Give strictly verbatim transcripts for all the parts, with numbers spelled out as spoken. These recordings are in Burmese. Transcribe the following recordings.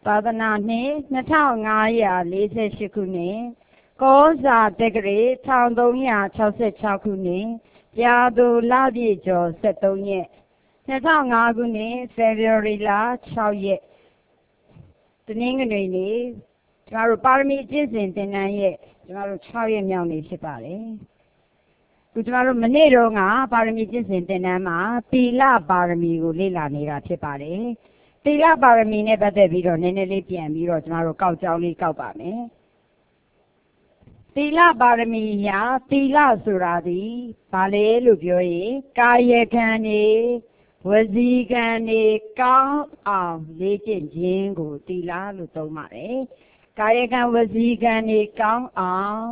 သာသနာနှစ်နှစ်ထောင်ငါးရာလေးဆယ်ရှစ်ခုနှစ်ကောဇာတက္ကရာတစ်ထောင်သုံးရာခြောက်ဆယ်ခြောက်ခုနှစ်ပြာသူလပြည့်ကျော်ဆယ်သုံးရက်နှစ်ထောင်ငါးခုနှစ်ဖေဖော်ဝါရီလခြောက်ရက်တနင်္ဂနွေနေ့ကျမတို့ပါရမီကျင့်စဉ်သင်တန်းရဲ့ကျမတို့ခြောက်ရက်မြောက်နေ့ဖြစ်ပါတယ်ခုကျမတို့မနေ့တုန်းကပါရမီကျင့်စဉ်သင်တန်းမှာသီလပါရမီကိုလေ့လာနေတာဖြစ်ပါတယ်သီလပါရမီနဲ့ပတ်သက်ပြီးတော့နည်းနည်းလေးပြန်ပြီးတော့ကျမတို့ကောက်ကြောင်းလေးကောက်ပါမယ်သီလပါရမီရာသီလဆိုတာဒီဘာလဲလို့ပြောရင်ကာယကံနေဝစီကံနေကောင်းအောင်လေ့ကျင့်ခြင်းကိုသီလလို့သုံးပါတယ်ကာယကံဝစီကံနေကောင်းအောင်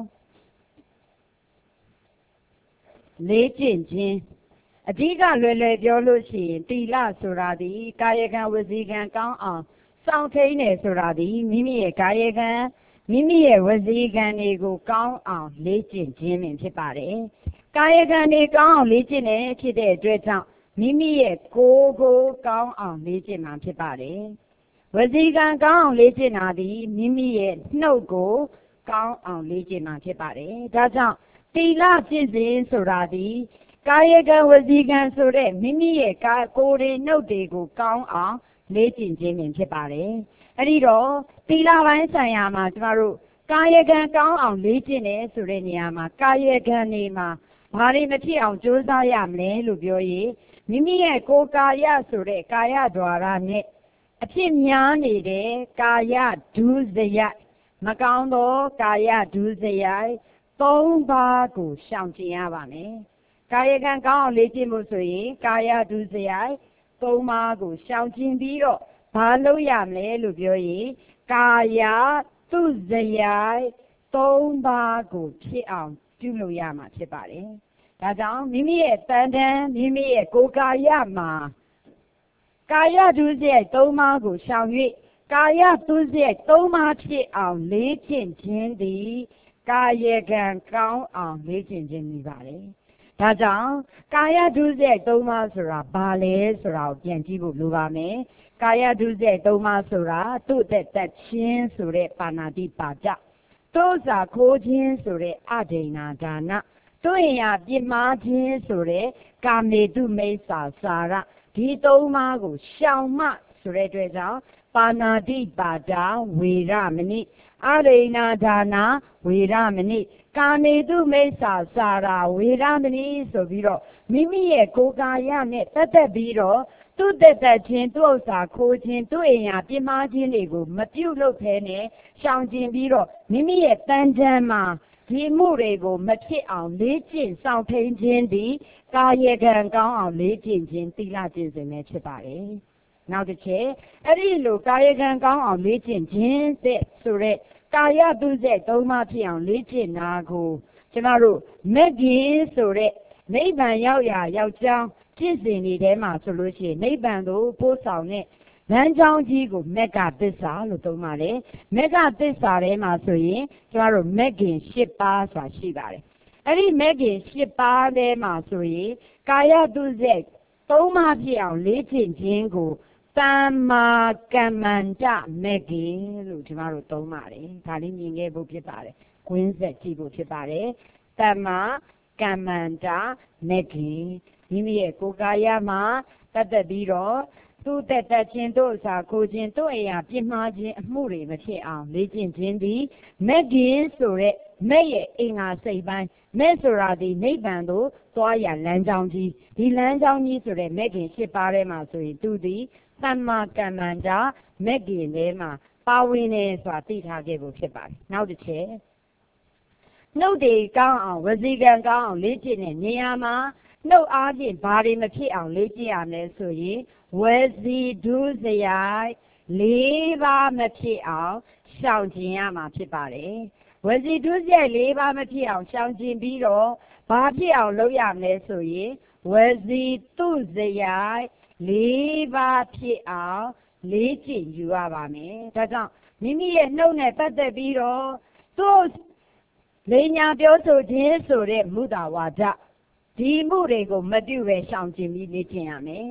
လေ့ကျင့်ခြင်းအဓိကလွယ်လွယ်ပြောလို့ရှိရင်သီလဆိုတာဒီကာယကံဝစီကံကောင်းအောင်စောင့်ထိန်နေဆိုတာဒီမိမိရဲ့ကာယကံမိမိရဲ့ဝစီကံတွေကိုကောင်းအောင်လေ့ကျင့်ခြင်းပင်ဖြစ်ပါတယ်ကာယကံတွေကောင်းအောင်လေ့ကျင့်နေဖြစ်တဲ့အတွက်ကြောင့်မိမိရဲ့ကိုယ်ကိုကောင်းအောင်လေ့ကျင့်မှာဖြစ်ပါတယ်ဝစီကံကောင်းအောင်လေ့ကျင့်တာဒီမိမိရဲ့နှုတ်ကိုကောင်းအောင်လေ့ကျင့်မှာဖြစ်ပါတယ်ဒါကြောင့်သီလကျင့်စဉ်ဆိုတာဒီကာယကံဝစီကံဆိုတဲ့မိမိရဲ့ကိုယ်တွေနှုတ်တွေကိုကောင်းအောင်လေ့ကျင့်ခြင်းပင်ဖြစ်ပါတယ်အဲ့ဒီတော့သီလပိုင်းဆိုင်ရာမှာကျမတို့ကာယကံကောင်းအောင်လေ့ကျင့်တယ်ဆိုတဲ့နေရာမှာကာယကံတွေမှာဘာတွေမဖြစ်အောင်ကြိုးစားရမလဲလို့ပြောရင်မိမိရဲ့ကိုယ်ကာယဆိုတဲ့ကာယ द्वार နဲ့အဖြစ်များနေတဲ့ကာယဒုစရိုက်မကောင်းသောကာယဒုစရိုက်သုံးပါးကိုရှောင်ကျဉ်ရပါမယ်ကာယကံကောင်းအောင်လေ့ကျင့်ဖို့ဆိုရင်ကာယဒုစရိုက်သုံးပါးကိုရှောင်ကျဉ်ပြီးတော့ဘာလုပ်ရမလဲလို့ပြောရင်ကာယသူစရိုက်သုံးပါးကိုဖြစ်အောင်ပြုလုပ်ရမှာဖြစ်ပါတယ်ဒါကြောင့်မိမိရဲ့တန်တန်မိမိရဲ့ကိုယ်ကာယမှာကာယဒုစရိုက်သုံးပါးကိုရှောင်၍ကာယသူစရိုက်သုံးပါးဖြစ်အောင်လေ့ကျင့်ခြင်းသည်ကာယကံကောင်းအောင်လေ့ကျင့်ခြင်းမိပါတယ်ဒါကြောင့်ကာယဒုစရိုက်သုံးပါးဆိုတာဘာလဲဆိုတာကိုပြန်ကြည့်ဖို့လိုပါမယ်ကာယဒုစရိုက်သုံးပါးဆိုတာသူ့သက်သက်ချင်းဆိုတဲ့ပါဏာတိပါဒသောစာခိုးခြင်းဆိုတဲ့အဒိဏဒါနတို့ရင်ရပြစ်မှားခြင်းဆိုတဲ့ကာမေတုမိစ္ဆာစာရဒီသုံးပါးကိုရှောင်မှဆိုတဲ့အတွက်ကြောင့်ပါဏာတိပါဒဝေရမဏိအဒိဏဒါနဝေရမဏိကာမေတုမိစ္ဆာစာရဝေရမဏိဆိုပြီးတော့မိမိရဲ့ကိုယ်ကာယနဲ့တက်တက်ပြီးတော့သူ့တက်တက်ချင်းသူ့ဥစ္စာခိုးခြင်းသူ့အိမ်ယာပြစ်မှားခြင်းတွေကိုမပြုတ်လို့ဖဲနဲ့ရှောင်ကျဉ်ပြီးတော့မိမိရဲ့တန်တန်မှာဒီမှုတွေကိုမဖြစ်အောင်လေ့ကျင့်ဆောင်ထိန်ခြင်းသည်ကာယကံကောင်းအောင်လေ့ကျင့်ခြင်းသီလကျင့်စဉ်ပဲဖြစ်ပါတယ်နောက်တစ်ချက်အဲ့ဒီလိုကာယကံကောင်းအောင်လေ့ကျင့်ခြင်းတဲ့ဆိုရက်ကာယသူစိတ်သုံးပါးဖြစ်အောင်လေ့ကျင့်တာကိုကျမတို့မဂ္ဂင်ဆိုရက်နိဗ္ဗာန်ရောက်ရာရောက်ကြောင်းကျင့်စဉ်တွေထဲမှာဆိုလို့ရှိရင်နိဗ္ဗာန်ကိုပို့ဆောင်တဲ့လမ်းကြောင်းကြီးကိုမက္ကသစ္စာလို့သုံးပါတယ်မက္ကသစ္စာထဲမှာဆိုရင်ကျမတို့မဂ္ဂင်၈ပါးဆိုတာရှိပါတယ်အဲ့ဒီမဂ္ဂင်၈ပါးထဲမှာဆိုရင်ကာယသူစိတ်သုံးပါးဖြစ်အောင်လေ့ကျင့်ခြင်းကိုသမ္မာကမ္မန္တမဂ္ဂင်လို့ကျမတို့သုံးပါတယ်ဒါလေးမြင်ခဲ့ဖို့ဖြစ်ပါတယ်ကွင်းဆက်ကြည့်ဖို့ဖြစ်ပါတယ်သမ္မာကမ္မန္တမဂ္ဂင်မိမိရဲ့ကိုယ်ကာယမှာတတ်သက်ပြီးတော့သူ့တက်တက်ချင်းတို့စာကိုချင်းတို့အရာပြစ်မှားခြင်းအမှုတွေမဖြစ်အောင်လေ့ကျင့်ခြင်းသည်မဂ္ဂင်ဆိုတဲ့မဲ့ရဲ့အင်္ဂါစိတ်ပိုင်းမဲ့ဆိုတာဒီနိဗ္ဗာန်ကိုသွားရလမ်းကြောင်းကြီးဒီလမ်းကြောင်းကြီးဆိုတဲ့မဂ္ဂင်၈ပါးထဲမှာဆိုရင်သူသည်သမ္မာကမ္မန္တမဂ္ဂင်ထဲမှာပါဝင်နေဆိုတာသိထားခဲ့ဖို့ဖြစ်ပါတယ်နောက်တစ်ချက်နှုတ်တွေကောင်းအောင်ဝစီကံကောင်းအောင်လေ့ကျင့်တဲ့နေရာမှာနှုတ်အားဖြင့်ဘာတွေမဖြစ်အောင်လေ့ကျင့်ရမလဲဆိုရင်ဝစီဒုစရိုက်လေးပါးမဖြစ်အောင်ရှောင်ကျဉ်ရမှာဖြစ်ပါတယ်ဝစီဒုစရိုက်လေးပါးမဖြစ်အောင်ရှောင်ကျဉ်ပြီးတော့ဘာဖြစ်အောင်လုပ်ရမလဲဆိုရင်ဝစီသူစရိုက်လေးပါးဖြစ်အောင်လေ့ကျင့်ယူရပါမယ်ဒါကြောင့်မိမိရဲ့နှုတ်နဲ့ပတ်သက်ပြီးတော့သူ့လေညာပြောဆိုခြင်းဆိုတဲ့မုဒ္ဒဝါဒဒီမှုတွေကိုမပြုပဲရှောင်ကျဉ်ပြီးလေ့ကျင့်ရမယ်ဂ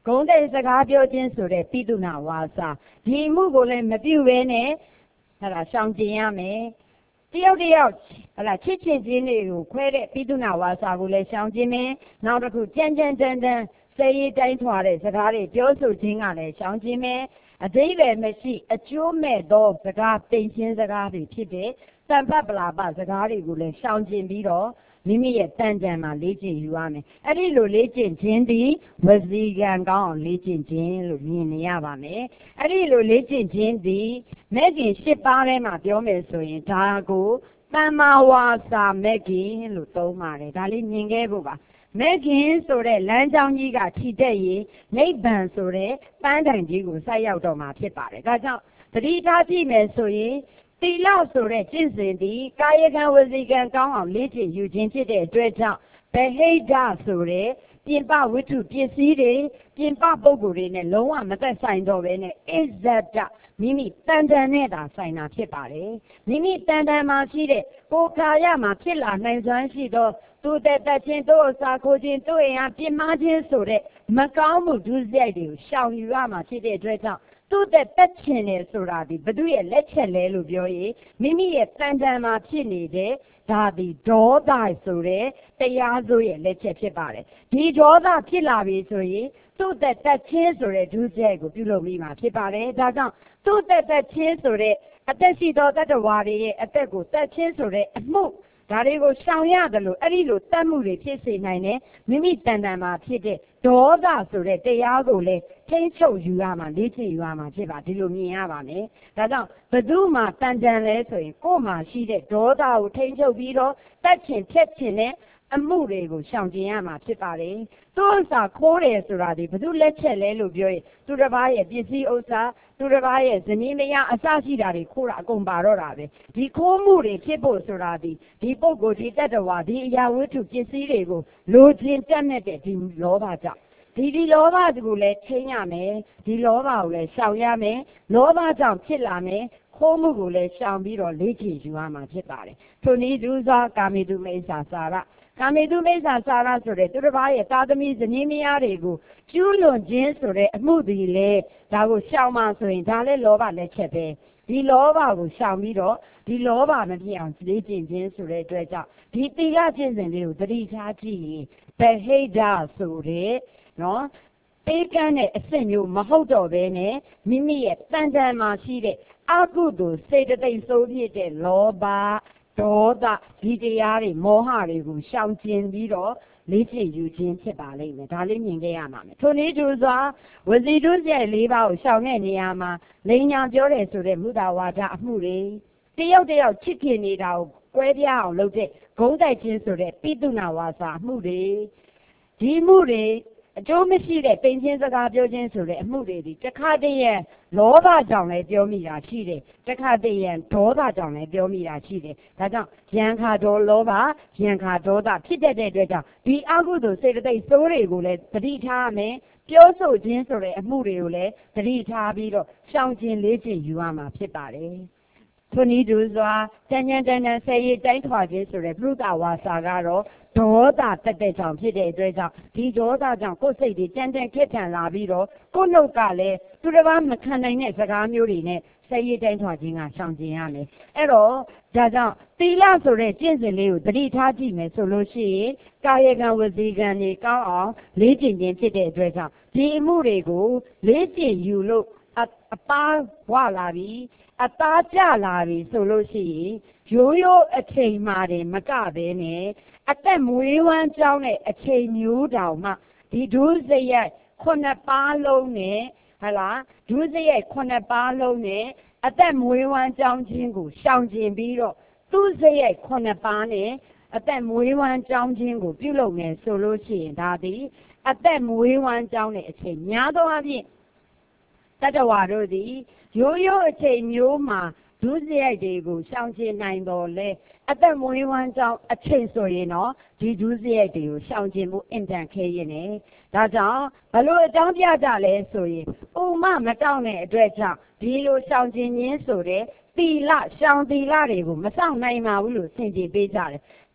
ဂုံးတဲ့စကားပြောခြင်းဆိုတဲ့ပိတုနာဝါစာဒီမှုကိုလည်းမပြုဘဲနဲ့ဟလာရှောင်ကျင်ရမယ်တယောက်တယောက်ဟလာချစ်ချစ်ချင်းတွေကိုခွဲတဲ့ပိတုနာဝါစာကိုလည်းရှောင်ကျင်မယ်နောက်တစ်ခုကြမ်းကြမ်းတမ်းတမ်းစေရေးတိုင်းထွာတဲ့စကားတွေပြောဆိုခြင်းကလည်းရှောင်ကျင်မယ်အသေးပဲမရှိအကျိုးမဲ့သောစကားပိန်ချင်းစကားတွေဖြစ်တဲ့တန်ပတ်ပလာပစကားတွေကိုလည်းရှောင်ကျင်ပြီးတော့မိမိရဲ့တန်ကြံမှာလေ့ကျင့်ယူရမယ်အဲ့ဒီလိုလေ့ကျင့်ခြင်းဒီဝစီကံကောင်းအောင်လေ့ကျင့်ခြင်းလို့မြင်နေရပါမယ်အဲ့ဒီလိုလေ့ကျင့်ခြင်းဒီမဲ့ခင်၈ပါးထဲမှာပြောမယ်ဆိုရင်ဒါကိုတမ္မာဝါစာမဲ့ခင်လို့သုံးပါတယ်ဒါလေးမြင်ခဲ့ဖို့ပါမဲ့ခင်ဆိုတဲ့လမ်းကြောင်းကြီးကထီတက်ရင်နိဗ္ဗာန်ဆိုတဲ့ပန်းတိုင်ကြီးကိုဆိုက်ရောက်တော့မှာဖြစ်ပါတယ်ဒါကြောင့်သတိထားကြည့်မယ်ဆိုရင်သီလဆိုတဲ့ကျင့်စဉ်ဒီကာယကံဝစီကံကောင်းအောင်လေ့ကျင့်ယူခြင်းဖြစ်တဲ့အတွက်ကြောင့်ဗဟိတဆိုတဲ့ပြင်ပဝိတ္ထုပစ္စည်းတွေပြင်ပပုဂ္ဂိုလ်တွေနဲ့လုံးဝမသက်ဆိုင်တော့ဘဲနဲ့အစ္ဆဒမိမိတန်တန်နဲ့သာဆိုင်တာဖြစ်ပါတယ်မိမိတန်တန်မှာရှိတဲ့ကိုယ်ကာယမှာဖြစ်လာနိုင်စွမ်းရှိသောသူတဲ့တချင်းတို့အစာခိုခြင်းတို့အင်အားပြင်းမာခြင်းဆိုတဲ့မကောင်းမှုဒုစရိုက်တွေကိုရှောင်ယူရမှာဖြစ်တဲ့အတွက်ကြောင့်သူ့တဲ့တက်ချင်တယ်ဆိုတာဒီဘသူရဲ့လက်ချက်လဲလို့ပြောရင်မိမိရဲ့တန်တန်မှာဖြစ်နေတဲ့ဒါဒီဒေါသဆိုတဲ့တရားစိုးရဲ့လက်ချက်ဖြစ်ပါတယ်ဒီဒေါသဖြစ်လာပြီဆိုရင်သူ့တဲ့တက်ချင်းဆိုတဲ့ဒုစရိုက်ကိုပြုလုပ်မိမှာဖြစ်ပါတယ်ဒါကြောင့်သူ့တဲ့တက်ချင်းဆိုတဲ့အသက်ရှိသောတတ္တဝါတွေရဲ့အသက်ကိုတက်ချင်းဆိုတဲ့အမှုဒါတွေကိုရှောင်ရတယ်လို့အဲ့ဒီလိုတတ်မှုတွေဖြစ်စေနိုင်တယ်မိမိတန်တန်မှာဖြစ်တဲ့ဒေါသဆိုတဲ့တရားကိုလည်းထိန်းချုပ်ယူရမှာလေ့ကျင့်ယူရမှာဖြစ်ပါဒီလိုမြင်ရပါမယ်ဒါကြောင့်ဘယ်သူမှတန်တန်လဲဆိုရင်ကိုယ်မှာရှိတဲ့ဒေါသကိုထိန်းချုပ်ပြီးတော့တတ်ချင်ဖြတ်ချင်တဲ့အမှုတွေကိုရှောင်ကျင်ရမှာဖြစ်ပါတယ်သူ့ဥစ္စာခိုးတယ်ဆိုတာဒီဘယ်သူလက်ချက်လဲလို့ပြောရင်သူတစ်ပါးရဲ့ပစ္စည်းဥစ္စာသူတစ်ပါးရဲ့ဇနီးမယားအစရှိတာတွေခိုးတာအကုန်ပါတော့တာပဲဒီခိုးမှုတွေဖြစ်ဖို့ဆိုတာဒီဒီပုဂ္ဂိုလ်ဒီတတ္တဝါဒီအရာဝတ္ထုပစ္စည်းတွေကိုလိုချင်တတ်တဲ့ဒီလောဘကြောင့်ဒီဒီလောဘကိုလည်းချိန်ရမယ်ဒီလောဘကိုလည်းရှောင်ရမယ်လောဘကြောင့်ဖြစ်လာမယ်ခိုးမှုကိုလည်းရှောင်ပြီးတော့လေ့ကျင့်ယူရမှာဖြစ်ပါတယ်ထိုနည်းတူစွာကာမိတုမိစ္ဆာစာရကာမေတုမိစ္ဆာစာရဆိုတဲ့သူတစ်ပါးရဲ့တာသမီဇနီးမယားတွေကိုကျူးလွန်ခြင်းဆိုတဲ့အမှုဒီလေဒါကိုရှောင်မှဆိုရင်ဒါလည်းလောဘလက်ချက်ပဲဒီလောဘကိုရှောင်ပြီးတော့ဒီလောဘမဖြစ်အောင်လေ့ကျင့်ခြင်းဆိုတဲ့အတွက်ကြောင့်ဒီသီလကျင့်စဉ်လေးကိုသတိထားကြည့်ရင်ဗဟိတဆိုတဲ့နော်ပေးကမ်းတဲ့အစစ်မျိုးမဟုတ်တော့ဘဲနဲ့မိမိရဲ့တန်တန်မှာရှိတဲ့အကုသိုလ်စေတသိက်စိုးဖြစ်တဲ့လောဘဒေါသဒီတရားတွေမောဟတွေကိုရှောင်ကျင်ပြီးတော့လေ့ကျင့်ယူခြင်းဖြစ်ပါလိမ့်မယ်ဒါလေးမြင်ခဲ့ရမှာမယ်ထိုနည်းတူစွာဝစီတုစရိုက်၄ပါးကိုရှောင်တဲ့နေရာမှာလိန်ညာပြောတယ်ဆိုတဲ့မုဒဝါဒအမှုတွေတယောက်တယောက်ချစ်ခင်နေတာကိုကွဲပြားအောင်လုပ်တဲ့ဂုံးတိုက်ခြင်းဆိုတဲ့ပိတုနာဝါစာအမှုတွေဒီမှုတွေအကျိုးမရှိတဲ့ပိန်ချင်းစကားပြောခြင်းဆိုတဲ့အမှုတွေဒီတခါတည်းရန်လောဘကြောင့်လည်းပြောမိတာရှိတယ်တခါတည်းရန်ဒေါသကြောင့်လည်းပြောမိတာရှိတယ်ဒါကြောင့်ယံခါဒေါလောဘယံခါဒေါသဖြစ်တတ်တဲ့အတွက်ကြောင့်ဒီအကုသိုလ်စေတသိက်စိုးတွေကိုလည်းသတိထားရမယ်ပြောဆိုခြင်းဆိုတဲ့အမှုတွေကိုလည်းသတိထားပြီးတော့ရှောင်ကျင်လေ့ကျင့်ယူရမှာဖြစ်ပါတယ်ထိုနည်းတူစွာတန်ញံတန်တန်ဆယ်ရည်တိုင်းထွာခြင်းဆိုတဲ့ပြုတဝါစာကတော့ဒေါသတက်တဲ့ကြောင့်ဖြစ်တဲ့အတွက်ကြောင့်ဒီဒေါသကြောင့်ကိုယ်စိတ်တွေကြမ်းတမ်းခက်ထန်လာပြီးတော့ကိုယ်နှုတ်ကလည်းသူတစ်ပါးမခံနိုင်တဲ့စကားမျိုးတွေနဲ့ဆယ်ရည်တိုင်းထွာခြင်းကရှောင်ကျင်ရမယ်အဲ့တော့ဒါကြောင့်သီလဆိုတဲ့ကျင့်စဉ်လေးကိုသတိထားကြည့်မယ်ဆိုလို့ရှိရင်ကာယကံဝစီကံတွေကောင်းအောင်လေ့ကျင့်ခြင်းဖြစ်တဲ့အတွက်ကြောင့်ဒီအမှုတွေကိုလေ့ကျင့်ယူလို့အပါဝလာပြီးအသားကျလာပြီဆိုလို့ရှိရင်ရိုးရိုးအချိန်မှတယ်မကဘဲနဲ့အသက်မွေးဝမ်းကြောင်းတဲ့အချိန်မျိုးတောင်မှဒီဒုစရိုက်ခုနှစ်ပါးလုံးနဲ့ဟလာဒုစရိုက်ခုနှစ်ပါးလုံးနဲ့အသက်မွေးဝမ်းကြောင်းခြင်းကိုရှောင်ကျင်ပြီးတော့သူစရိုက်ခုနှစ်ပါးနဲ့အသက်မွေးဝမ်းကြောင်းခြင်းကိုပြုလုပ်မယ်ဆိုလို့ရှိရင်ဒါသည်အသက်မွေးဝမ်းကြောင်းတဲ့အချိန်များသောအားဖြင့်တတ္တဝါတို့သည်ရိုးရိုးအချိန်မျိုးမှာဒုစရိုက်တွေကိုရှောင်ကျင်နိုင်တော်လဲအသက်မွေးဝမ်းကြောင်းအချိန်ဆိုရင်တော့ဒီဒုစရိုက်တွေကိုရှောင်ကျင်မှုအင်တန်ခဲရင်နေဒါကြောင့်ဘလို့အကြောင်းပြကြလဲဆိုရင်ဥမမတောင်းတဲ့အတွက်ကြောင့်ဒီလိုရှောင်ကျင်ခြင်းဆိုတဲ့သီလရှောင်သီလတွေကိုမဆောင်နိုင်ပါဘူးလို့ဆင်ခြင်ပေးကြတယ်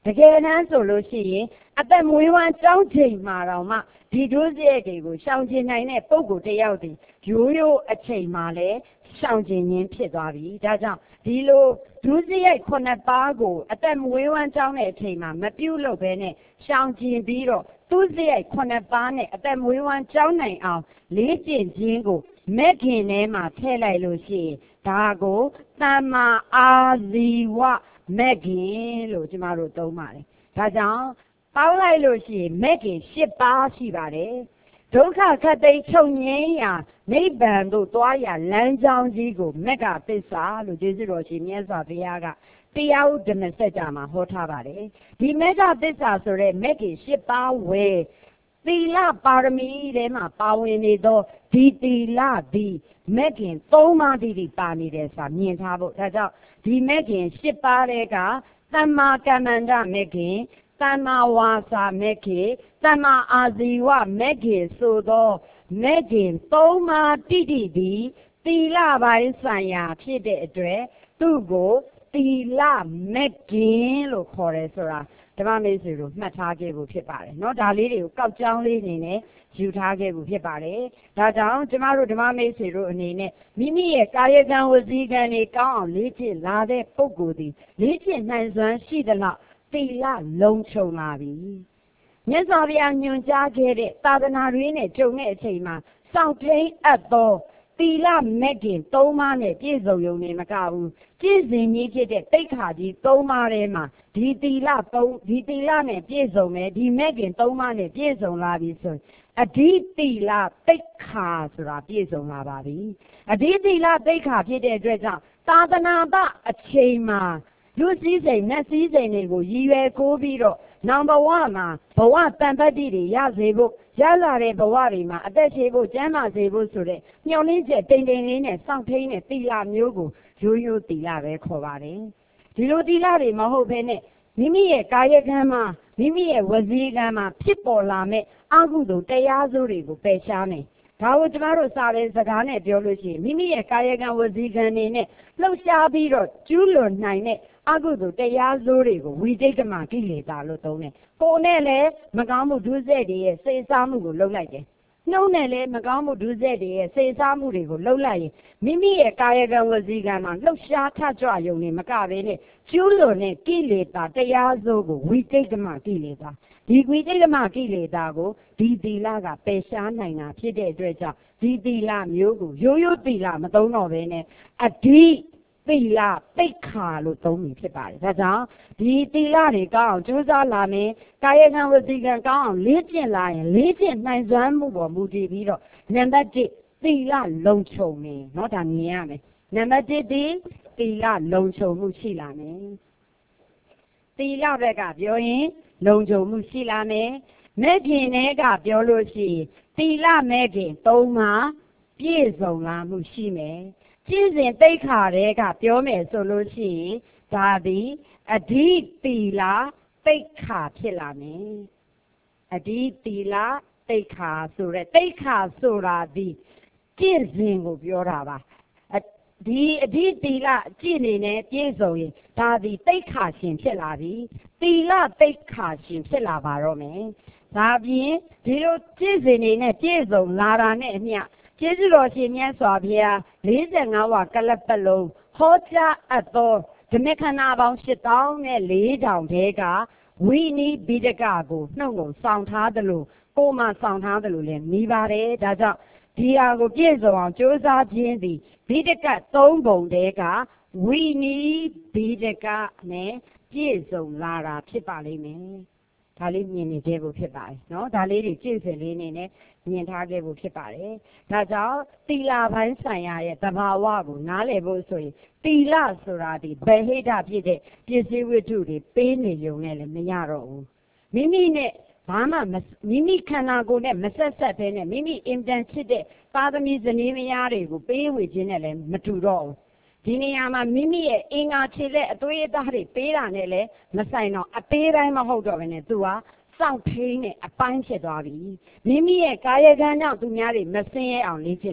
တကယ်တမ်းဆိုလို့ရှိရင်အသက်မွေးဝမ်းကြောင်းချိန်မှာတော့မှဒီဒုစရိုက်တွေကိုရှောင်ကျဉ်နိုင်တဲ့ပုဂ္ဂိုလ်တစ်ယောက်တည်းရိုးရိုးအချိန်မှာလည်းရှောင်ကျဉ်ခြင်းဖြစ်သွားပြီဒါကြောင့်ဒီလိုဒုစရိုက်ခုနှစ်ပါးကိုအသက်မွေးဝမ်းကြောင်းတဲ့အချိန်မှာမပြုတ်လို့ပဲနဲ့ရှောင်ကျဉ်ပြီးတော့ဒုစရိုက်ခုနှစ်ပါးနဲ့အသက်မွေးဝမ်းကြောင်းနိုင်အောင်လေ့ကျင့်ခြင်းကိုမဲ့ခင်ထဲမှာထည့်လိုက်လို့ရှိရင်ဒါကိုသမ္မာအာဇီဝမဲ့ခင်လို့ကျမတို့သုံးပါတယ်ဒါကြောင့်ပေါင်းလိုက်လို့ရှိရင်မဲ့ခင်၈ပါးရှိပါတယ်ဒုက္ခခတ်သိမ်းချုပ်ငြိမ်းရာနိဗ္ဗာန်သို့သွားရာလမ်းကြောင်းကြီးကိုမက္ခသစ္စာလို့ကျေးဇူးတော်ရှင်မြတ်စွာဘုရားကတရားဥဒ္ဓမစကြာမှာဟောထားပါတယ်ဒီမက္ခသစ္စာဆိုတဲ့မဲ့ခင်၈ပါးဝယ်သီလပါရမီထဲမှာပါဝင်နေသောဒီသီလသည်မဲ့ခင်သုံးပါးတည်းပါနေတယ်ဆိုတာမြင်ထားဖို့ဒါကြောင့်ဒီမဲ့ခင်၈ပါးတွေကသမ္မာကမ္မန္တမဲ့ခင်သမ္မာဝါစာမဲ့ခင်သမ္မာအာဇီဝမဲ့ခင်ဆိုသောမဲ့ခင်သုံးပါးတိတိသည်သီလပိုင်းဆိုင်ရာဖြစ်တဲ့အတွက်သူ့ကိုသီလမဲ့ခင်လို့ခေါ်တယ်ဆိုတာဓမ္မမိတ်ဆွေတို့မှတ်ထားခဲ့ဖို့ဖြစ်ပါတယ်เนาะဒါလေးတွေကိုကောက်ကြောင်းလေးအနေနဲ့ယူထားခဲ့ဖို့ဖြစ်ပါတယ်ဒါကြောင့်ကျမတို့ဓမ္မမိတ်ဆွေတို့အနေနဲ့မိမိရဲ့ကာယကံဝစီကံတွေကောင်းအောင်လေ့ကျင့်လာတဲ့ပုဂ္ဂိုလ်သည်လေ့ကျင့်နိုင်စွမ်းရှိသလောက်သီလလုံးချုံလာပြီမြတ်စွာဘုရားညွှန်ကြားခဲ့တဲ့သာသနာ့ရေးနဲ့ကြုံတဲ့အချိန်မှာစောင့်ထိန်အပ်သောသီလမဲ့ခင်သုံးပါးနဲ့ပြည့်စုံရုံနဲ့မကဘူးပြည့်စုံကြီးဖြစ်တဲ့တိတ်ခါကြီးသုံးပါးထဲမှာဒီသီလသုံးဒီသီလနဲ့ပြည့်စုံမယ်ဒီမဲ့ခင်သုံးပါးနဲ့ပြည့်စုံလာပြီဆိုအဓိသီလတိတ်ခါဆိုတာပြည့်စုံလာပါပြီအဓိသီလတိတ်ခါဖြစ်တဲ့အတွက်ကြောင့်သာသနာ့အချိန်မှာလူစည်းစိမ်နတ်စည်းစိမ်တွေကိုရည်ရွယ်ကိုးပြီးတော့နောင်ဘဝမှာဘဝတန်ပတ်တိတွေရစေဖို့ရလာတဲ့ဘဝတွေမှာအသက်ရှည်ဖို့ကျန်းမာစေဖို့ဆိုတဲ့ညှော်လင်းချက်တိမ်တိမ်လေးနဲ့စောင့်ထိန်တဲ့သီလမျိုးကိုရိုးရိုးသီလပဲခေါ်ပါတယ်ဒီလိုသီလတွေမဟုတ်ဘဲနဲ့မိမိရဲ့ကာယကံမှာမိမိရဲ့ဝစီကံမှာဖြစ်ပေါ်လာမဲ့အကုသိုလ်တရားစိုးတွေကိုပယ်ရှားမယ်ဒါကိုကျမတို့စာရဲစကားနဲ့ပြောလို့ရှိရင်မိမိရဲ့ကာယကံဝစီကံတွေနဲ့လှုပ်ရှားပြီးတော့ကျူးလွန်နိုင်တဲ့အကုသိုလ်တရားစိုးတွေကိုဝိတိတ်ကမကိလေသာလို့သုံးတယ်။ကိုယ်နဲ့လည်းမကောင်းမှုဒုစရိုက်တွေရဲ့စေစားမှုကိုလှုပ်လိုက်တယ်။နှုတ်နဲ့လည်းမကောင်းမှုဒုစရိုက်တွေရဲ့စေစားမှုတွေကိုလှုပ်လိုက်ရင်မိမိရဲ့ကာယကံဝစီကံမှာလှုပ်ရှားထကြွယုံနေမကဘဲနဲ့ကျူးလွန်တဲ့ကိလေသာတရားစိုးကိုဝိတိတ်ကမကိလေသာဒီဝိတိတ်ကမကိလေသာကိုဒီသီလကပယ်ရှားနိုင်တာဖြစ်တဲ့အတွက်ကြောင့်ဒီသီလမျိုးကိုရိုးရိုးသီလမသုံးတော့ဘဲနဲ့အဓိသီလပိတ်ခါလို့သုံးပြီးဖြစ်ပါတယ်ဒါကြောင့်ဒီသီလတွေကောင်းအောင်ကြိုးစားလာမယ်ကာယကံဝစီကံကောင်းအောင်လေ့ကျင့်လာရင်လေ့ကျင့်နိုင်စွမ်းမှုပေါ်မူတည်ပြီးတော့နံပါတ်တစ်သီလလုံခြုံမယ်เนาะဒါမြင်ရမယ်နံပါတ်တစ်ဒီသီလလုံခြုံမှုရှိလာမယ်သီလဘက်ကပြောရင်လုံခြုံမှုရှိလာမယ်မဲ့ခင်တွေကပြောလို့ရှိရင်သီလမဲ့ခင်သုံးပါးပြည့်စုံလာမှုရှိမယ်ကျင့်စဉ်တိတ်ခါတွေကပြောမယ်ဆိုလို့ရှိရင်ဒါသည်အဓိသီလတိတ်ခါဖြစ်လာမယ်အဓိသီလတိတ်ခါဆိုရဲတိတ်ခါဆိုတာဒီကျင့်စဉ်ကိုပြောတာပါဒီအဓိသီလကျင့်နေနဲ့ပြည့်စုံရင်ဒါသည်တိတ်ခါရှင်ဖြစ်လာပြီသီလတိတ်ခါရှင်ဖြစ်လာပါတော့မယ်ဒါပြင်ဒီလိုကျင့်စဉ်နေနဲ့ပြည့်စုံလာတာနဲ့အမျှကျေးဇူးတော်ရှင်မြတ်စွာဘုရားလေးဆယ်ငါးဝါကလပ်ပတ်လုံးဟောကြားအပ်သောဓမ္မခန္ဓာပေါင်းရှစ်သောင်းနဲ့လေးထောင်တဲကဝိနည်းဘိဒကကိုနှုတ်ငုံဆောင်ထားသလိုကိုမှဆောင်ထားသလိုလည်းနေပါတယ်ဒါကြောင့်ဒီဟာကိုပြည့်စုံအောင်ကြိုးစားခြင်းသည်ဘိဒကသုံးပုံတဲကဝိနည်းဘိဒကနဲ့ပြည့်စုံလာတာဖြစ်ပါလိမ့်မယ်ဒါလေးမြင်နေခဲ့ဖို့ဖြစ်ပါတယ်เนาะဒါလေးတွေကျင့်စဉ်လေးနေနဲ့မြင်ထားခဲ့ဖို့ဖြစ်ပါတယ်ဒါကြောင့်သီလပိုင်းဆိုင်ရာရဲ့သဘာဝကိုနားလည်ဖို့ဆိုရင်သီလဆိုတာဒီဗဟိတဖြစ်တဲ့ပစ္စည်းဝတ္ထုတွေပေးနေုံနဲ့လည်းမရတော့ဘူးမိမိနဲ့ဘာမှမိမိခန္ဓာကိုယ်နဲ့မဆက်ဆက်ဘဲနဲ့မိမိအင်တန်ချစ်တဲ့သာသမီဇနီးမယားတွေကိုပေးဝေခြင်းနဲ့လည်းမတူတော့ဘူးဒီနေရာမှာမိမိရဲ့အင်္ဂါခြေလက်အသွေးအသားတွေပေးတာနဲ့လည်းမဆိုင်တော့အသေးတိုင်းမဟုတ်တော့ဘဲနဲ့သူကစောင့်ထိန်နဲ့အပိုင်းဖြစ်သွားပြီမိမိရဲ့ကာယကံကြောင့်သူများတွေမစင်းရဲအောင်လေ့ကျင့်မယ်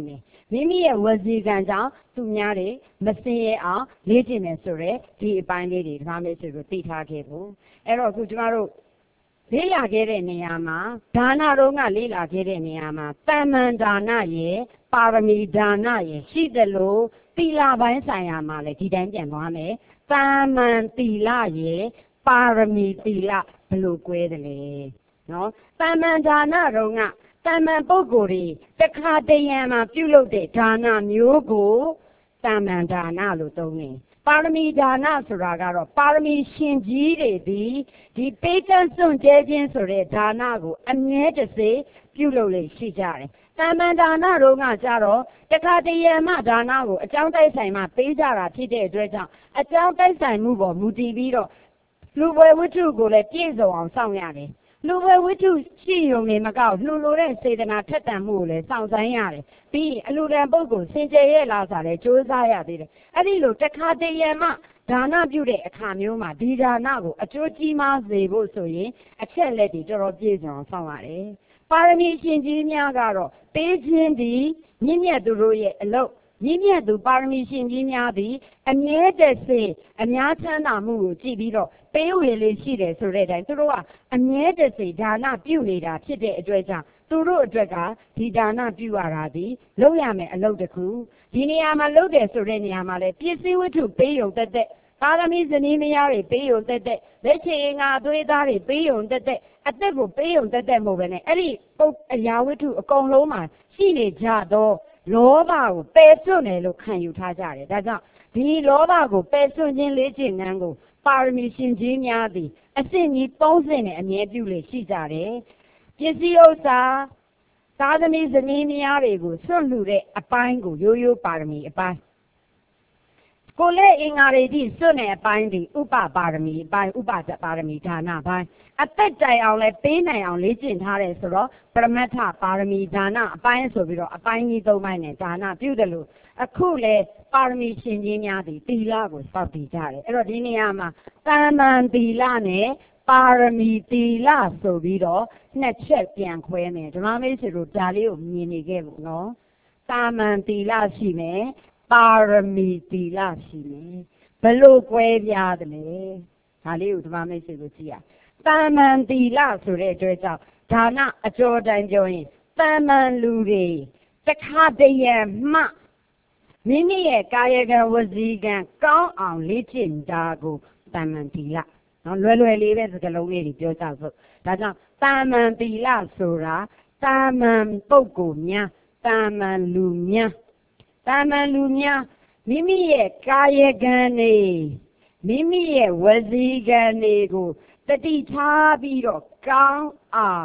မိမိရဲ့ဝစီကံကြောင့်သူများတွေမစင်ရအောင်လေ့ကျင့်မယ်ဆိုရဲဒီအပိုင်းလေးတွေဓမ္မမိတ်ဆွေတို့သိထားခဲ့ဖို့အဲ့တော့အခုကျမတို့လေ့လာခဲ့တဲ့နေရာမှာဒါနတော့ကလေ့လာခဲ့တဲ့နေရာမှာတမ္မန်ဒါနရဲ့ပါရမီဒါနရဲ့ရှိသလိုသီလပိုင်းဆိုင်ရာမှာလည်းဒီတိုင်းပြန်သွားမယ်တမ္မန်သီလရဲ့ပါရမီသီလဘယ်လိုကွဲတယ်လဲနော်တမ္မန်ဒါနတော့ကတမ္မန်ပုဂ္ဂိုလ်တွေတခါတရံမှာပြုလုပ်တဲ့ဒါနမျိုးကိုတမ္မန်ဒါနလို့သုံးတယ်ပါရမီဒါနဆိုတာကတော့ပါရမီရှင်ကြီးတွေဒီဒီပိဋကစွန့်ကြဲခြင်းဆိုတဲ့ဒါနကိုအမြဲတစေပြုလုပ်လေရှိကြတယ်တမ္မန်ဒါနတို့ကကြတော့တခါတရံမှဒါနကိုအကြောင်းတိုက်ဆိုင်မှပေးကြတာဖြစ်တဲ့အတွက်ကြောင့်အကြောင်းတိုက်ဆိုင်မှုပေါ်မူတည်ပြီးတော့လူပွဲဝတ္ထုကိုလည်းပြည့်စုံအောင်စောင့်ရတယ်လူပွဲဝတ္ထုရှိရုံနဲ့မကောက်လှူလိုတဲ့စေတနာထက်သန်မှုကိုလည်းစောင့်ဆိုင်ရတယ်ပြီးအလူတန်ပုဂ္ဂိုလ်စင်ကြယ်ရဲ့လားဆိုလည်းကြိုးစားရသေးတယ်အဲ့ဒီလိုတခါတရံမှဒါနပြုတဲ့အခါမျိုးမှာဒီဒါနကိုအကျိုးကြီးမားစေဖို့ဆိုရင်အချက်လက်တွေတော်တော်ပြည့်စုံအောင်စောင့်ရတယ်ပါရမီရှင်ကြီးများကတော့ပေးခြင်းဒီမြင့်မြတ်သူတို့ရဲ့အလုပ်မြင့်မြတ်သူပါရမီရှင်ကြီးများသည်အမြဲတစေအများချမ်းသာမှုကိုကြည့်ပြီးတော့ပေးဝေလေးရှိတယ်ဆိုတဲ့အတိုင်းသူတို့ကအမြဲတစေဒါနပြုနေတာဖြစ်တဲ့အတွက်ကြောင့်သူတို့အတွက်ကဒီဒါနပြုရတာဒီလုပ်ရမယ်အလုပ်တစ်ခုဒီနေရာမှာလုပ်တယ်ဆိုတဲ့နေရာမှာလည်းပစ္စည်းဝတ္ထုပေးရုံတက်တက်ပါရမီဇနီးမယားတွေပေးရုံတက်တက်လက်ချေငါသွေးသားတွေပေးရုံတက်တက်အသက်ကိုပေးရုံတက်တက်မဟုတ်ပဲနဲ့အဲ့ဒီပုတ်အရာဝတ္ထုအကုန်လုံးမှာရှိနေကြတော့လောဘကိုပယ်စွန့်တယ်လို့ခံယူထားကြတယ်ဒါကြောင့်ဒီလောဘကိုပယ်စွန့်ခြင်းလေးခြင်းနန်းကိုပါရမီရှင်ကြီးများသည်အစဉ်ကြီးသုံးဆင့်နဲ့အမြဲပြုလေရှိကြတယ်ပစ္စည်းဥစ္စာသာသမီဇနီးများတွေကိုစွန့်လှူတဲ့အပိုင်းကိုရိုးရိုးပါရမီအပိုင်းကိုလည်းအင်္ဂါတွေဒီစွန့်တဲ့အပိုင်းဒီဥပပါရမီအပိုင်းဥပပါရမီဒါနပိုင်းအသက်တိုင်အောင်လဲပေးနိုင်အောင်လေ့ကျင့်ထားတယ်ဆိုတော့ပရမတ္ထပါရမီဒါနအပိုင်းဆိုပြီးတော့အပိုင်းကြီးသုံးပိုင်းနဲ့ဒါနပြုတယ်လို့အခုလဲပါရမီရှင်ကြီးများသည်သီလကိုစောင့်တည်ကြတယ်အဲ့တော့ဒီနေရာမှာတမ္မန်သီလနဲ့ပါရမီသီလဆိုပြီးတော့နှစ်ချက်ပြန်ခွဲမယ်ဓမ္မမိတ်ဆွေတို့ဒါလေးကိုမြင်နေခဲ့ဘူးနော်တမ္မန်သီလရှိမယ်ပါရမီသီလရှိမယ်ဘလို့ကွဲပြားတယ်လဲဒါလေးကိုဓမ္မမိတ်ဆွေတို့ကြည့်ရတမ္မန်သီလဆိုတဲ့အတွက်ကြောင့်ဒါနအကျော်တိုင်းပြောရင်တမ္မန်လူတွေတခါတရံမှမိမိရဲ့ကာယကံဝစီကံကောင်းအောင်လေ့ကျင့်တာကိုတမ္မန်သီလနော်လွယ်လွယ်လေးပဲစကားလုံးလေးတွေပြောကြစို့ဒါကြောင့်တမ္မန်သီလဆိုတာတမ္မန်ပုဂ္ဂိုလ်များတမ္မန်လူများတမ္မန်လူများမိမိရဲ့ကာယကံနေမိမိရဲ့ဝစီကံတွေကိုတတိထားပြီးတော့ကောင်းအောင်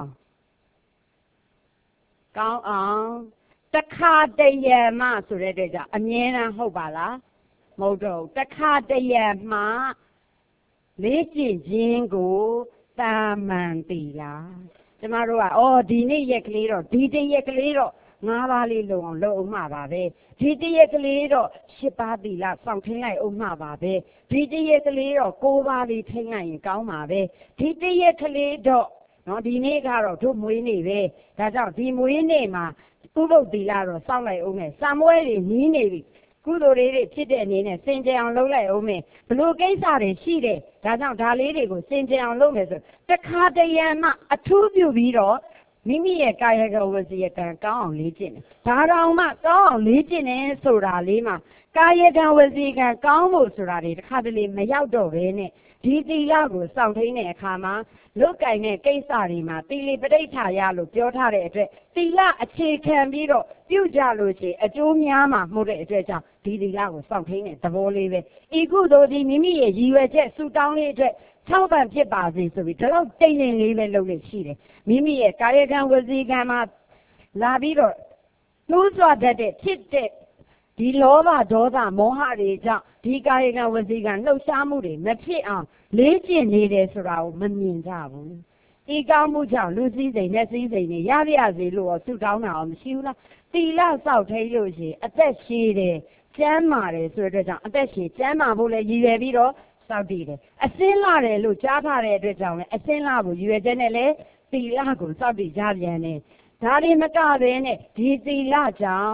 ကောင်းအောင်တခါတရံမှဆိုတဲ့အတွက်ကြောင့်အမြဲတမ်းဟုတ်ပါလားမဟုတ်တော့တခါတရံမှလေ့ကျင့်ခြင်းကိုတမ္မန်သီလကျမတို့ကအော်ဒီနေ့ရက်ကလေးတော့ဒီတရက်ကလေးတော့ငါးပါးလေးလုံအောင်လုပ်အောင်မှာပါပဲဒီတရက်ကလေးတော့ရှစ်ပါးသီလစောင့်ထင်းလိုက်အောင်မှာပါပဲဒီတရက်ကလေးတော့ကိုးပါးလေးထိန်းလိုက်ရင်ကောင်းပါပဲဒီတရက်ကလေးတော့နော်ဒီနေ့ကတော့တို့မွေးနေ့ပဲဒါကြောင့်ဒီမွေးနေ့မှာဥပုသ်သီလတော့စောင့်လိုက်အောင်မယ်စံမွဲတွေနီးနေပြီကုသိုလ်လေးတွေဖြစ်တဲ့အနေနဲ့စင်ကြယ်အောင်လုပ်လိုက်အောင်မယ်ဘလို့ကိစ္စတွေရှိတယ်ဒါကြောင့်ဒါလေးတွေကိုစင်ကြယ်အောင်လုပ်မယ်ဆိုတခါတရံမှအထူးပြုပြီးတော့မိမိရဲ့ကာယကဝစီကံကောင်းအောင်လေ့ကျင့်တယ်ဒါတောင်မှကောင်းအောင်လေ့ကျင့်တယ်ဆိုတာလေးမှာကာယကံဝစီကံကောင်းဖို့ဆိုတာတွေတခါတလေမရောက်တော့ဘဲနဲ့ဒီသီလကိုစောင့်ထိန်တဲ့အခါမှာလုတ်ကင်တဲ့ကိစ္စတွေမှာသီလပဋိဌာယလို့ပြောထားတဲ့အတွက်သီလအခြေခံပြီးတော့ပြုကြလို့ရှိရင်အကျိုးများမှာမှုတဲ့အတွက်ကြောင့်ဒီသီလကိုစောင့်ထိန်တဲ့သဘောလေးပဲဤကုသိုလ်ဒီမိမိရဲ့ရည်ရွယ်ချက်ဆူတောင်းလေးအတွက်ထောက်ပံ့ဖြစ်ပါစေဆိုပြီးဒီလောက်တိတ်နေလေးပဲလုပ်လို့ရှိတယ်မိမိရဲ့ကာယကံဝစီကံမှာလာပြီးတော့နှိုးဆွတတ်တဲ့ဖြစ်တဲ့ဒီလောဘဒေါသမောဟတွေကြောင့်ဒီကာယကံဝစီကံလှုပ်ရှားမှုတွေမဖြစ်အောင်လေ့ကျင့်နေတယ်ဆိုတာကိုမမြင်ကြဘူးဤကောင်းမှုကြောင့်လူစည်းစိမ်နဲ့စည်းစိမ်တွေရပြရစေလို့ဆုတောင်းတာအောင်မရှိဘူးလားသီလစောင့်ထိန်လို့ရှိရင်အသက်ရှည်တယ်ကျမ်းမာတယ်ဆိုတဲ့အတွက်ကြောင့်အသက်ရှည်ကျမ်းမာဖို့လည်းရည်ရွယ်ပြီးတော့စောင့်တည်တယ်အစင်းလာတယ်လို့ကြားထားတဲ့အတွက်ကြောင့်လည်းအစင်းလာကိုရည်ရွယ်ချက်နဲ့လည်းသီလကိုစောင့်တည်ကြပြန်တယ်ဒါတွေမကဘဲနဲ့ဒီသီလကြောင့်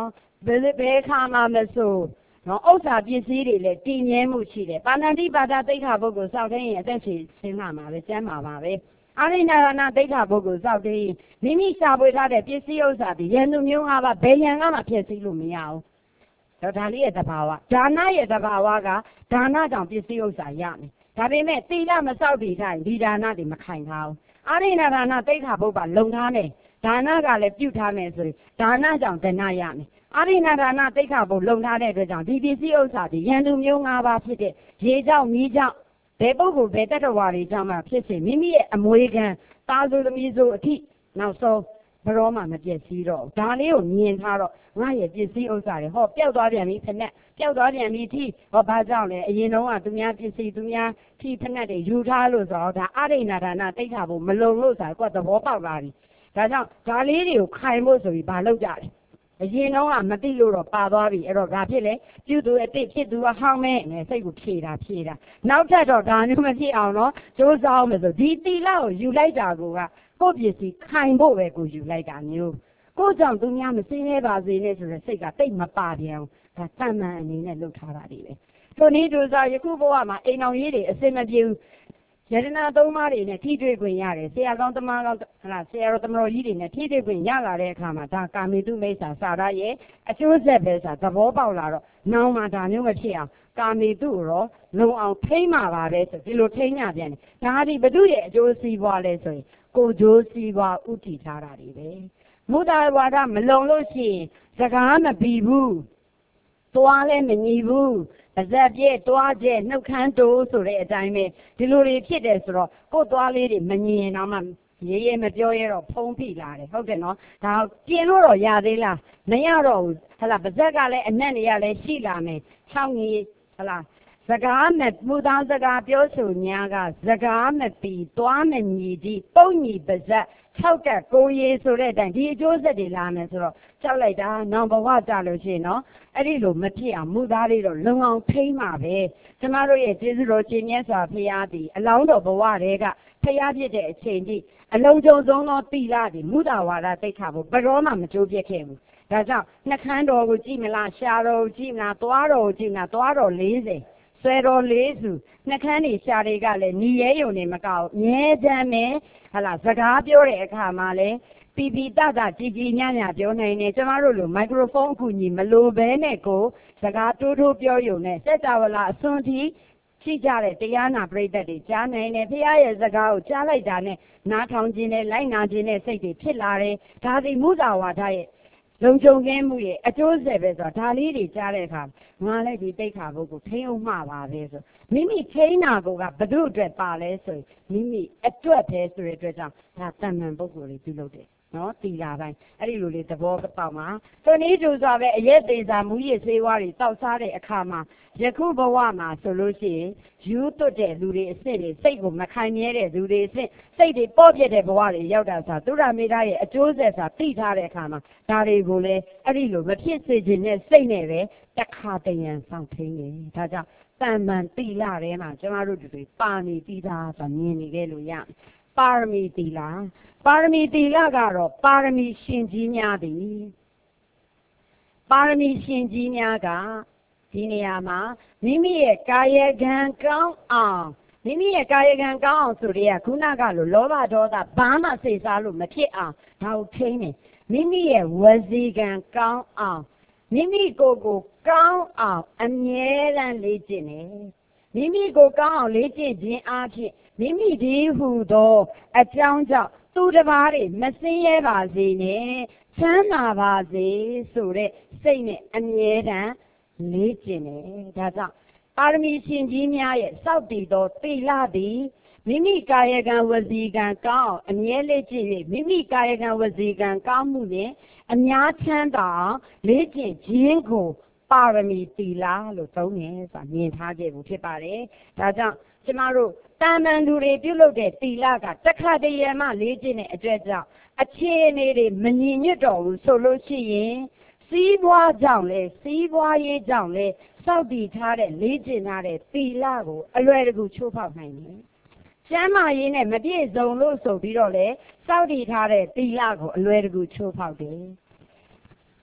ဘယ်ဘယ်ခါမှမဆိုနော်ဥစ္စာပစ္စည်းတွေလည်းတည်မြဲမှုရှိတယ်ပါဏာတိပါဒသိက္ခာပုဂ္ဂိုလ်စောင့်သိရင်အသက်ရှင်ဆင်းလာမှာပဲကျမ်းမှာပါပဲအာရိဏရဏသိက္ခာပုဂ္ဂိုလ်စောင့်သိရင်မိမိရှာဖွေထားတဲ့ပစ္စည်းဥစ္စာတွေရန်သူမျိုးငါးပါးဘယ်ရန်ကမှဖျက်ဆီးလို့မရဘူးတော့ဒါလေးရဲ့သဘာဝဒါနရဲ့သဘာဝကဒါနကြောင့်ပစ္စည်းဥစ္စာရမယ်ဒါပေမဲ့သီလမစောင့်တည်ထားရင်ဒီဒါနတွေမခိုင်ထားဘူးအာရိဏရဏသိက္ခာပုဂ္ဂိုလ်လုံထားမယ်ဒါနကလည်းပြုထားမယ်ဆိုရင်ဒါနကြောင့်ဒဏရမယ်အာရိဏဒါနသိက္ခာပုလုံထားတဲ့အတွက်ကြောင့်ဒီပစ္စည်းဥစ္စာတွေရန်သူမျိုး၅ပါးဖြစ်တဲ့ရေကြောင့်မြေကြောင့်ဘယ်ပုဂ္ဂိုလ်ဘယ်တတ္တဝါတွေကြောင့်မှဖြစ်စေမိမိရဲ့အမွေခံသားစုသမီးစုအထိနောက်ဆုံးဘရောမှမပြည့်စည်တော့ဒါလေးကိုမြင်ထားတော့ငါရဲ့ပစ္စည်းဥစ္စာတွေဟောပျောက်သွားပြန်ပြီဖက်နဲ့ပျောက်သွားပြန်ပြီထိဟောဘာကြောင့်လဲအရင်တော့ကသူများပစ္စည်းသူများထိဖက်နဲ့တွေယူထားလို့ဆိုတော့ဒါအာရိဏဒါနသိက္ခာပုမလုံလို့ဆိုတာကသဘောပေါက်လာပြီဒါကြောင့်ဒါလေးတွေကိုခိုင်ဖို့ဆိုပြီးဘာလုပ်ကြလဲအရင်တော့ကမသိလို့တော့ပါသွားပြီအဲ့တော့ဒါဖြစ်လေပြုသူအတိဖြစ်သူကဟောင်းမဲနဲ့စိတ်ကိုဖြေတာဖြေတာနောက်ထပ်တော့ဒါမျိုးမဖြစ်အောင်တော့ကြိုးစားအောင်မယ်ဆိုဒီတိလကိုယူလိုက်တာကကိုယ့်ပစ္စည်းခိုင်ဖို့ပဲကိုယူလိုက်တာမျိုးကိုကြောင့်သူများမစင်းလဲပါစေနဲ့ဆိုတဲ့စိတ်ကတိတ်မပါပြန်ဘူးဒါတန်မှန်အနေနဲ့လုပ်ထားတာတွေပဲထိုနည်းတူစားယခုဘဝမှာအိမ်အောင်ရေးတွေအစင်မပြေဘူးယတနာသုံးပါးတွေနဲ့ထိတွေ့ခွင့်ရတယ်ဆရာကောင်းတမန်ကောင်းဟလားဆရာတော်တမတော်ကြီးတွေနဲ့ထိတွေ့ခွင့်ရလာတဲ့အခါမှာဒါကာမေတုမိစ္ဆာစာရရဲ့အကျိုးဆက်ပဲဆိုတာသဘောပေါက်လာတော့နောင်မှာဒါမျိုးမဖြစ်အောင်ကာမေတုရောလုံအောင်ထိမ့်မှာပါပဲဆိုဒီလိုထိမ့်ရပြန်တယ်ဒါဒီဘု து ရဲ့အကျိုးစီးပွားလဲဆိုရင်ကိုကျိုးစီးပွားဥတည်ထားတာတွေပဲမုဒ္ဒဝါဒမလုံလို့ရှိရင်စကားမပြီးဘူးသွားလဲမညီဘူးပါဇက်ပြည့်တွားကျဲနှုတ်ခမ်းတိုးဆိုတဲ့အတိုင်းပဲဒီလိုတွေဖြစ်တယ်ဆိုတော့ကိုယ်သွားလေးတွေမမြင်တော့မှရေးရေးမပြောရတော့ဖုံးဖိလာတယ်ဟုတ်တယ်နော်ဒါပြင်လို့တော့ရသေးလားမရတော့ဘူးဟလာပါဇက်ကလည်းအနက်နေရလဲရှိလာမယ်ချောင်းကြီးဟလာစကားမမူသားစကားပြောဆိုများကစကားမပြီးသွားမညီကြီးပုံညီပါဇက်၆တက်ကိုရေးဆိုတဲ့အတိုင်းဒီအကျိုးဆက်တွေလာမယ်ဆိုတော့ကြောက်လိုက်တာနောင်ဘဝကြလို့ရှိရင်နော်အဲ့ဒီလိုမဖြစ်အောင်မူသားလေးတော့လုံအောင်ထိမ့်မှာပဲကျမတို့ရဲ့ကျေးဇူးတော်ရှင်မြတ်စွာဘုရားသည်အလောင်းတော်ဘဝတွေကဖျားပြတဲ့အချိန်ကြီးအလုံးစုံဆုံးသောတိလသည်မုဒ္ဒဝါဒသိက္ခာကိုဘရောမှမကြိုးပြက်ခဲ့ဘူးဒါကြောင့်နှခမ်းတော်ကိုကြည့်မလားရှားတော်ကိုကြည့်မလားသွားတော်ကိုကြည့်မလားသွားတော်၄၀ဆွဲတော်လေးစုနှခမ်းနေရှားတွေကလည်းညီရဲယုံနေမကောက်မြဲတမ်းပဲဟလာစကားပြောတဲ့အခါမှာလည်းပီပီတတကြည်ကြည်ညံ့ညံ့ပြောနိုင်တယ်ကျမတို့လိုမိုက်ခရိုဖုန်းအခုညီမလိုဘဲနဲ့ကိုစကားတိုးတိုးပြောရုံနဲ့စက်ကြဝဠာအစွန်းထိရှိကြတဲ့တရားနာပရိသတ်တွေကြားနိုင်တယ်ဖခင်ရဲ့စကားကိုကြားလိုက်တာနဲ့နားထောင်ခြင်းနဲ့လိုက်နာခြင်းနဲ့စိတ်တွေဖြစ်လာတယ်ဒါသည်မုဒ္ဒဝါဒရဲ့လုံခြုံကင်းမှုရဲ့အကျိုးဆက်ပဲဆိုတော့ဒါလေးတွေကြားတဲ့အခါငါလည်းဒီတိတ်ခါဘုတ်ကိုထိန်းအောင်မှာပါပဲဆိုမိမိထိန်းတာကဘု து အတွက်ပါလဲဆိုရင်မိမိအတွက်ပဲဆိုတဲ့အတွက်ကြောင့်ဒါတန်မှန်ပုဂ္ဂိုလ်တွေပြုလုပ်တယ်နော်တီလာတိုင်းအဲ့ဒီလိုလေးသဘောပေါက်မှာဆိုနည်းတူစွာပဲအရက်သေးစာမူရည်ဆေးဝါးတွေတောက်စားတဲ့အခါမှာယခုဘဝမှာဆိုလို့ရှိရင်ယူသွတ်တဲ့လူတွေအစ်စ်တွေစိတ်ကိုမခိုင်မြဲတဲ့လူတွေအစ်စ်စိတ်တွေပေါ့ပြတဲ့ဘဝတွေရောက်တာဆိုသုရမေတ္တာရဲ့အကျိုးဆက်စာသိထားတဲ့အခါမှာဒါတွေကိုလည်းအဲ့ဒီလိုမဖြစ်စေခြင်းနဲ့စိတ်နဲ့ပဲတခါတရံဆောင်ထိန်နေဒါကြောင့်တန်မှန်တိလာထဲမှာကျမတို့တွေပါနေပြီးသားဆိုမြင်နေခဲ့လို့ရပါရမီတိလာပါရမီတိလကတော့ပါရမီရှင်ကြီးများသည်ပါရမီရှင်ကြီးများကဒီနေရာမှာမိမိရဲ့ကာယကံကောင်းအောင်မိမိရဲ့ကာယကံကောင်းအောင်ဆိုတဲ့ခုနကလိုလောဘဒေါသဘာမှစိတ်စားလို့မဖြစ်အောင်ဒါကိုထိန်းတယ်မိမိရဲ့ဝစီကံကောင်းအောင်မိမိကိုယ်ကိုကောင်းအောင်အမြဲတမ်းလေ့ကျင့်တယ်မိမိကိုကောင်းအောင်လေ့ကျင့်ခြင်းအပြင်မိမိဒီဟုသောအကြောင်းကြောင့်သူတစ်ပါးတွေမစင်းရဲပါစေနဲ့ချမ်းသာပါစေဆိုတဲ့စိတ်နဲ့အမြဲတမ်းလေ့ကျင့်တယ်ဒါကြောင့်ပါရမီရှင်ကြီးများရဲ့စောင့်တည်သောသီလသည်မိမိကာယကံဝစီကံကောင်းအောင်အမြဲလေ့ကျင့်၍မိမိကာယကံဝစီကံကောင်းမှုနဲ့အများချမ်းသာအောင်လေ့ကျင့်ခြင်းကိုပါရမီသီလလို့သုံးတယ်ဆိုတာမြင်ထားခဲ့ဘူးဖြစ်ပါတယ်ဒါကြောင့်ကျမတို့တာမန်လူတွေပြုလုပ်တဲ့သီလကတခါတရံမှလေ့ကျင့်တဲ့အတွက်ကြောင့်အခြေအနေတွေမငြိမ်ညွတ်တော့ဘူးဆိုလို့ရှိရင်စီးပွားကြောင့်လေစီးပွားရေးကြောင့်လေစောင့်တည်ထားတဲ့လေ့ကျင့်ထားတဲ့သီလကိုအလွယ်တကူချိုးဖောက်နိုင်တယ်ကျမ်းမာရေးနဲ့မပြည့်စုံလို့ဆိုပြီးတော့လေစောင့်တည်ထားတဲ့သီလကိုအလွယ်တကူချိုးဖောက်တယ်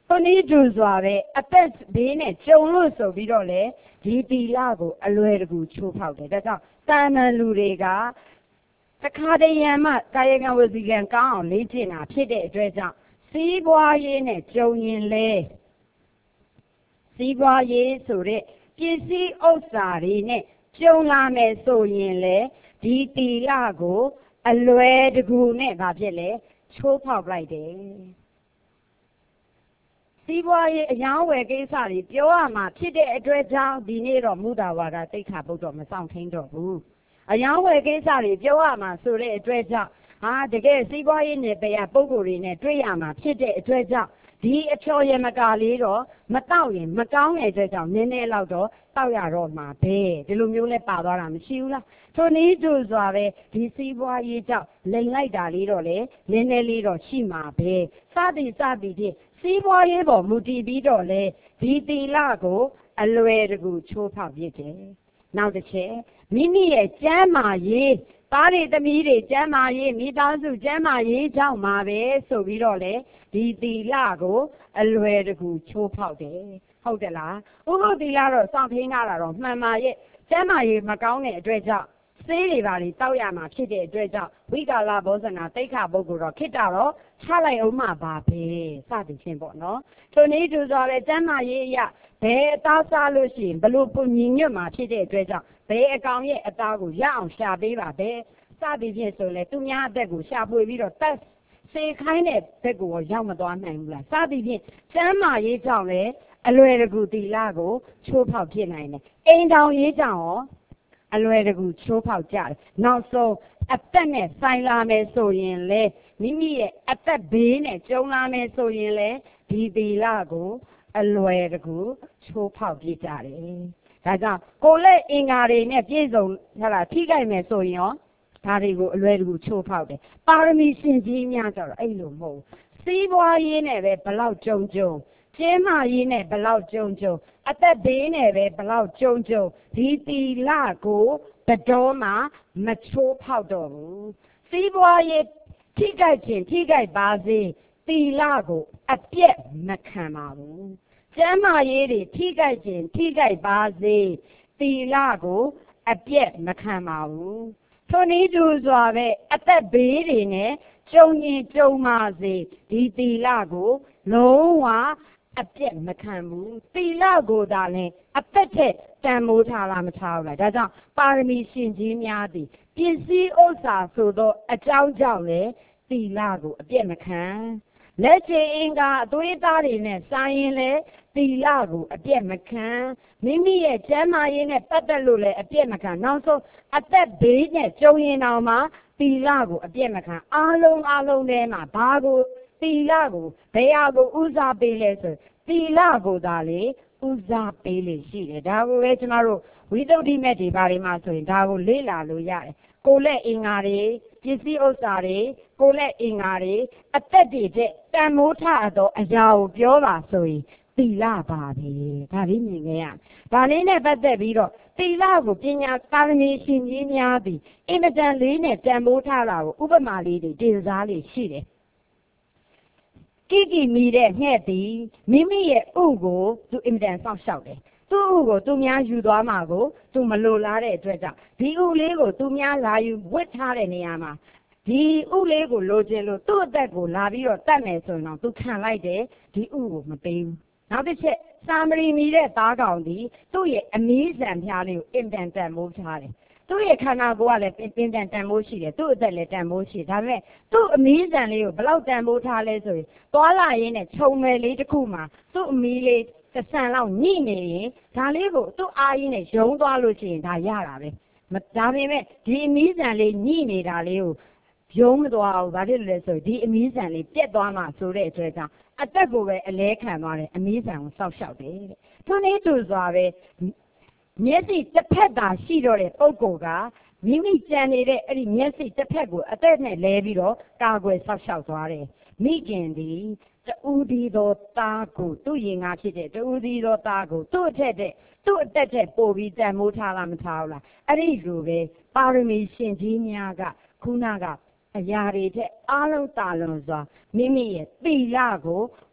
ထိုနည်းတူစွာပဲအသက်ဘေးနဲ့ကြုံလို့ဆိုပြီးတော့လေဒီသီလကိုအလွယ်တကူချိုးဖောက်တယ်ဒါကြောင့်တာမန်လူတွေကတခါတရံမှကာယကံဝစီကံကောင်းအောင်လေ့ကျင့်တာဖြစ်တဲ့အတွက်ကြောင့်စီးပွားရေးနဲ့ကြုံရင်လေစီးပွားရေးဆိုတဲ့ပစ္စည်းဥစ္စာတွေနဲ့ကြုံလာမယ်ဆိုရင်လေဒီသီလကိုအလွယ်တကူနဲ့ဘာဖြစ်လဲချိုးဖောက်လိုက်တယ်စီးပွားရေးအယောင်းဝယ်ကိစ္စတွေပြောရမှာဖြစ်တဲ့အတွက်ကြောင့်ဒီနေ့တော့မူတာဝါဒသိက္ခာပုဒ်တော့မဆောင်ထင်းတော့ဘူးအယောင်းဝယ်ကိစ္စတွေပြောရမှာဆိုတဲ့အတွက်ကြောင့်ဟာတကယ်စီးပွားရေးနယ်ပယ်ကပုံကိုယ်တွေနဲ့တွေ့ရမှာဖြစ်တဲ့အတွက်ကြောင့်ဒီအချော်ရမကာလေးတော့မတောက်ရင်မကောင်းတဲ့အတွက်ကြောင့်နည်းနည်းလောက်တော့တောက်ရတော့မှာပဲဒီလိုမျိုးလဲပါသွားတာမရှိဘူးလားထိုနည်းတူစွာပဲဒီစီးပွားရေးကြောင့်လိန်လိုက်တာလေးတော့လေနည်းနည်းလေးတော့ရှိမှာပဲစသည်စသည်ဖြင့်စီးပွားရေးပေါ်မူတည်ပြီးတော့လေဒီသီလကိုအလွယ်တကူချိုးဖောက်ပြတယ်နောက်တစ်ချက်မိမိရဲ့ကျမ်းမာရေးသားတွေသမီးတွေကျမ်းမာရေးမိသားစုကျမ်းမာရေးကြောင့်မှာပဲဆိုပြီးတော့လေဒီသီလကိုအလွယ်တကူချိုးဖောက်တယ်ဟုတ်တယ်လားဥပုသ်သီလတော့စောင့်ထိန်းထားတာတော့မှန်ပါရဲ့ကျမ်းမာရေးမကောင်းတဲ့အတွက်ကြောင့်ဆေးတွေပါတွေတောက်ရမှာဖြစ်တဲ့အတွက်ကြောင့်ဝိကာလဘောဇနာတိတ်ခပုဂ္ဂိုလ်တော့ခိတ္တတော့ချလိုက်အောင်မှာပါပဲစသည်ဖြင့်ပေါ့နော်ထိုနည်းတူစွာပဲကျမ်းမာရေးအရဘယ်အသားစားလို့ရှိရင်ဘလို့ပုံညီညွတ်မှာဖြစ်တဲ့အတွက်ကြောင့်ဘယ်အကောင်ရဲ့အသားကိုရအောင်ရှာပေးပါပဲစသည်ဖြင့်ဆိုလဲသူများအသက်ကိုရှာပွေပြီးတော့တက်စေခိုင်းတဲ့ဘက်ကိုရောက်မသွားနိုင်ဘူးလားစသည်ဖြင့်ကျမ်းမာရေးကြောင့်လဲအလွယ်တကူသီလကိုချိုးဖောက်ဖြစ်နိုင်တယ်အိမ်ထောင်ရေးကြောင့်ရောအလွယ်တကူချိုးဖောက်ကြတယ်နောက်ဆုံးအသက်နဲ့ဆိုင်လာမယ်ဆိုရင်လေမိမိရဲ့အသက်ဘေးနဲ့ကြုံလာမယ်ဆိုရင်လေဒီသီလကိုအလွယ်တကူချိုးဖောက်ပြကြတယ်ဒါကြောင့်ကိုယ်လက်အင်္ဂါတွေနဲ့ပြည့်စုံဟလာထိခိုက်မယ်ဆိုရင်ရောဒါတွေကိုအလွယ်တကူချိုးဖောက်တယ်ပါရမီရှင်ကြီးများကြတော့အဲ့လိုမဟုတ်စီးပွားရေးနဲ့ပဲဘလောက်ကြုံကြုံကျင်းမာရေးနဲ့ဘလောက်ကြုံကြုံအသက်ဘေးနဲ့ပဲဘလောက်ကြုံကြုံဒီသီလကိုဘတော်မှမချိုးဖောက်တော့ဘူးစီးပွားရေးထိခိုက်ခြင်းထိခိုက်ပါစေသီလကိုအပြည့်မခံပါဘူးကျမ်းမာရေးတွေထိခိုက်ခြင်းထိခိုက်ပါစေသီလကိုအပြည့်မခံပါဘူးထိုနည်းတူစွာပဲအသက်ဘေးတွေနဲ့ကြုံရင်ကြုံပါစေဒီသီလကိုလုံးဝအပြည့်မခံဘူးသီလကိုသာလည်းအသက်ထက်တန်မိုးထားလားမထားဘူးလားဒါကြောင့်ပါရမီရှင်ကြီးများသည်ပစ္စည်းဥစ္စာဆိုသောအကြောင်းကြောင့်လည်းသီလကိုအပြည့်မခံလက်ချေအင်္ဂါအသွေးသားတွေနဲ့စားရင်လည်းသီလကိုအပြည့်မခံမိမိရဲ့ကျမ်းမာရေးနဲ့ပတ်သက်လို့လည်းအပြည့်မခံနောက်ဆုံးအသက်ဘေးနဲ့ကြုံရင်တော့မှသီလကိုအပြည့်မခံအားလုံးအားလုံးထဲမှာဘာကိုသီလကိုဘယ်ဟာကိုဦးစားပေးလဲဆိုသီလကိုသာလေဦးစားပေးလေရှိတယ်ဒါကိုပဲကျမတို့ဝိသုဒ္ဓိမဲ့တွေဘာတွေမှဆိုရင်ဒါကိုလေ့လာလို့ရတယ်ကိုယ်လက်အင်္ဂါတွေပစ္စည်းဥစ္စာတွေကိုယ်လက်အင်္ဂါတွေအသက်တွေတဲ့တန်မိုးထသောအရာကိုပြောပါဆိုရင်သီလပါပဲဒါလေးမြင်ခဲ့ရဒါလေးနဲ့ပတ်သက်ပြီးတော့သီလကိုပညာပါရမီရှင်ကြီးများသည်အင်မတန်လေးနဲ့တန်မိုးထတာကိုဥပမာလေးတွေတင်စားလေးရှိတယ်ကိကိမီတဲ့ငှက်သည်မိမိရဲ့ဥကိုသူအင်မတန်စောင့်ရှောက်တယ်သူ့ဥကိုသူများယူသွားမှာကိုသူမလိုလားတဲ့အတွက်ကြောင့်ဒီဥလေးကိုသူများလာယူဝတ်ထားတဲ့နေရာမှာဒီဥလေးကိုလိုချင်လို့သူ့အသက်ကိုလာပြီးတော့တတ်မယ်ဆိုရင်တော့သူခံလိုက်တယ်ဒီဥကိုမပေးဘူးနောက်တစ်ချက်စာမရီမီတဲ့သားကောင်သည်သူ့ရဲ့အမီးဆန်ဖျားလေးကိုအင်တန်တန်မိုးထားတယ်သူ့ရဲ့ခန္ဓာကိုယ်ကလည်းပင်ပင်တန်တန်မိုးရှိတယ်သူ့အသက်လည်းတန်မိုးရှိတယ်ဒါပေမဲ့သူ့အမီးဆန်လေးကိုဘလောက်တန်မိုးထားလဲဆိုရင်သွားလာရင်းနဲ့ခြုံမယ်လေးတစ်ခုမှာသူ့အမီးလေးတစ်ဆန်လောက်ညှိနေရင်ဒါလေးကိုသူ့အားကြီးနဲ့ယုံသွားလို့ရှိရင်ဒါရတာပဲဒါပေမဲ့ဒီအမီးဆန်လေးညှိနေတာလေးကိုယုံမသွားဘူးဘာဖြစ်လို့လဲဆိုရင်ဒီအမီးဆန်လေးပြက်သွားမှဆိုတဲ့အတွက်ကြောင့်အသက်ကိုပဲအလဲခံသွားတယ်အမီးဆန်ကိုစောက်ရှောက်တယ်တဲ့ထိုနည်းတူစွာပဲမျက်စိတစ်ဖက်သာရှိတော့တဲ့ပုဂ္ဂိုလ်ကမိမိကြံနေတဲ့အဲ့ဒီမျက်စိတစ်ဖက်ကိုအသက်နဲ့လဲပြီးတော့ကာကွယ်စောက်ရှောက်သွားတယ်မိခင်သည်တူဒီသောသားကိုသူ့ရင်ငါဖြစ်တဲ့တူဒီသောသားကိုသူ့အထက်တဲ့သူ့အသက်တဲ့ပို့ပြီးတန်မိုးထားလားမထားဘူးလားအဲ့ဒီလိုပဲပါရမီရှင်ကြီးများကခုနကအရာတွေတဲ့အားလုံးတာလွန်စွာမိမိရဲ့သီလကို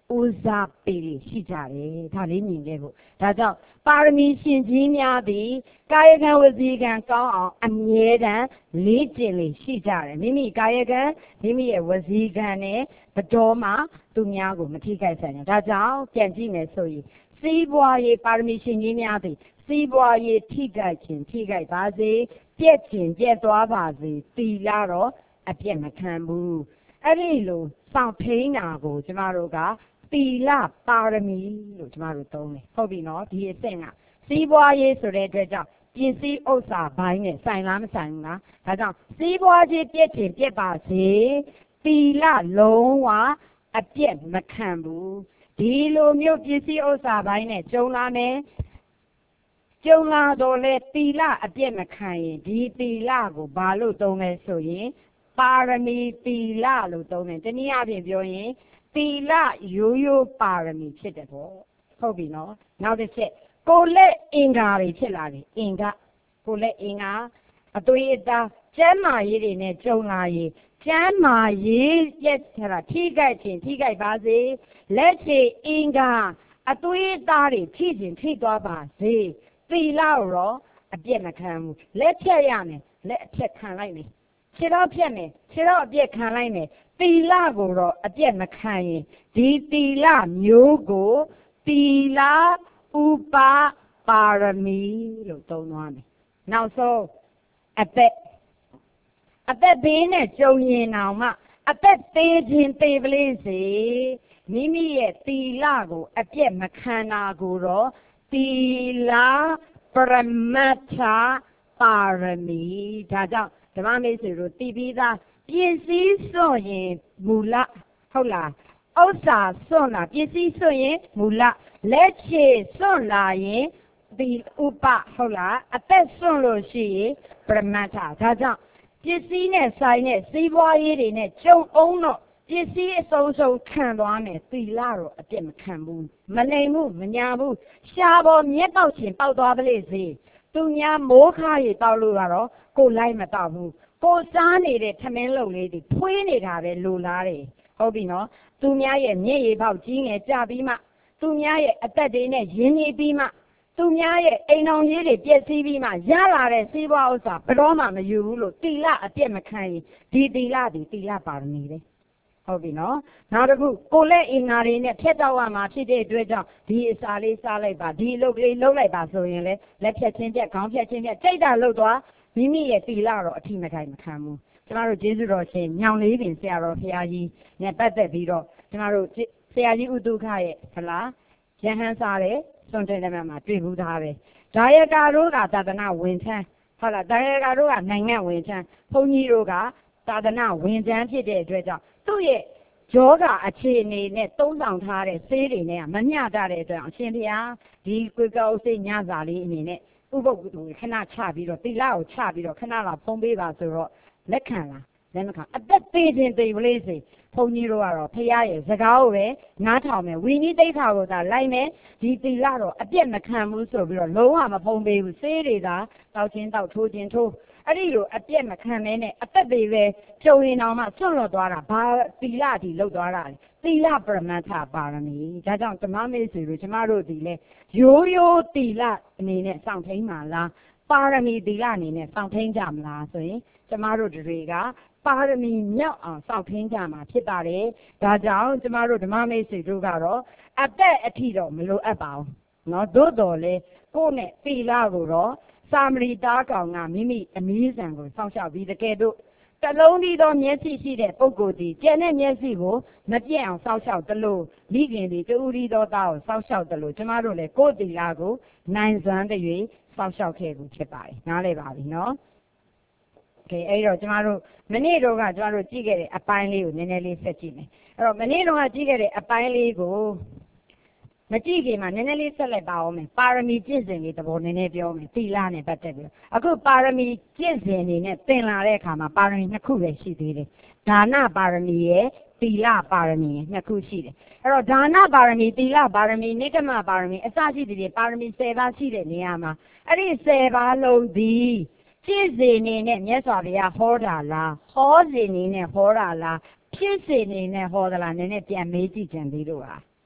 ဦးစားပေးလေးရှိကြတယ်ဒါလေးမြင်ခဲ့ဖို့ဒါကြောင့်ပါရမီရှင်ကြီးများသည်ကာယကံဝစီကံကောင်းအောင်အမြဲတမ်းလေ့ကျင့်လေးရှိကြတယ်မိမိကာယကံမိမိရဲ့ဝစီကံနဲ့ဘတော်မှာသူများကိုမထိခိုက်ဆိုင်ဘူးဒါကြောင့်ပြန်ကြည့်မယ်ဆိုရင်စီးပွားရေးပါရမီရှင်ကြီးများသည်စီးပွားရေးထိခိုက်ခြင်းထိခိုက်ပါစေပြည့်ခြင်းပြည့်သွားပါစေသီလတော့အပြည့်မခံဘူးအဲ့ဒီလိုစောင့်ထိန်တာကိုကျမတို့ကသီလပါရမီလို့ကျမတို့သုံးတယ်ဟုတ်ပြီနော်ဒီအဆင့်ကစီးပွားရေးဆိုတဲ့အတွက်ကြောင့်ပစ္စည်းဥစ္စာဘိုင်းနဲ့ဆိုင်လားမဆိုင်ဘူးလားဒါကြောင့်စီးပွားရေးပြည့်ခြင်းပြည့်ပါစေသီလလုံးဝအပြည့်မခံဘူးဒီလိုမျိုးပစ္စည်းဥစ္စာဘိုင်းနဲ့ကျုံလာမယ်ကျုံလာတော့လေသီလအပြည့်မခံရင်ဒီသီလကိုဘာလို့သုံးလဲဆိုရင်ပါရမီသီလလို့သုံးတယ်တနည်းအားဖြင့်ပြောရင်သီလရိုးရိုးပါရမီဖြစ်တယ်ပေါ့ဟုတ်ပြီနော်နောက်တစ်ချက်ကိုယ်လက်အင်္ဂါတွေဖြစ်လာတယ်အင်္ဂါကိုယ်လက်အင်္ဂါအသွေးအသားကျမ်းမာရေးတွေနဲ့ကြုံလာရင်ကျမ်းမာရေးပြည့်ထတာထိခိုက်ခြင်းထိခိုက်ပါစေလက်ချေအင်္ဂါအသွေးအသားတွေထိခြင်းထိသွားပါစေသီလရောအပြည့်မခံဘူးလက်ဖြတ်ရမယ်လက်အဖြတ်ခံလိုက်မယ်ခြေတော့ဖြတ်မယ်ခြေတော့အပြည့်ခံလိုက်မယ်သီလကိုတော့အပြည့်မခံရင်ဒီသီလမျိုးကိုသီလဥပပါရမီလို့သုံးသွားမယ်နောက်ဆုံးအသက်အသက်ဘေးနဲ့ကြုံရင်အောင်မှအသက်သေးခြင်းသေးပလေးစေမိမိရဲ့သီလကိုအပြည့်မခံတာကိုတော့သီလပရမတ္ထပါရမီဒါကြောင့်ဓမ္မမိတ်ဆွေတို့သိပြီးသားပစ္စည်းစွန့်ရင်မူလဟုတ်လားဥစ္စာစွန့်လာပစ္စည်းစွန့်ရင်မူလလက်ချေစွန့်လာရင်ဒီဥပဟုတ်လားအသက်စွန့်လို့ရှိရင်ပရမတ္ထဒါကြောင့်ပစ္စည်းနဲ့ဆိုင်နဲ့စီးပွားရေးတွေနဲ့ကြုံအောင်တော့ပစ္စည်းအစုံစုံခံသွားမယ်သီလတော့အပြည့်မခံဘူးမလိမ်ဘူးမညာဘူးရှားပေါ်မြက်ပေါက်ခြင်းပေါက်သွားပါလေစေသူများမိုးခါရီတောက်လို့ကတော့ကိုလိုက်မတောက်ဘူးကိုစားနေတဲ့ထမင်းလုံလေးတွေဖွေးနေတာပဲလိုလားတယ်ဟုတ်ပြီနော်သူများရဲ့မျက်ရည်ပေါက်ကြီးငယ်ကြပြီးမှသူများရဲ့အသက်တွေနဲ့ရင်းနှီးပြီးမှသူများရဲ့အိမ်တော်ကြီးတွေပြည့်စည်ပြီးမှရလာတဲ့စီးပွားဥစ္စာဘယ်တော့မှမယူဘူးလို့သီလအပြည့်မခံရင်ဒီသီလဒီသီလပါရမီပဲဟုတ်ပြီနော်နောက်တစ်ခုကိုလက်အင်္ဂါတွေနဲ့ဖြတ်တော့ရမှာဖြစ်တဲ့အတွက်ကြောင့်ဒီအစာလေးစားလိုက်ပါဒီလုပ်လေးလုပ်လိုက်ပါဆိုရင်လေလက်ဖြတ်ချင်းပြက်ခေါင်းဖြတ်ချင်းပြက်ကြိတ်တာလုပ်သွားမိမိရဲ့သီလတော့အထိမခိုင်မခံဘူးကျမတို့ကျေးဇူးတော်ရှင်ညောင်လေးပင်ဆရာတော်ဘုရားကြီးနဲ့ပတ်သက်ပြီးတော့ကျမတို့ဆရာကြီးဥတုခရဲ့ဟလားရဟန်းစားတဲ့စွန့်တဲ့နေရာမှာတွေ့ဘူးသားပဲဒါယကာတို့ကသာသနာဝင်ထမ်းဟုတ်လားဒါယကာတို့ကနိုင်ငံဝင်ထမ်းဘုန်းကြီးတို့ကသာသနာဝင်ထမ်းဖြစ်တဲ့အတွက်ကြောင့်သူ့ရဲ့ယောဂအခြေအနေနဲ့သုံးဆောင်ထားတဲ့ဆေးတွေနဲ့မမျှတတဲ့အတွက်အရှင်ဘုရားဒီကွေကောဆေးညစာလေးအနေနဲ့ဥပုပ်ကိုခဏချပြီးတော့သီလကိုချပြီးတော့ခဏလောက်ဖုံးပေးပါဆိုတော့လက်ခံလားလက်မခံအသက်သေးခြင်းသေးပလေးစေဘုန်းကြီးတို့ကတော့ဖရာရဲ့စကားကိုပဲနားထောင်မယ်ဝိနည်းသိက္ခာကိုသာလိုက်မယ်ဒီသီလတော့အပြည့်မခံဘူးဆိုပြီးတော့လုံးဝမဖုံးပေးဘူးဆေးတွေသာတောက်ချင်းတောက်ထိုးချင်းထိုးအဲ့ဒီလိုအပြည့်မခံမဲနဲ့အသက်သေးပဲကြုံရင်အောင်မှဆွတ်လွတ်သွားတာဘာသီလဒီလောက်သွားတာလေသီလပရမတ္ထပါရမီဒါကြောင့်ဓမ္မမေဆွေတို့ကျမတို့ဒီလေရိုးရိုးသီလအနေနဲ့စောင့်ထိန်ပါလားပါရမီသီလအနေနဲ့စောင့်ထိန်ကြမလားဆိုရင်ကျမတို့တွေကပါရမီမြောက်အောင်စောင့်ထိန်ကြမှာဖြစ်ပါတယ်ဒါကြောင့်ကျမတို့ဓမ္မမေဆွေတို့ကတော့အသက်အထိတော့မလိုအပ်ပါဘူးနော်သို့တော်လေကိုယ့်နဲ့သီလကိုတော့စာမရီသားကောင်ကမိမိအမီးဆန်ကိုစောင့်ရှောက်ပြီးတကယ်တော့တလုံးဒီသောမျက်စိရှိတဲ့ပုဂ္ဂိုလ်ဒီကျန်တဲ့မျက်စိကိုမပြတ်အောင်စောင့်ရှောက်သလိုမိခင်ဒီတူရီသောသားကိုစောင့်ရှောက်သလိုကျမတို့လည်းကိုယ်တီလာကိုနိုင်စွမ်းတည်းစောင့်ရှောက်ခဲ့ဘူးဖြစ်ပါတယ်နားလည်ပါပြီနော်ကဲအဲ့တော့ကျမတို့မနေ့တော့ကကျမတို့ကြည့်ခဲ့တဲ့အပိုင်းလေးကိုနည်းနည်းလေးဆက်ကြည့်မယ်အဲ့တော့မနေ့တော့ကကြည့်ခဲ့တဲ့အပိုင်းလေးကိုမကြည့်ခင်မှာနည်းနည်းလေးဆက်လိုက်ပါအောင်မယ်ပါရမီကျင့်စဉ်လေးသဘောနည်းနည်းပြောမယ်သီလနဲ့ပတ်သက်ပြီးအခုပါရမီကျင့်စဉ်နေနဲ့သင်လာတဲ့အခါမှာပါရမီနှစ်ခုပဲရှိသေးတယ်ဒါနပါရမီရဲ့သီလပါရမီနှစ်ခုရှိတယ်အဲ့တော့ဒါနပါရမီသီလပါရမီနိဂမပါရမီအစရှိတဲ့ပါရမီဆယ်ပါးရှိတဲ့နေရာမှာအဲ့ဒီဆယ်ပါးလုံးဒီကျင့်စဉ်နေနဲ့မြတ်စွာဘုရားဟောတာလားဟောစဉ်နေနဲ့ဟောတာလားဖြစ်စဉ်နေနဲ့ဟောတာလားနည်းနည်းပြန်မေးကြည့်ကြံသေးလို့ပါ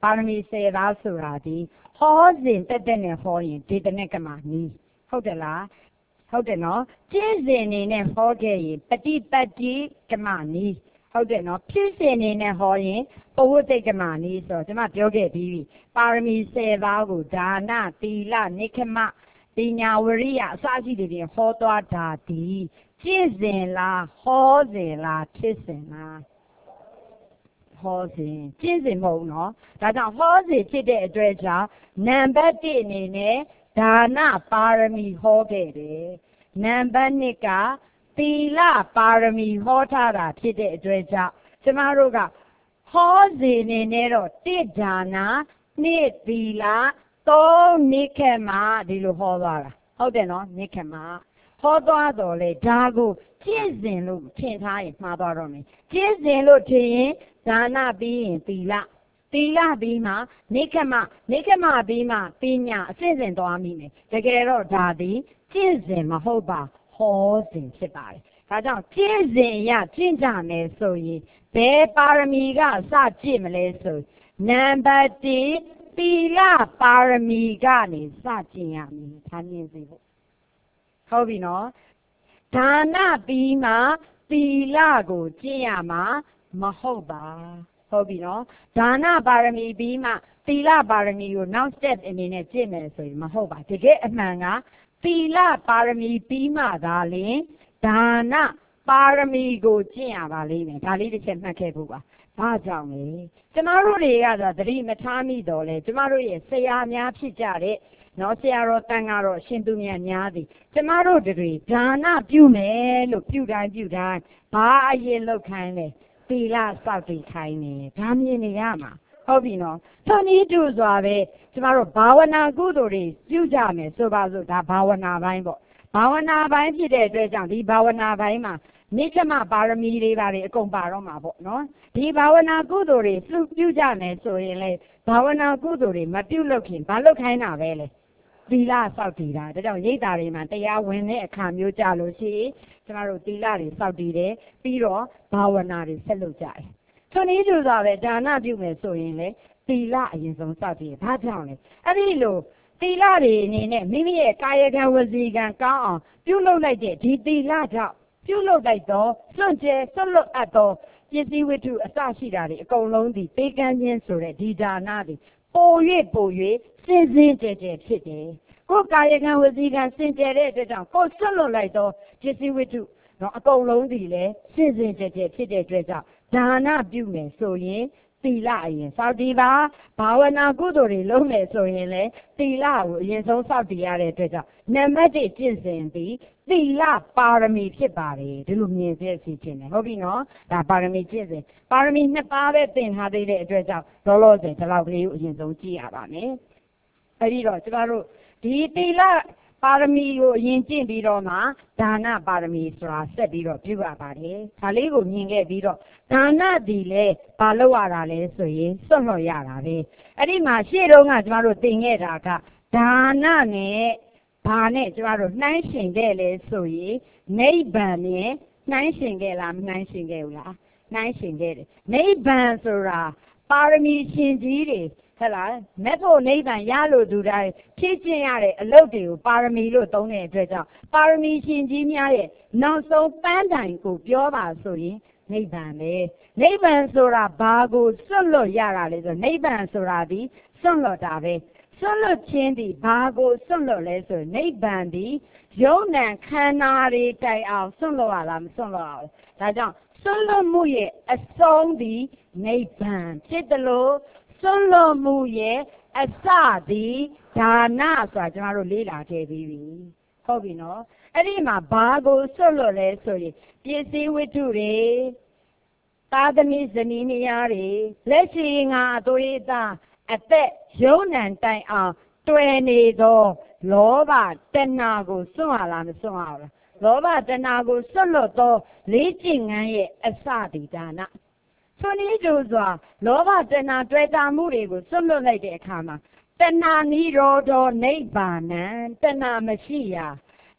ပါရမီဆယ်ပါးဆိုတာဒီဟောစဉ်တက်တက်နဲ့ဟောရင်ဒီတနေ့ကမှနီးဟုတ်တယ်လားဟုတ်တယ်နော်ကျင့်စဉ်အနေနဲ့ဟောခဲ့ရင်ပฏิပတ်တိကမှနီးဟုတ်တယ်နော်ဖြစ်စဉ်အနေနဲ့ဟောရင်ပဝိသိကမှနီးဆိုတော့ကျွန်မပြောခဲ့ပြီးပြီပါရမီဆယ်ပါးကိုဒါနသီလနိက္ခမပညာဝရိယအစရှိတွေဖြင့်ဟောသွားတာဒီကျင့်စဉ်လားဟောစဉ်လားဖြစ်စဉ်လားဟောစဉ်ကျင့်စဉ်မဟုတ်နော်ဒါကြောင့်ဟောစဉ်ဖြစ်တဲ့အတွက်ကြောင့်နံပါတ်တစ်အနေနဲ့ဒါနပါရမီဟောခဲ့တယ်နံပါတ်နှစ်ကသီလပါရမီဟောထားတာဖြစ်တဲ့အတွက်ကြောင့်ကျမတို့ကဟောစဉ်အနေနဲ့တော့တစ်ဒါနနှစ်သီလသုံးနိက္ခမဒီလိုဟောသွားတာဟုတ်တယ်နော်နိက္ခမဟောသွားတော့လေဒါကိုကျင့်စဉ်လို့ထင်ထားရင်မှားသွားတော့မယ်ကျင့်စဉ်လို့ထင်ရင်ဒါနပြီးရင်သီလသီလပြီးမှနိက္ခမနိက္ခမပြီးမှပညာအစဉ်စဉ်သွားမိမယ်တကယ်တော့ဒါသည်ကျင့်စဉ်မဟုတ်ပါဟောစဉ်ဖြစ်ပါတယ်ဒါကြောင့်ကျင့်စဉ်ရကျင့်ကြမယ်ဆိုရင်ဘယ်ပါရမီကစကျင့်မလဲဆိုနံပါတ်တစ်သီလပါရမီကနေစကျင့်ရမယ်ဒါမြင်စေဖို့ဟုတ်ပြီနော်ဒါနပြီးမှသီလကိုကျင့်ရမှာမဟုတ်ပါဟုတ်ပြီနော်ဒါနပါရမီပြီးမှသီလပါရမီကိုနောက် step အနေနဲ့ကျင့်မယ်ဆိုရင်မဟုတ်ပါတကယ်အမှန်ကသီလပါရမီပြီးမှသာလျှင်ဒါနပါရမီကိုကျင့်ရပါလိမ့်မယ်ဒါလေးတစ်ချက်မှတ်ခဲ့ဖို့ပါဘာကြောင့်လဲကျမတို့တွေကဆိုသတိမထားမိတော့လဲကျမတို့ရဲ့ဆရာများဖြစ်ကြတဲ့နော်ဆရာတော်တန်ကတော့ရှင်သူမြတ်များသည်ကျမတို့တွေဒါနပြုမယ်လို့ပြုတိုင်းပြုတိုင်းဘာအရင်လောက်ခိုင်းလဲသီလစောင့်တည်ခိုင်းနေဒါမြင်နေရမှာဟုတ်ပြီနော်သွန်ဤတူစွာပဲကျမတို့ဘာဝနာကုသိုလ်တွေပြုကြမယ်ဆိုပါစို့ဒါဘာဝနာပိုင်းပေါ့ဘာဝနာပိုင်းဖြစ်တဲ့အတွက်ကြောင့်ဒီဘာဝနာပိုင်းမှာနိစ္စမပါရမီတွေပါတွေအကုန်ပါတော့မှာပေါ့နော်ဒီဘာဝနာကုသိုလ်တွေပြုပြုကြမယ်ဆိုရင်လေဘာဝနာကုသိုလ်တွေမပြုလုပ်ခင်ဘာလုပ်ခိုင်းတာပဲလေသီလစောင့်တည်တာဒါကြောင့်ရိတ်တာတွေမှာတရားဝင်တဲ့အခါမျိုးကြလို့ရှိရင်ကျမတို့သီလတွေစောင့်တည်တယ်ပြီးတော့ဘာဝနာတွေဆက်လုပ်ကြတယ်ထွန်းဤသူစွာပဲဒါနပြုမယ်ဆိုရင်လေသီလအရင်ဆုံးစောင့်တည်ဘာကြောင့်လဲအဲ့ဒီလိုသီလတွေအနေနဲ့မိမိရဲ့ကာယကံဝစီကံကောင်းအောင်ပြုလုပ်လိုက်တဲ့ဒီသီလကြောင့်ပြုလုပ်လိုက်တော့စွန့်ကြဲဆွတ်လွတ်အပ်သောပစ္စည်းဝတ္ထုအစရှိတာတွေအကုန်လုံးဒီပေးကမ်းခြင်းဆိုတဲ့ဒီဒါနတွေပို၍ပို၍စင်စင်ကြဲကြဲဖြစ်တယ်ကိုယ်ကာယကံဝစီကံစင်ကြဲတဲ့အတွက်ကြောင့်ကိုယ်ဆွတ်လွတ်လိုက်တော့ပစ္စည်းဝတ္ထုနော်အကုန်လုံးဒီလေစင်စင်ကြဲကြဲဖြစ်တဲ့အတွက်ကြောင့်ဒါနပြုမယ်ဆိုရင်သီလအရင်စောင့်တည်ပါဘာဝနာကုသိုလ်တွေလုပ်မယ်ဆိုရင်လေသီလကိုအရင်ဆုံးစောင့်တည်ရတဲ့အတွက်ကြောင့်နံပါတ်တစ်ကျင့်စဉ်ပြီးသီလပါရမီဖြစ်ပါတယ်ဒီလိုမြင်ပြစီခြင်းတယ်ဟုတ်ပြီနော်ဒါပါရမီကျင့်စဉ်ပါရမီနှစ်ပါးပဲသင်ထားသေးတဲ့အတွက်ကြောင့်လောလောဆယ်ဒီလောက်ကလေးကိုအရင်ဆုံးကြည့်ရပါမယ်အဲဒီတော့ကျမတို့ဒီသီလပါရမီကိုအရင်ကျင့်ပြီးတော့မှဒါနပါရမီဆိုတာဆက်ပြီးတော့ပြုရပါတယ်ဒါလေးကိုမြင်ခဲ့ပြီးတော့ဒါနဒီလေဘာလို့ရတာလဲဆိုရင်စွန့်လွတ်ရတာပဲအဲ့ဒီမှာရှေ့တုန်းကကျမတို့သင်ခဲ့တာကဒါနနဲ့ဘာနဲ့ကျမတို့နှိုင်းရှင်ခဲ့လဲဆိုရင်နိဗ္ဗာန်နဲ့နှိုင်းရှင်ခဲ့လားမနှိုင်းရှင်ခဲ့ဘူးလားနှိုင်းရှင်ခဲ့တယ်နိဗ္ဗာန်ဆိုတာပါရမီရှင်ကြီးတွေဟဲ့လားမက်ဖို့နိဗ္ဗာန်ရလို့သူတိုင်းဖြည့်ကျင့်ရတဲ့အလုပ်တွေကိုပါရမီလို့သုံးတဲ့အတွက်ကြောင့်ပါရမီရှင်ကြီးများရဲ့နောက်ဆုံးပန်းတိုင်ကိုပြောပါဆိုရင်နိဗ္ဗာန်ပဲနိဗ္ဗာန်ဆိုတာဘာကိုစွန့်လွတ်ရတာလဲဆိုနိဗ္ဗာန်ဆိုတာဒီစွန့်လွတ်တာပဲစွန့်လွတ်ခြင်းဒီဘာကိုစွန့်လွတ်လဲဆိုနိဗ္ဗာန်ဒီယုံနံခန္ဓာတွေတိုင်အောင်စွန့်လွတ်ရလားမစွန့်လွတ်အောင်ဒါကြောင့်စွန့်လွတ်မှုရဲ့အဆုံးဒီနိဗ္ဗာန်ဖြစ်တယ်လို့စွန့်လွတ်မှုရဲ့အစသည်ဒါနဆိုတာကျွန်တော်တို့လေ့လာခဲ့ပြီးပြီဟုတ်ပြီနော်အဲ့ဒီမှာဘာကိုစွန့်လွတ်လဲဆိုရင်ပစ္စည်းဝတ္ထုတွေသာသမီဇနီးမယားတွေလက်ရှိငါအသွေးသားအသက်ယုံနံတိုင်အောင်တွေ့နေသောလောဘတဏှာကိုစွန့်ရလားမစွန့်ရဘူးလားလောဘတဏှာကိုစွန့်လွတ်သောလေးကျင့်ငန်းရဲ့အစသည်ဒါနဆွနည်းကျိုးစွာလောဘတဏှာတွေ့တာမှုတွေကိုစွန့်လွတ်လိုက်တဲ့အခါမှာတဏှာနိရောဓနိဗ္ဗာန်တဏှာမရှိရာ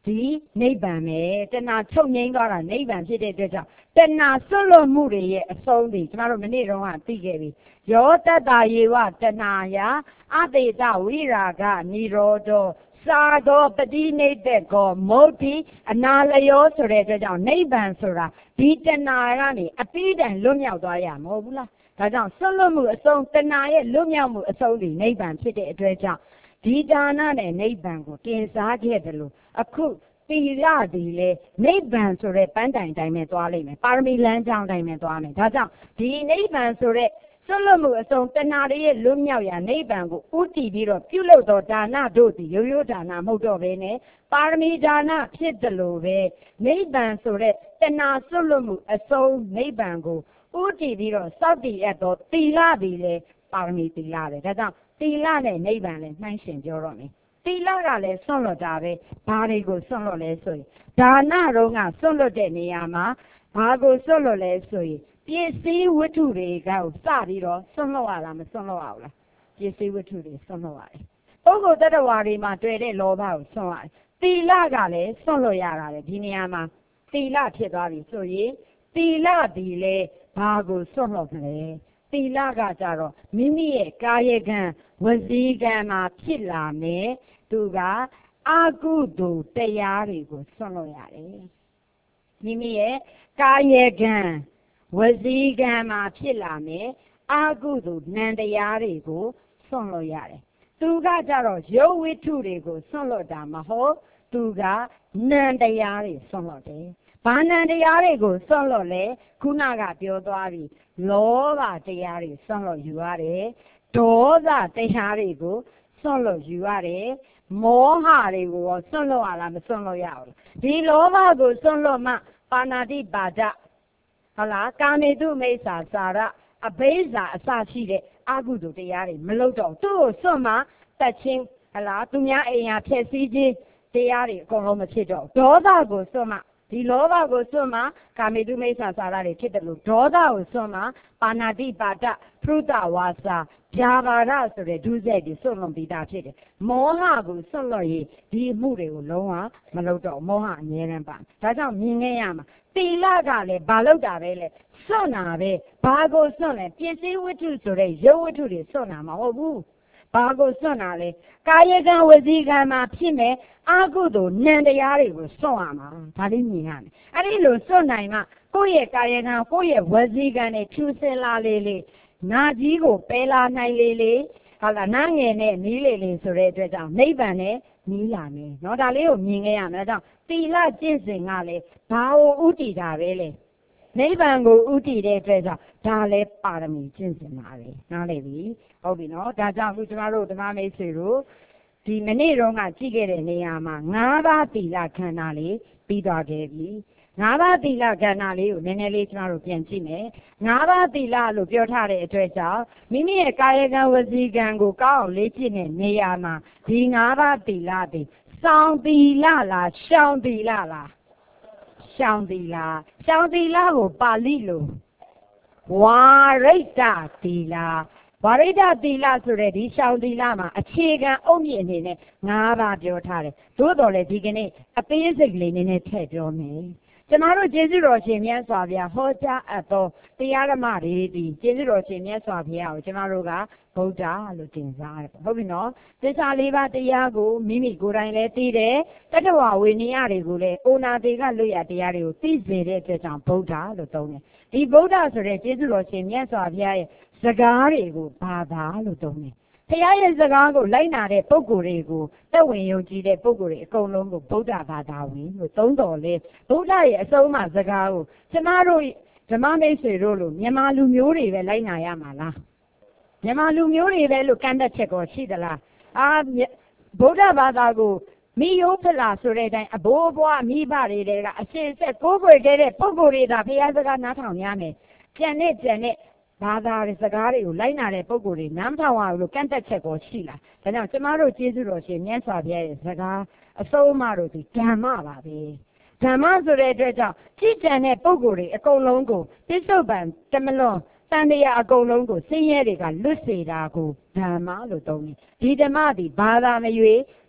ဒီနိဗ္ဗာန်ပဲတဏှာချုပ်ငြိမ်းသွားတာနိဗ္ဗာန်ဖြစ်တဲ့အတွက်ကြောင့်တဏှာဆွတ်လွတ်မှုတွေရဲ့အဆုံးဒီကျွန်တော်တို့မနေ့တုန်းကသိခဲ့ပြီယောတတ္တယေဝတဏှာယအတေတဝိရာဂနိရောဓောသာသောပတိနိဗ္ဗကောမုဋ္ဌိအနာလျောဆိုတဲ့အတွက်ကြောင့်နိဗ္ဗာန်ဆိုတာဒီတဏှာကနေအပြီးတိုင်လွတ်မြောက်သွားရမဟုတ်ဘူးလားဒါကြောင့်ဆွတ်လွတ်မှုအဆုံးတဏှာရဲ့လွတ်မြောက်မှုအဆုံးဒီနိဗ္ဗာန်ဖြစ်တဲ့အတွက်ကြောင့်ဒီဒါနနဲ့နိဗ္ဗာန်ကိုတင်စားခဲ့တယ်လို့အခုသီလသည်လေနိဗ္ဗာန်ဆိုတဲ့ပန်းတိုင်တိုင်းပဲသွားလိမ့်မယ်ပါရမီလမ်းကြောင်းတိုင်းပဲသွားမယ်ဒါကြောင့်ဒီနိဗ္ဗာန်ဆိုတဲ့ဆွလွတ်မှုအစုံတဏှာရဲ့လွတ်မြောက်ရာနိဗ္ဗာန်ကိုဥတည်ပြီးတော့ပြုလုပ်သောဒါနတို့သည်ရိုးရိုးဒါနမဟုတ်တော့ဘဲနဲ့ပါရမီဒါနဖြစ်တယ်လို့ပဲနိဗ္ဗာန်ဆိုတဲ့တဏှာဆွလွတ်မှုအစုံနိဗ္ဗာန်ကိုဥတည်ပြီးတော့စောင့်တည်ရသောသီလသည်လေပါရမီသီလပဲဒါကြောင့်သီလနဲ့နိဗ္ဗာန်လည်းနှိုင်းယှဉ်ပြောတော့မယ်သီလကလည်းဆွန့်လွတ်တာပဲဘာတွေကိုဆွန့်လွတ်လဲဆိုရင်ဒါနတော့ကဆွန့်လွတ်တဲ့နေရာမှာဘာကိုဆွန့်လွတ်လဲဆိုရင်ပစ္စည်းဝတ္ထုတွေကစပြီးတော့ဆွန့်လွတ်ရလားမဆွန့်လွတ်ရဘူးလားပစ္စည်းဝတ္ထုတွေဆွန့်လွတ်ရတယ်ပုဂ္ဂိုလ်တ attva တွေမှာတွေ့တဲ့လောဘကိုဆွန့်ရတယ်သီလကလည်းဆွန့်လွတ်ရတာလေဒီနေရာမှာသီလဖြစ်သွားပြီဆိုရင်သီလဒီလေဘာကိုဆွန့်လွတ်မလဲသီလကကြတော့မိမိရဲ့ကာယကံဝစီကံမှာဖြစ်လာမယ်သူကအကုသိုလ်တရားတွေကိုဆွန့်လွတ်ရတယ်မိမိရဲ့ကာယကံဝစီကံမှာဖြစ်လာမယ်အကုသိုလ်နံတရားတွေကိုဆွန့်လွတ်ရတယ်သူကကြတော့ရုပ်ဝိတ္ထုတွေကိုဆွန့်လွတ်တာမဟုတ်သူကနံတရားတွေဆွန့်လွတ်တယ်ဘာနံတရားတွေကိုဆွန့်လွတ်လဲခုနကပြောသွားပြီလောဘတရားတွေဆွန့်လွတ်ယူရတယ်ဒေါသတရားတွေကိုဆွန့်လွတ်ယူရတယ်မောဟတွေကိုဆွန့်လွတ်ရလားမဆွန့်လွတ်ရဘူးဒီလောဘကိုဆွန့်လွတ်မှပါဏာတိပါဒဟုတ်လားကာမေတုမိစ္ဆာစာရအဘိဇ္ဇာအစရှိတဲ့အကုသိုလ်တရားတွေမလုပ်တော့သူ့ကိုဆွန့်မှတတ်ချင်းဟုတ်လားသူများအိမ်ဟာဖြည့်ဆည်းခြင်းတရားတွေအကုန်လုံးမဖြစ်တော့ဒေါသကိုဆွန့်မှဒီလောဘကိုဆွတ်မှကာမေတုမိစ္ဆာစာရတွေဖြစ်တယ်လို့ဒေါသကိုဆွတ်မှပါဏာတိပါဒပရုဒဝါစာဗျာပါဒဆိုတဲ့ဒုစရိုက်တွေဆွတ်လွန်ပြီးသားဖြစ်တယ်မောဟကိုဆွတ်လွတ်ရင်ဒီအမှုတွေကိုလုံးဝမလုပ်တော့မောဟအမြဲတမ်းပါဒါကြောင့်မြင်ခဲ့ရမှာသီလကလည်းဘာလုပ်တာပဲလဲဆွတ်နာပဲဘာကိုဆွတ်လဲပစ္စည်းဝတ္ထုဆိုတဲ့ရုပ်ဝတ္ထုတွေဆွတ်နာမဟုတ်ဘူးဘာကိုစွန့်တာလဲကာယကံဝစီကံမှာဖြစ်မဲ့အကုသိုလ်နံတရားတွေကိုစွန့်ရမှာဒါလေးမြင်ရမယ်အဲ့ဒီလိုစွန့်နိုင်မှကိုယ့်ရဲ့ကာယကံကိုယ့်ရဲ့ဝစီကံနဲ့ဖြူစင်လာလေလေနာကြီးကိုပယ်လာနိုင်လေလေဟုတ်လားနာငယ်နဲ့နီးလေလေဆိုတဲ့အတွက်ကြောင့်နိဗ္ဗာန်နဲ့နီးလာမယ်เนาะဒါလေးကိုမြင်ခဲ့ရမယ်ဒါကြောင့်သီလကျင့်စဉ်ကလည်းဘာကိုဥတည်တာပဲလေနိဗ္ဗာန်ကိုဥတည်တဲ့အတွက်ကြောင့်ဒါလည်းပါရမီကျင့်စဉ်ပါပဲနားလည်ပြီဟုတ်ပြီနော်ဒါကြောင့်အခုကျမတို့ဓမ္မမိတ်ဆွေတို့ဒီမနေ့တုန်းကကြည့်ခဲ့တဲ့နေရာမှာ၅ပါးသီလခန္ဓာလေးပြီးသွားခဲ့ပြီ၅ပါးသီလခန္ဓာလေးကိုနည်းနည်းလေးကျမတို့ပြန်ကြည့်မယ်၅ပါးသီလလို့ပြောထားတဲ့အတွက်ကြောင့်မိမိရဲ့ကာယကံဝစီကံကိုကောင်းအောင်လေ့ကျင့်တဲ့နေရာမှာဒီ၅ပါးသီလတွေစောင့်သီလလားရှောင်သီလလားရှောင်သီလရှောင်သီလကိုပါဠိလိုဝါရိတ္တသီလဝါရိတ္တသီလဆိုတဲ့ဒီရှောင်သီလမှာအခြေခံအုတ်မြစ်အနေနဲ့၅ပါးပြောထားတယ်သို့တော်လည်းဒီကနေ့အသေးစိတ်လေးနည်းနည်းထည့်ပြောမယ်ကျွန်တော်တို့ကျေးဇူးတော်ရှင်မြတ်စွာဘုရားဟောကြားအပ်သောတရားဓမ္မတွေဒီကျေးဇူးတော်ရှင်မြတ်စွာဘုရားကိုကျွန်တော်တို့ကဗုဒ္ဓလို့တင်စားတယ်ဟုတ်ပြီနော်သစ္စာလေးပါးတရားကိုမိမိကိုယ်တိုင်လည်းသိတယ်တတ္တဝဝိနည်းတွေကိုလည်းအိုနာတေကလွတ်ရတရားတွေကိုသိစေတဲ့အတွက်ကြောင့်ဗုဒ္ဓလို့သုံးတယ်ဒီဗုဒ္ဓဆိုတဲ့ကျေးဇူးတော်ရှင်မြတ်စွာဘုရားရဲ့စကားတွေကိုဘာသာလို့သုံးတယ်ဘုရားရဲ့စကားကိုလိုက်နာတဲ့ပုဂ္ဂိုလ်တွေကိုသက်ဝင်ယုံကြည်တဲ့ပုဂ္ဂိုလ်တွေအကုန်လုံးကိုဗုဒ္ဓဘာသာဝင်လို့သုံးတော်လေဗုဒ္ဓရဲ့အဆုံးအမစကားကိုကျမတို့ဓမ္မမိတ်ဆွေတို့လိုမြန်မာလူမျိုးတွေပဲလိုက်နာရမှာလားမြန်မာလူမျိုးတွေပဲလို့ကန့်သက်ချက်ကိုရှိသလားအာဗုဒ္ဓဘာသာကိုမိယိုးဖလားဆိုတဲ့အတိုင်းအဘိုးဘွားမိဘတွေကအစစ်ဆက်ကိုးကွယ်ခဲ့တဲ့ပုဂ္ဂိုလ်တွေသာဘုရားစကားနားထောင်ရမယ်ပြန်နဲ့ပြန်နဲ့ဘာသာတွေစကားတွေကိုလိုက်နာတဲ့ပုဂ္ဂိုလ်တွေနားထောင်ရလို့ကန့်သက်ချက်ကိုရှိလားဒါကြောင့်ကျမတို့ကျေးဇူးတော်ရှင်မြတ်စွာဘုရားရဲ့စကားအဆုံးအမတို့ဒီဓမ္မပါပဲဓမ္မဆိုတဲ့အတွက်ကြောင့်ကြည်ကြံတဲ့ပုဂ္ဂိုလ်တွေအကုန်လုံးကိုပစ္စုပန်တမလွန်တန်တရားအကုန်လုံးကိုဆင်းရဲတွေကလွတ်စေတာကိုဓမ္မလို့သုံးတယ်ဒီဓမ္မဒီဘာသာမရွေ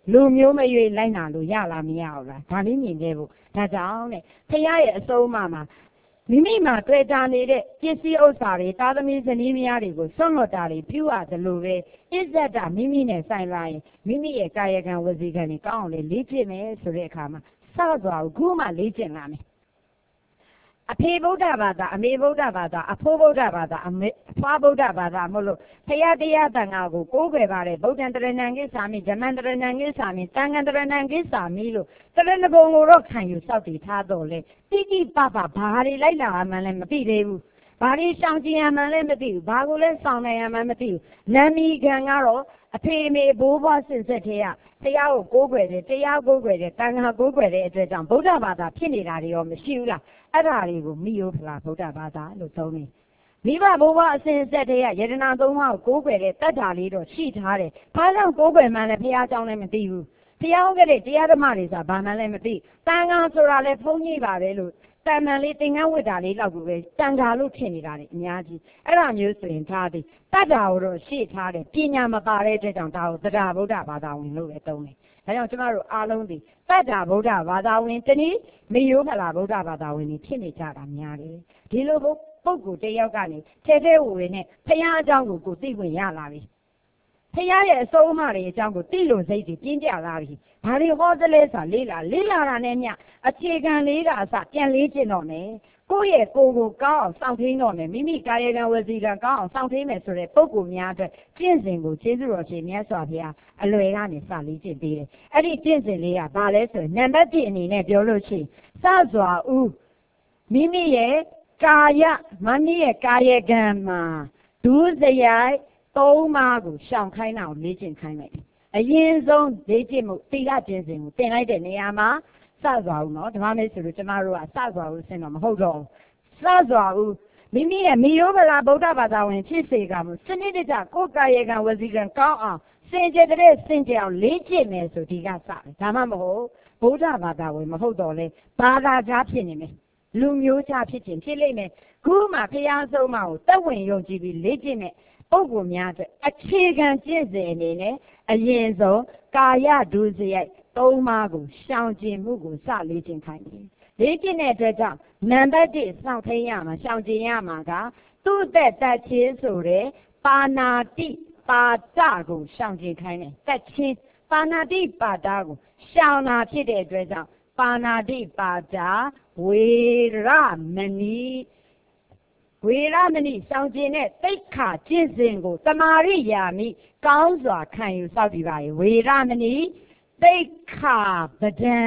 လူမျိုးမရွေးလိုက်နာလို့ရလားမရဘူးလားဒါလေးမြင်ခဲ့ဖို့ဒါကြောင့်တဲ့ဖခင်ရဲ့အဆုံးအမမှာမိမိမှာတွေ့တာနေတဲ့ပစ္စည်းဥစ္စာတွေသားသမီးဇနီးမယားတွေကိုဆွန့်လွတ်တာတွေပြုရတယ်လို့ပဲအစ္ဆဒမိမိနဲ့ဆိုင်လာရင်မိမိရဲ့ကာယကံဝစီကံတွေကောင်းအောင်လေလေ့ကျင့်မယ်ဆိုတဲ့အခါမှာစသွားခုမှလေ့ကျင့်လာမယ်အဖေဗုဒ္ဓဘာသာအမေဗုဒ္ဓဘာသာအဖိုးဗုဒ္ဓဘာသာအမေအဖွားဗုဒ္ဓဘာသာမဟုတ်လို့ဖရာတရားတန်ခါကိုကိုးကွယ်ပါတယ်ဗုဒ္ဓံတရဏံကိစ္ဆာမိဓမ္မံတရဏံကိစ္ဆာမိသံဃံတရဏံကိစ္ဆာမိလို့တရဏဂုံကိုတော့ခံယူစောက်တည်ထားတော့လေတိတိပပဘာတွေလိုက်လာမှလည်းမသိသေးဘူးဘာတွေရှောင်ကျင်ရမှလည်းမသိဘူးဘာကိုလဲဆောင်နိုင်ရမှမသိဘူးနာမီခံကတော့အဖေအမေဘိုးဘွားဆင်ဆက်တဲ့ကတရားကိုကိုးကွယ်တယ်တရားကိုးကွယ်တယ်တန်ခါကိုးကွယ်တဲ့အတွက်ကြောင့်ဗုဒ္ဓဘာသာဖြစ်နေတာတွေရောမရှိဘူးလားအဲ့ဒါတွေကိုမိယိုဖလားဗုဒ္ဓဘာသာလို့သုံးတယ်မိဘဘိုးဘွားအစဉ်ဆက်တဲ့ကယတနာသုံးပါးကိုကိုးကွယ်တဲ့တတ်တာလေးတော့ရှိထားတယ်ဘာကြောင့်ကိုးကွယ်မှန်းလဲဘုရားကြောင့်လည်းမသိဘူးဘုရားဟောခဲ့တဲ့တရားဓမ္မတွေဆိုတာဘာမှလည်းမသိတန်ခါဆိုတာလည်းဘုန်းကြီးပါပဲလို့တန်မှန်လေးသင်္ကန်းဝတ်တာလေးလောက်ကိုပဲတန်ခါလို့ထင်နေတာလေအများကြီးအဲ့ဒါမျိုးဆိုရင်ထားသည်တတ်တာကိုတော့ရှေ့ထားတယ်ပညာမပါတဲ့အတွက်ကြောင့်ဒါကိုသဒ္ဓဗုဒ္ဓဘာသာဝင်လို့ပဲသုံးတယ်ဒါကြောင့်ကျမတို့အားလုံးဒီတတ္တာဗုဒ္ဓဘာသာဝင်တနည်းမေယောဖလာဗုဒ္ဓဘာသာဝင်တွေဖြစ်နေကြတာများတယ်ဒီလိုပုဂ္ဂိုလ်တယောက်ကနေထဲထဲဝဝင်နဲ့ဖခင်အကြောင်းကိုကိုသိဝင်ရလာပြီဖခင်ရဲ့အဆုံးအမတွေအကြောင်းကိုသိလို့စိတ်တွေပြင်းပြလာပြီဘာတွေဟောသလဲဆိုတာလေးလာလေးလာတာနဲ့မြအခြေခံလေးကအစပြန်လေးကျင့်တော့မယ်ကိုယ့်ရဲ့ကိုယ်ကိုကောင်းအောင်စောင့်ထိန်တော့မယ်မိမိကာယကံဝစီကံကောင်းအောင်စောင့်ထိန်မယ်ဆိုတဲ့ပုဂ္ဂိုလ်များအတွက်ကျင့်စဉ်ကိုကျေးဇူးတော်ရှင်မြတ်စွာဘုရားအလွယ်ကနေစလေးကျင့်ပေးတယ်အဲ့ဒီကျင့်စဉ်လေးကဘာလဲဆိုရင်နံပါတ်တစ်အနေနဲ့ပြောလို့ရှိရင်စစွာဦးမိမိရဲ့ကာယမမိရဲ့ကာယကံမှာဒုစရိုက်သုံးပါးကိုရှောင်ခိုင်းတာကိုလေ့ကျင့်ခိုင်းလိုက်တယ်အရင်ဆုံးလေ့ကျင့်မှုသီလကျင့်စဉ်ကိုသင်လိုက်တဲ့နေရာမှာစစွာဦးနော်ဓမ္မမေဆိုလို့ကျမတို့ကစစွာဦးဆင်းတော့မဟုတ်တော့စစွာဦးမိမိရဲ့မိယောဗလာဗုဒ္ဓဘာသာဝင်ဖြစ်စေကမှုစနစ်တကျကိုယ်ကာယကံဝစီကံကောင်းအောင်စင်ကြယ်တဲ့စင်ကြယ်အောင်လေ့ကျင့်မယ်ဆိုဒီကစတယ်ဒါမှမဟုတ်ဗုဒ္ဓဘာသာဝင်မဟုတ်တော့လေဘာသာကြားဖြစ်နေမယ်လူမျိုးကြားဖြစ်ခြင်းဖြစ်လိမ့်မယ်ခုမှဖျားဆုံးမကိုတက်ဝင်ယုံကြည်ပြီးလေ့ကျင့်မယ်ပုဂ္ဂိုလ်များအတွက်အခြေခံကျင့်စဉ်အနေနဲ့အရင်ဆုံးကာယဒုစရိုက်သုံးပါးကိုရှောင်ကျင်မှုကိုစလေ့ကျင့်ခိုင်းတယ်လေ့ကျင့်တဲ့အတွက်ကြောင့်နံပါတ်တစ်စောင့်ထိန်ရမှာရှောင်ကျင်ရမှာကသူ့သက်တက်ချင်းဆိုတဲ့ပါဏာတိပါဒကိုရှောင်ကျင်ခိုင်းတယ်တက်ချင်းပါဏာတိပါဒကိုရှောင်တာဖြစ်တဲ့အတွက်ကြောင့်ပါဏာတိပါဒဝေရမဏိဝေရမဏိရှောင်ကျင်တဲ့သိက္ခာကျင့်စဉ်ကိုတမာရိယာမိကောင်းစွာခံယူစောင့်တည်ပါရေဝေရမဏိသိက္ခာပဒံ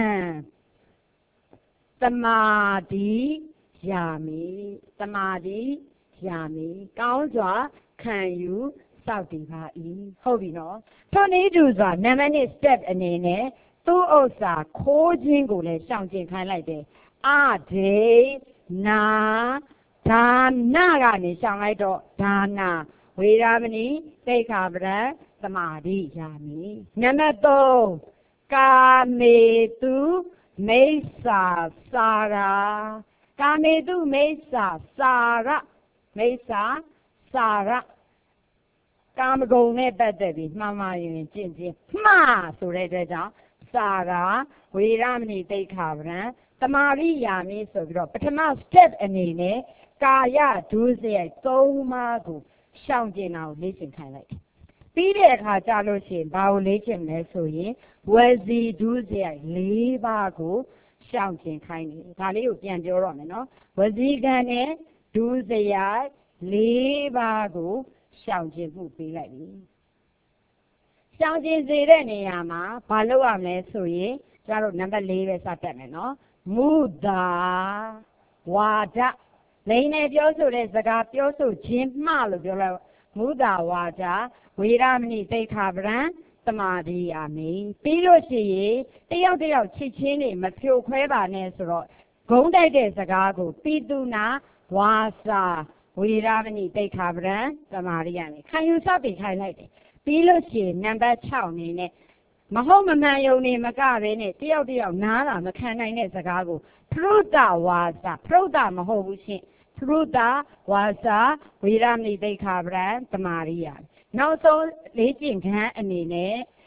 တမာတိယာမိတမာတိယာမိကောင်းစွာခံယူစောင့်တည်ပါ၏ဟုတ်ပြီနော်ထိုနည်းတူစွာနံပါတ်one step အနေနဲ့သူ့ဥစ္စာခိုးခြင်းကိုလည်းရှောင်ကျင်ခိုင်းလိုက်တယ်အဒေနာဒါနကနေရှောင်လိုက်တော့ဒါနာဝေရမဏိသိက္ခာပဒံသမာဓိယာမိနံပါတ်threeကာမေတုမိစ္ဆာစာရာကာမေတုမိစ္ဆာစာရမိစ္ဆာစာရကာမဂုဏ်နဲ့ပတ်သက်ပြီးမှားမှားရင်ကျင့်ခြင်းမှားဆိုတဲ့အတွက်ကြောင့်စာရာဝေရမဏိသိက္ခာပဒံသမာဓိယာမိဆိုပြီးတော့ပထမ step အနေနဲ့ကာယဒုစရိုက်သုံးပါးကိုရှောင်ကျင်တာကိုလေ့ကျင့်ခိုင်းလိုက်တယ်ပြီးတဲ့အခါကျလို့ရှိရင်ဘာကိုလေ့ကျင့်လဲဆိုရင်ဝစီဒုစရိုက်၄ပါးကိုရှောင်ကျင်ခိုင်းတယ်ဒါလေးကိုပြန်ပြောတော့မယ်နော်ဝစီကံနဲ့ဒုစရိုက်၄ပါးကိုရှောင်ကျင်မှုပေးလိုက်ပြီရှောင်ကျင်စေတဲ့နေရာမှာဘာလုပ်ရမလဲဆိုရင်ကျတို့နံပါတ်၄ပဲစတက်မယ်နော်မုဒါဝါဒလိန်နဲ့ပြောဆိုတဲ့စကားပြောဆိုခြင်းမှလို့ပြောလိုက်မုဒါဝါဒဝေရမဏိသိက္ခာပဒံသမာဓိယာမိပြီးလို့ရှိရင်တယောက်တယောက်ချစ်ချင်းတွေမဖြိုခွဲပါနဲ့ဆိုတော့ဂုံးတိုက်တဲ့စကားကိုပိတုနာဝါစာဝေရမဏိသိက္ခာပဒံသမာဓိယာမိခံယူစပ်ပြီးခိုင်းလိုက်တယ်ပြီးလို့ရှိရင်နံပါတ်၆အနေနဲ့မဟုတ်မမှန်ယုံနေမကပဲနဲ့တယောက်တယောက်နားတာမခံနိုင်တဲ့စကားကိုဖရုဒ္ဒဝါစာဖရုဒ္ဒမဟုတ်ဘူးရှင်ဖရုဒ္ဒဝါစာဝေရမဏိသိက္ခာပဒံသမာဓိယာနောက်ဆုံးလေးကျင့်ခန်းအနေနဲ့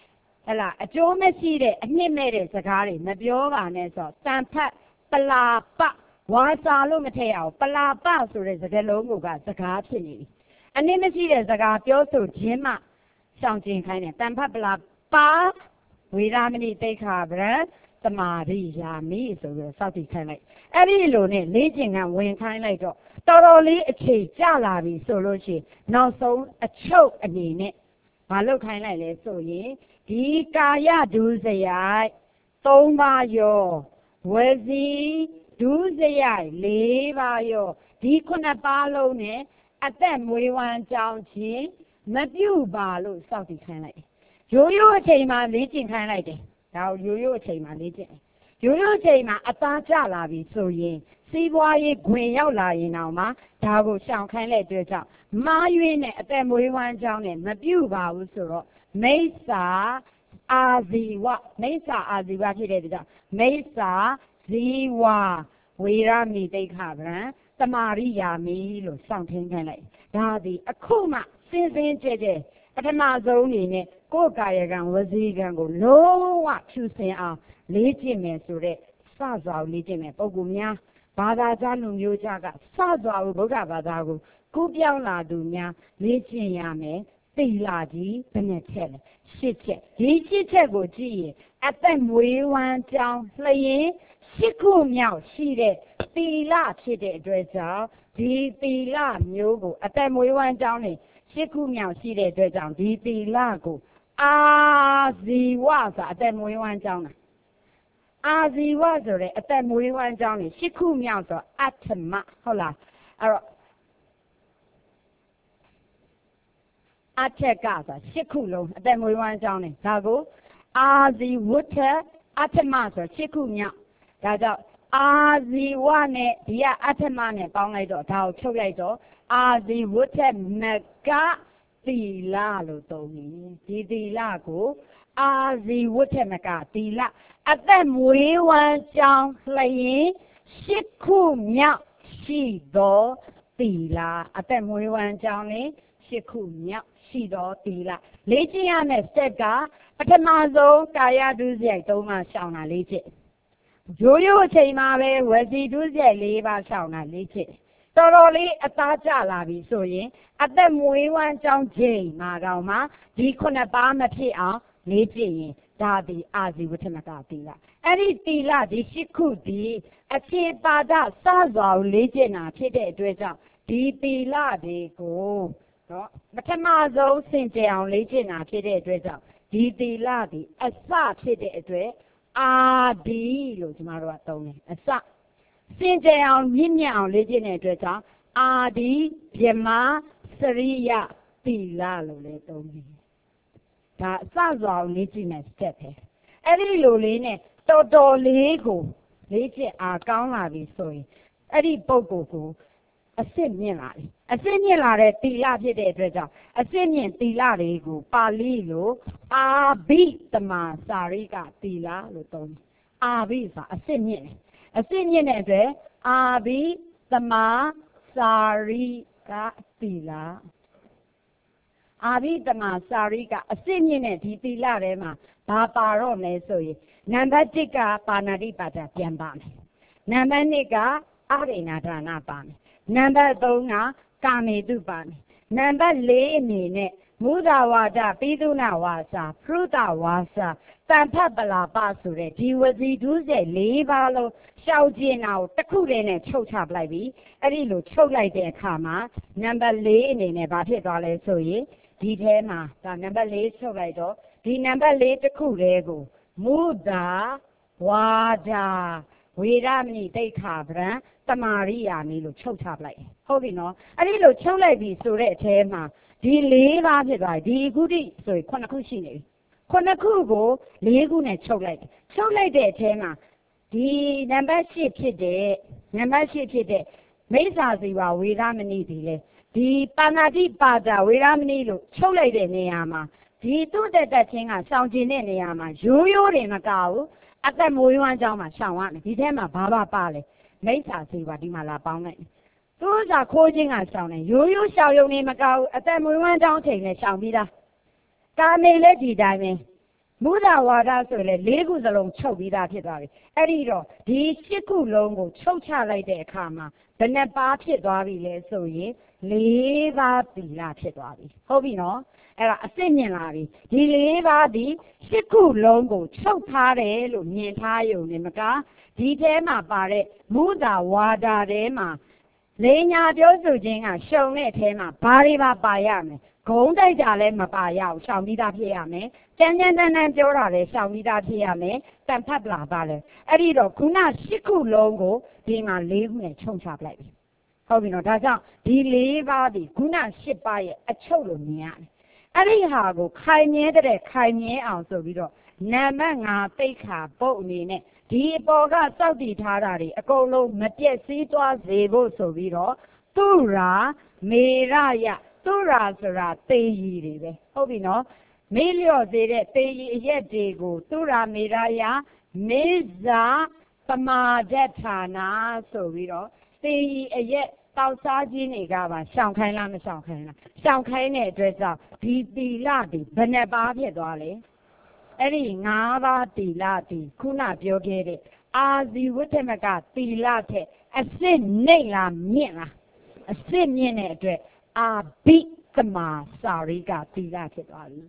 ဟဲ့လားအကျိုးမရှိတဲ့အနှစ်မဲ့တဲ့စကားတွေမပြောပါနဲ့ဆိုတန်ဖတ်ပလာပဝါစာလို့မထည့်ရအောင်ပလာပဆိုတဲ့စကားလုံးကစကားဖြစ်နေပြီအနှစ်မရှိတဲ့စကားပြောဆိုခြင်းမှရှောင်ကျဉ်ခိုင်းတယ်တန်ဖတ်ပလာပဝေရမဏိတိခါဗရံတမာရိယာမိဆိုပြီးစောင့်ကြည့်ခိုင်းလိုက်အဲ့ဒီလိုနဲ့လေ့ကျင့်ခန်းဝင်ခိုင်းလိုက်တော့တော်တော်လေးအခြေကျလာပြီဆိုလို့ရှိရင်နောက်ဆုံးအချုပ်အနေနဲ့မလုပ်ခိုင်းလိုက်လဲဆိုရင်ဒီကာယဒုစရိုက်သုံးပါးရောဝစီဒုစရိုက်လေးပါးရောဒီခုနှစ်ပါးလုံးနဲ့အသက်မွေးဝမ်းကြောင်းခြင်းမပြုပါလို့စောင့်ကြည့်ခိုင်းလိုက်ရိုးရိုးအချိန်မှာလေ့ကျင့်ခိုင်းလိုက်တယ်ဒါကိုရိုးရိုးအချိန်မှာလေ့ကျင့်ရိုးရိုးအချိန်မှာအသားကျလာပြီဆိုရင်စီးပွားရေးခွင်ရောက်လာရင်တော့မှဒါကိုရှောင်ခိုင်းတဲ့အတွက်ကြောင့်မားရွေးနဲ့အသက်မွေးဝမ်းကြောင်းနဲ့မပြုပါဘူးဆိုတော့မိစ္ဆာအာဇီဝမိစ္ဆာအာဇီဝဖြစ်တဲ့အတွက်ကြောင့်မိစ္ဆာဇီဝဝေရမဏိတိခါဗရံတမာရိယာမိလို့စောင့်ထင်းခိုင်းလိုက်ဒါသည်အခုမှစဉ်စဉ်ကြဲကြဲပထမဆုံးအနေနဲ့ကိုယ်ကာယကံဝစီကံကိုလုံးဝဖြူစင်အောင်လေ့ကျင့်မယ်ဆိုတဲ့စစွာလေ့ကျင့်မယ်ပုဂ္ဂိုလ်များဘာသာကြားလူမျိုးကြားကစစွာဗုဒ္ဓဘာသာကိုကူးပြောင်းလာသူများလေ့ကျင့်ရမယ်သီလကြီးဘယ်နဲ့ချက်လဲရှစ်ချက်ဒီရှစ်ချက်ကိုကြည့်ရင်အသက်မွေးဝမ်းကြောင်းလျင်ရှစ်ခုမြောက်ရှိတဲ့သီလဖြစ်တဲ့အတွက်ကြောင့်ဒီသီလမျိုးကိုအသက်မွေးဝမ်းကြောင်းနေရှစ်ခုမြောက်ရှိတဲ့အတွက်ကြောင့်ဒီသီလကိုအာဇီဝဆိုအသက်မွေးဝမ်းကြောင်းတာအာဇီဝဆိုတဲ့အသက်မွေးဝမ်းကြောင်းနေရှစ်ခုမြောက်ဆိုအဋ္ဌမဟုတ်လားအဲ့တော့အထက်ကဆိုရှစ်ခုလုံးအသက်မွေးဝမ်းကြောင်းနေဒါကိုအာဇီဝတ္ထအဋ္ဌမဆိုရှစ်ခုမြောက်ဒါကြောင့်အာဇီဝနဲ့ဒီကအဋ္ဌမနဲ့ပေါင်းလိုက်တော့ဒါကိုချုပ်လိုက်တော့အာဇီဝတ္ထမကသီလလို့သုံးတယ်ဒီသီလကိုအာဇီဝတ္ထမကသီလအသက်မွေးဝမ်းကြောင်းလျင်ရှစ်ခုမြောက်ရှိသောသီလအသက်မွေးဝမ်းကြောင်းလျင်ရှစ်ခုမြောက်ရှိသောသီလလေ့ကျင့်ရမယ့် step ကပထမဆုံးကာယဒုစရိုက်သုံးပါးရှောင်တာလေ့ကျင့်ရိုးရိုးအချိန်မှာပဲဝစီဒုစရိုက်လေးပါးရှောင်တာလေ့ကျင့်တော်တော်လေးအသားကျလာပြီဆိုရင်အသက်မွေးဝမ်းကြောင်းချိန်မှာတော့မှဒီခုနှစ်ပါးမဖြစ်အောင်လေ့ကျင့်ရင်ဒါသည်အာဇီဝတ္ထမကသီလအဲ့ဒီသီလဒီရှိခုဒီအခြေပါဒစစွာကိုလေ့ကျင့်တာဖြစ်တဲ့အတွက်ကြောင့်ဒီသီလတွေကိုနော်ပထမဆုံးစင်ကြယ်အောင်လေ့ကျင့်တာဖြစ်တဲ့အတွက်ကြောင့်ဒီသီလဒီအစဖြစ်တဲ့အတွက်အာဒီလို့ကျွန်တော်တို့ကသုံးတယ်အစစင်ကြယ်အောင်မြင့်မြတ်အောင်လေ့ကျင့်တဲ့အတွက်ကြောင့်အာဒီဗြဟ္မာစရိယသီလလို့လည်းသုံးတယ်ဒါအစစွာလေ့ကျင့်တဲ့ step ပဲအဲ့ဒီလိုလေးနဲ့တော်တော်လေးကိုလေ့ကျင့်အားကောင်းလာပြီဆိုရင်အဲ့ဒီပုဂ္ဂိုလ်ကိုအစစ်မြင့်လာတယ်အစစ်မြင့်လာတဲ့သီလဖြစ်တဲ့အတွက်ကြောင့်အစစ်မြင့်သီလတွေကိုပါဠိလိုအာဘိတမစာရိကသီလလို့သုံးတယ်အာဘိဆိုတာအစစ်မြင့်တယ်အစစ်မြင့်တဲ့အတွက်အာဘိတမစာရိကသီလအာဘိတမစာရိကအစစ်မြင့်တဲ့ဒီသီလထဲမှာဘာပါတော့လဲဆိုရင်နံပါတ်တစ်ကပါဏာတိပါဒပြန်ပါမယ်နံပါတ်နှစ်ကအရိဏဒါနပါမယ်နံပါတ်သုံးကကာမေတုပါမယ်နံပါတ်လေးအနေနဲ့မုဒဝါဒပိသုဏဝါစာဖရုဒဝါစာတန်ဖတ်ပလာပဆိုတဲ့ဒီဝစီဒုစရိုက်လေးပါလုံးရှောက်ကျင်တာကိုတစ်ခုတည်းနဲ့ချုပ်ချပလိုက်ပြီအဲ့ဒီလိုချုပ်လိုက်တဲ့အခါမှာနံပါတ်လေးအနေနဲ့ဘာဖြစ်သွားလဲဆိုရင်ဒီထဲမှာဒါနံပါတ်လေးချုပ်လိုက်တော့ဒီနံပါတ်လေးတစ်ခုတည်းကိုမုဒဝါဒဝေရမဏိတိခါဗရံတမာရိယာမိလို့ချုပ်ချပလိုက်ဟုတ်ပြီနော်အဲ့ဒီလိုချုပ်လိုက်ပြီဆိုတဲ့အထဲမှာဒီလေးပါးဖြစ်သွားပြီဒီခုတိဆိုရင်ခုနှစ်ခုရှိနေပြီခုနှစ်ခုကိုလေးခုနဲ့ချုပ်လိုက်တယ်ချုပ်လိုက်တဲ့အထဲမှာဒီနံပါတ်၈ဖြစ်တဲ့နံပါတ်၈ဖြစ်တဲ့မိစ္ဆာဇီဝဝေရမဏိဒီလေဒီပါဏာတိပါဒဝေရမဏိလို့ချုပ်လိုက်တဲ့နေရာမှာဒီသူ့တက်တက်ချင်းကရှောင်ကျင်တဲ့နေရာမှာရိုးရိုးတွေမကဘူးအသက်မွေးဝမ်းကြောင်းမှာရှောင်ရမယ်ဒီထဲမှာဘာဘာပါလဲမိစ္ဆာဇီဝဒီမှာလာပေါင်းလိုက်သူ့စာခိုးခြင်းကရှောင်တယ်ရိုးရိုးရှောင်ရုံနဲ့မကဘူးအသက်မွေးဝမ်းကြောင်းချိန်နဲ့ရှောင်ပြီးသားကာမေလည်းဒီတိုင်းပဲမုဒဝါဒဆိုလေလေးခုစလုံးချုပ်ပြီးသားဖြစ်သွားပြီအဲ့ဒီတော့ဒီရှစ်ခုလုံးကိုချုပ်ချလိုက်တဲ့အခါမှာဘယ်နှပါးဖြစ်သွားပြီလဲဆိုရင်လေးပါးသီလဖြစ်သွားပြီဟုတ်ပြီနော်အဲ့ဒါအစစ်မြင်လာပြီဒီလေးပါးဒီရှစ်ခုလုံးကိုချုပ်ထားတယ်လို့မြင်ထားရုံနဲ့မကဒီထဲမှာပါတဲ့မုဒဝါဒထဲမှာလေးညာပြောဆိုခြင်းကရှုံတဲ့အထဲမှာဘာတွေပါပါရမယ်ဂုံးတိုက်ကြလည်းမပါရအောင်ရှောင်ပြီးသားဖြစ်ရမယ်ကြမ်းကြမ်းတမ်းတမ်းပြောတာလည်းရှောင်ပြီးသားဖြစ်ရမယ်တန်ဖတ်လာပါလေအဲ့ဒီတော့ခုနရှစ်ခုလုံးကိုဒီမှာလေးခုနဲ့ခြုံချပလိုက်ပြီဟုတ်ပြီနော်ဒါကြောင့်ဒီလေးပါးဒီခုနရှစ်ပါးရဲ့အချုပ်လို့မြင်ရတယ်အဲ့ဒီဟာကိုခိုင်မြဲတဲ့ခိုင်မြဲအောင်ဆိုပြီးတော့နံပါတ်ငါသိက္ခာပုတ်အနေနဲ့ဒီအပေါ်ကစောက်တည်ထားတာတွေအကုန်လုံးမပြည့်စည်သွားစေဖို့ဆိုပြီးတော့သူရာမေရယသူရာဆိုတာသေရည်တွေပဲဟုတ်ပြီနော်မေးလျော့သေးတဲ့သေရည်အရက်တွေကိုသူရာမေရယမေဇာပမာဒဌာနာဆိုပြီးတော့သေရည်အရက်တောက်စားခြင်းတွေကပါရှောင်ခိုင်းလားမရှောင်ခိုင်းလားရှောင်ခိုင်းတဲ့အတွက်ကြောင့်ဒီသီလဒီဘယ်နှပါးဖြစ်သွားလဲအဲ့ဒီငါးပါးသီလဒီခုနပြောခဲ့တဲ့အာဇီဝတ္ထမကသီလထက်အစစ်နှိမ့်လားမြင့်လားအစစ်မြင့်တဲ့အတွက်အာဘိတမစာရိကသီလဖြစ်သွားပြီ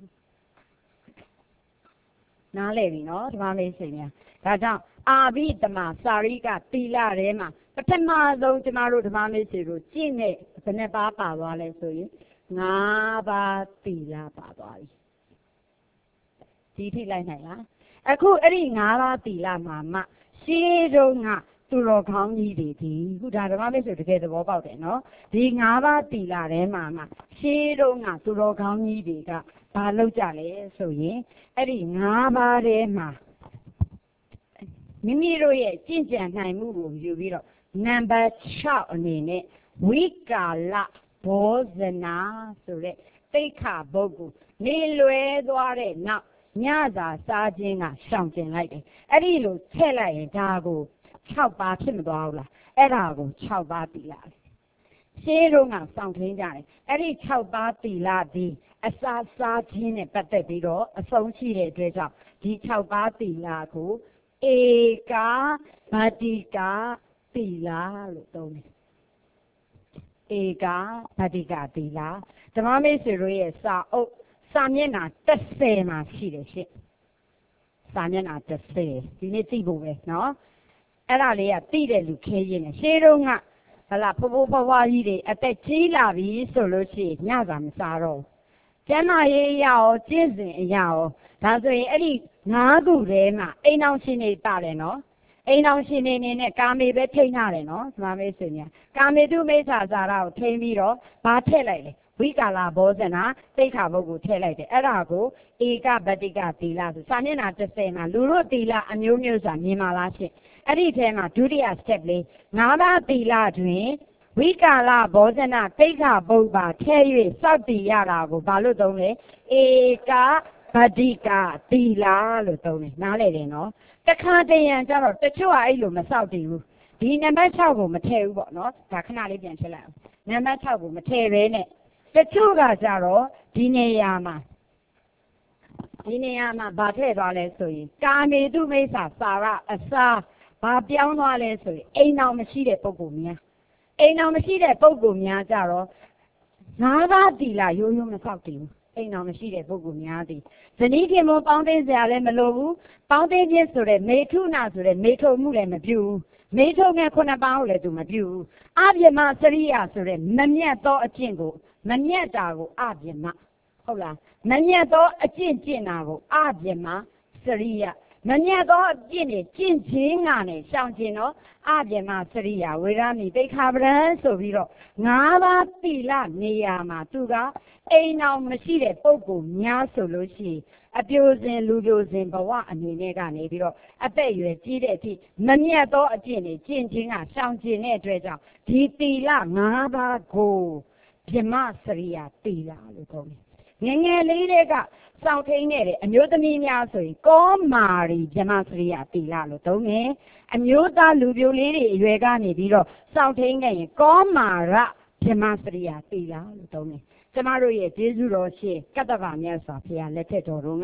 နားလည်ပြီနော်ဒီမှာမေးစိန်များဒါကြောင့်အာဘိတမစာရိကသီလထဲမှာပထမဆုံးကျမတို့ဓမ္မမေးစီကိုကျင့်တဲ့ဘယ်နှပါးပါသွားလဲဆိုရင်ငါးပါးသီလပါသွားပြီဒီထိလိုက်နိုင်လားအခုအဲ့ဒီငါးပါးသီလမှာမှရှင်းတုံးကသူတော်ကောင်းကြီးတွေဒီခုဒါဓမ္မမေးဆိုတကယ်သဘောပေါက်တယ်နော်ဒီငါးပါးသီလထဲမှာမှရှင်းတုံးကသူတော်ကောင်းကြီးတွေကဘာလုပ်ကြလဲဆိုရင်အဲ့ဒီငါးပါးထဲမှာမိမိတို့ရဲ့ကျင့်ကြံနိုင်မှုကိုယူပြီးတော့နံပါတ်၆အနေနဲ့ဝိကာလဘောဇနာဆိုတဲ့သိက္ခာပုဒ်ကိုနေလွဲသွားတဲ့နောက်ညစာစားခြင်းကရှောင်ကျင်လိုက်တယ်အဲ့ဒီလိုထည့်လိုက်ရင်ဒါကို၆ပါးဖြစ်မသွားဘူးလားအဲ့ဒါကို၆ပါးသီလရှင်းတော့ကစောင့်ထင်းကြတယ်အဲ့ဒီ၆ပါးသီလဒီအစာစားခြင်းနဲ့ပတ်သက်ပြီးတော့အဆုံးရှိတဲ့အတွက်ကြောင့်ဒီ၆ပါးသီလကိုဧကာဗတ္တိကာသီလလို့သုံးတယ်ဧကာဗတ္တိကာသီလဓမ္မမေဆွေတို့ရဲ့စာအုပ်စာမျက်နှာတစ်ဆယ်မှာရှိတယ်ရှင့်စာမျက်နှာတစ်ဆယ်ဒီနေ့သိဖို့ပဲနော်အဲ့ဒါလေးကသိတဲ့လူခဲရင်းနဲ့ရှေးတုန်းကဟလာဖိုးဖိုးဖွားဖွားကြီးတွေအသက်ကြီးလာပြီဆိုလို့ရှိရင်ညစာမစားတော့ဘူးကျန်းမာရေးအရာရောကျင့်စဉ်အရာရောဒါဆိုရင်အဲ့ဒီငါးခုထဲမှာအိမ်အောင်ရှင်တွေပါတယ်နော်အိမ်အောင်ရှင်နေနေနဲ့ကာမေပဲထိန်းထားတယ်နော်ဒီမှာမေးစင်ညာကာမေတုမိစ္ဆာဇာရကိုထိန်းပြီးတော့ဘာထည့်လိုက်လဲဝိကာလဘောဇနာသိက္ခာပုဒ်ကိုထည့်လိုက်တယ်အဲ့ဒါကိုဧကဗတ္တိကသီလဆိုစာမျက်နှာတစ်ဆယ်မှာလူတို့သီလအမျိုးမျိုးဆိုတာမြင်ပါလားရှင့်အဲ့ဒီထဲမှာဒုတိယ step လေးငါးပါးသီလတွင်ဝိကာလဘောဇနာသိက္ခာပုဒ်ပါထည့်၍စောက်တည်ရတာကိုဘာလို့သုံးလဲဧကဗတ္တိကသီလလို့သုံးတယ်နားလည်တယ်နော်တခါတရံကျတော့တချို့ကအဲ့လိုမစောက်တည်ဘူးဒီနံပါတ်၆ကိုမထည့်ဘူးပေါ့နော်ဒါခဏလေးပြန်ချက်လိုက်အောင်နံပါတ်၆ကိုမထည့်ဘဲနဲ့တချို့ကကြတော့ဒီနေရာမှာဒီနေရာမှာဗာထည့်သွားလဲဆိုရင်ကာမေတုမိစ္ဆာစာရအစာဘာပြောင်းသွားလဲဆိုရင်အိမ်အောင်မရှိတဲ့ပုဂ္ဂိုလ်များအိမ်အောင်မရှိတဲ့ပုဂ္ဂိုလ်များကြတော့ငါးပါးသီလရိုးရိုးမဆောက်တည်ဘူးအိမ်အောင်မရှိတဲ့ပုဂ္ဂိုလ်များသည်ဇနီးခင်မပေါင်းသိစရာလည်းမလိုဘူးပေါင်းသိခြင်းဆိုတဲ့မေထုနာဆိုတဲ့မေထုံမှုလည်းမပြုဘူးမေထုံငယ်ခုနှစ်ပါးကိုလည်းသူမပြုဘူးအပြမစရိယဆိုတဲ့မမြတ်သောအကျင့်ကိုမမြတ်တာကိုအပြမဟုတ်လားမမြတ်သောအကျင့်ကျင့်တာကိုအပြမစရိယမမြတ်သောအကျင့်တွေကျင့်ခြင်းကနဲ့ရှောင်ခြင်းတော့အပြမစရိယဝေရမိသိက္ခာပဒံဆိုပြီးတော့ငါးပါးသီလနေရာမှာသူကအိမ်အောင်မရှိတဲ့ပုဂ္ဂိုလ်များဆိုလို့ရှိရင်အပြိုစင်လူပြိုစင်ဘဝအနေနဲ့ကနေပြီးတော့အသက်အရွယ်ကြီးတဲ့အထိမမြတ်သောအကျင့်တွေကျင့်ခြင်းကရှောင်ခြင်းတဲ့အတွက်ကြောင့်ဒီသီလငါးပါးကိုပြမစရိယသီလလို့ခေါ်တယ်ငယ်ငယ်လေးတွေကစောင့်ထိန်နေတဲ့အမျိုးသမီးများဆိုရင်ကောမာရီပြမစရိယသီလလို့သုံးတယ်အမျိုးသားလူပြိုလေးတွေအရွယ်ကနေပြီးတော့စောင့်ထိန်နေရင်ကောမာရပြမစရိယသီလလို့သုံးတယ်ကျမတို့ရဲ့ကျေးဇူးတော်ရှင်ကတ္တဗမြတ်စွာဘုရားလက်ထက်တော်တော်က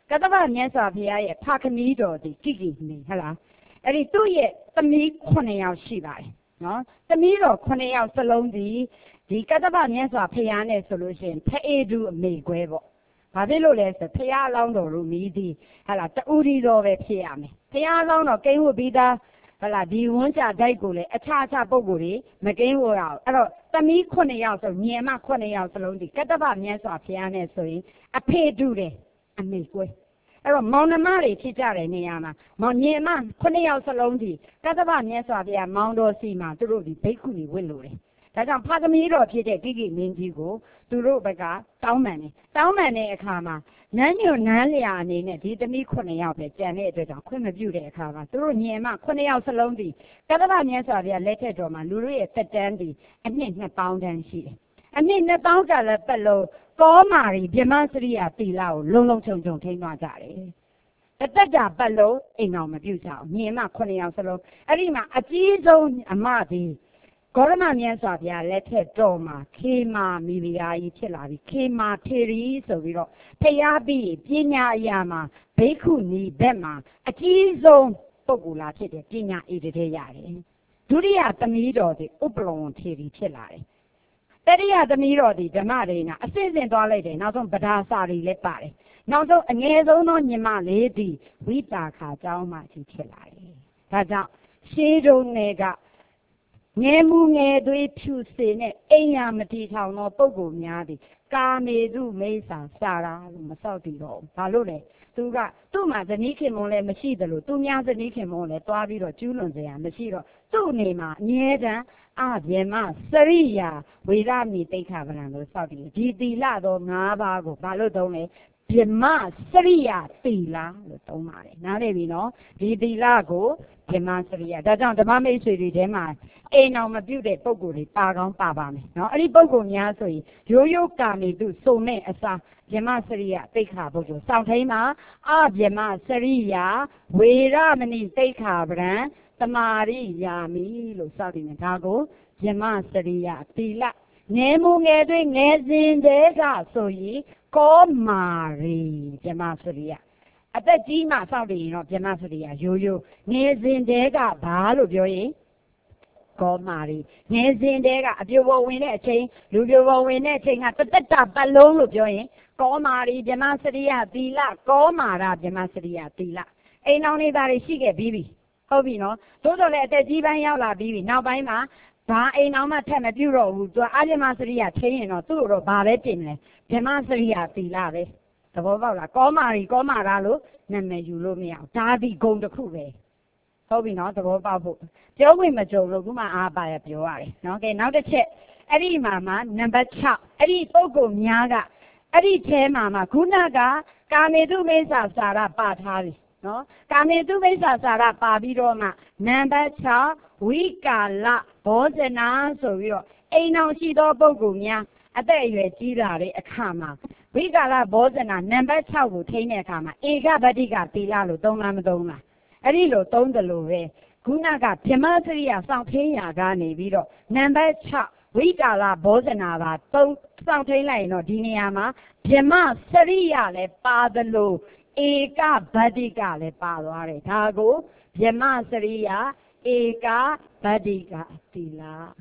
ကတ္တဗမြတ်စွာဘုရားရဲ့ဖခင်ကြီးတော်ဒီကိကိနေဟလားအဲ့ဒီသူ့ရဲ့သမီးခုနှစ်ယောက်ရှိပါတယ်နော်သမီးတော်ခုနှစ်ယောက်စလုံးဒီဒီကတ္တဗမြတ်စွာဘုရားနဲ့ဆိုလို့ရှိရင်ဖအေတူအမေခွဲပေါ့ဘာဖြစ်လို့လဲဆိုဘုရားအလောင်းတော်တို့မိသည်ဟလားတူဒီတော်ပဲဖြစ်ရမယ်ဘုရားအလောင်းတော်ကိန်းဝတ်ပြီးသားဟလာဒီဝန်းချဓာတ်ကိုလည်းအခြားအခြားပုံကိုယ်တွေမကင်းဝရအောင်အဲ့တော့သမီးခုနှစ်ယောက်ဆိုညီမခုနှစ်ယောက်စလုံးဒီကတ္တဗမြတ်စွာဘုရားနဲ့ဆိုရင်အဖေတူတယ်အမေကွဲအဲ့တော့မောင်နှမတွေဖြစ်ကြတဲ့နေရာမှာမောင်ညီမခုနှစ်ယောက်စလုံးဒီကတ္တဗမြတ်စွာဘုရားမောင်တော်စီမှာသူတို့ဒီဘိက္ခုနီဝတ်လို့တယ်ဒါကြောင့်ဖခင်ကြီးတော်ဖြစ်တဲ့ကိကိမင်းကြီးကိုသူတို့ဘက်ကတောင်းပန်တယ်တောင်းပန်တဲ့အခါမှာနန်းညွနန်းလျာအနေနဲ့ဒီသမီးခုနှစ်ယောက်ပဲကြံတဲ့အတွက်ကြောင့်ခွင့်မပြုတဲ့အခါမှာသူတို့ညီမခုနှစ်ယောက်စလုံးဒီကတ္တဗမြတ်စွာဘုရားလက်ထက်တော်မှာလူတို့ရဲ့သက်တမ်းဒီအနှစ်နှစ်ပေါင်းတန်းရှိတယ်အနှစ်နှစ်ပေါင်းကလည်းပတ်လို့ကောမာရီဗြဟ္မစရိယသီလကိုလုံလုံခြုံခြုံထိန်းသွားကြတယ်အသက်တာပတ်လို့အိမ်တော်မပြုကြအောင်ညီမခုနှစ်ယောက်စလုံးအဲ့ဒီမှာအကြီးဆုံးအမသည်ဂေါရမမြတ်စွာဘုရားလက်ထက်တော်မှာခေမာမိဖုရားကြီးဖြစ်လာပြီခေမာထေရီဆိုပြီးတော့ဖျားပြီးပညာအရာမှာဘိက္ခုနီဘက်မှာအကြီးဆုံးပုဂ္ဂိုလ်လာဖြစ်တယ်ပညာဣတိတဲ့ရတယ်ဒုတိယသမီးတော်ဒီဥပလောင်ထေရီဖြစ်လာတယ်တတိယသမီးတော်ဒီဓမ္မဒေနာအစစ်စင်သွားလိုက်တယ်နောက်ဆုံးဗဒါစာရီလည်းပါတယ်နောက်ဆုံးအငယ်ဆုံးသောညီမလေးဒီဝိတာခါကျောင်းမှကြီးဖြစ်လာတယ်ဒါကြောင့်ရှေးတုန်းကငယ်မှုငယ်သွေးဖြူစင်နဲ့အိမ်ယာမတီထောင်သောပုဂ္ဂိုလ်များသည်ကာမေတုမိစ္ဆာစာရာလို့မဆောက်တည်တော့ဘာလို့လဲသူကသူ့မှာဇနီးခင်မွန်လည်းမရှိသလိုသူများဇနီးခင်မွန်လည်းတွားပြီးတော့ကျူးလွန်စရာမရှိတော့သူ့အနေမှာအမြဲတမ်းအဗျေမစရိယာဝေရမီတိတ်ခဗလံလို့ဆောက်တည်ဒီသီလတော်၅ပါးကိုဘာလို့သုံးလဲဗြဟ္မစရိယသီလလို့သုံးပါတယ်နားလည်ပြီနော်ဒီသီလကိုဗြဟ္မစရိယဒါကြောင့်ဓမ္မမိတ်ဆွေတွေထဲမှာအိမ်အောင်မပြုတ်တဲ့ပုံကိုယ်တွေပါကောင်းပါပါမယ်နော်အဲ့ဒီပုံကိုယ်များဆိုရင်ရိုးရိုးကာနေသူစုံမဲ့အစားဗြဟ္မစရိယတိတ်ခါပုဂ္ဂိုလ်စောင့်ထိန်မှာအဗြဟ္မစရိယဝေရမဏိတိတ်ခါဗရံတမာရိယာမိလို့စောင့်တည်နေဒါကိုဗြဟ္မစရိယသီလငယ်မှုငယ်သွေးငယ်စဉ်တည်းကဆိုရင်ကောမာရီဗြဟ္မစရိယအသက်ကြီးမှစောင့်တည်ရင်တော့ဗြဟ္မစရိယရိုးရိုးငယ်စဉ်တည်းကဘာလို့ပြောရင်ကောမာရီငယ်စဉ်တည်းကအပြိုပေါ်ဝင်တဲ့အချိန်လူပြိုပေါ်ဝင်တဲ့အချိန်ကတသက်တာပတ်လုံးလို့ပြောရင်ကောမာရီဗြဟ္မစရိယသီလကောမာရဗြဟ္မစရိယသီလအိမ်တော်နေတာတွေရှိခဲ့ပြီးပြီဟုတ်ပြီနော်သို့တော်လည်းအသက်ကြီးပိုင်းရောက်လာပြီးပြီနောက်ပိုင်းမှာဘာအိမ်အောင်မှထက်မပြုတော့ဘူးသူကအဗြဟ္မစရိယထိရင်တော့သူ့တော့ဘာပဲပြင်လဲဗြဟ္မစရိယသီလပဲသဘောပေါက်လားကောမာရီကောမာရလို့နာမည်ယူလို့မရအောင်ဒါဒီဂုံတစ်ခုပဲဟုတ်ပြီနော်သဘောပေါက်ဖို့ပြောခွင့်မကြုံလို့ခုမှအားပါရပြောရတယ်နော်ကဲနောက်တစ်ချက်အဲ့ဒီမှာမှနံပါတ်၆အဲ့ဒီပုဂ္ဂိုလ်များကအဲ့ဒီထဲမှာမှခုနကကာမေတုမိစ္ဆာစာရပါထားပြီနော်ကာမေတုမိစ္ဆာစာရပါပြီးတော့မှနံပါတ်၆ဝိကာလဘောဇနာဆိုပြီးတော့အိမ်အောင်ရှိသောပုဂ္ဂိုလ်များအသက်အရွယ်ကြီးလာတဲ့အခါမှာဝိကာလဘောဇနာနံပါတ်၆ကိုထိန်းတဲ့အခါမှာဧကဗတ္တိကသီလလို့သုံးလားမသုံးလားအဲ့ဒီလိုသုံးတယ်လို့ပဲခုနကဗြဟ္မစရိယစောင့်ထိန်းရာကနေပြီးတော့နံပါတ်၆ဝိကာလဘောဇနာပါသုံးစောင့်ထိန်းလိုက်ရင်တော့ဒီနေရာမှာဗြဟ္မစရိယလည်းပါသလိုဧကဗတ္တိကလည်းပါသွားတယ်ဒါကိုဗြဟ္မစရိယဧကဗတ္တိကသီလ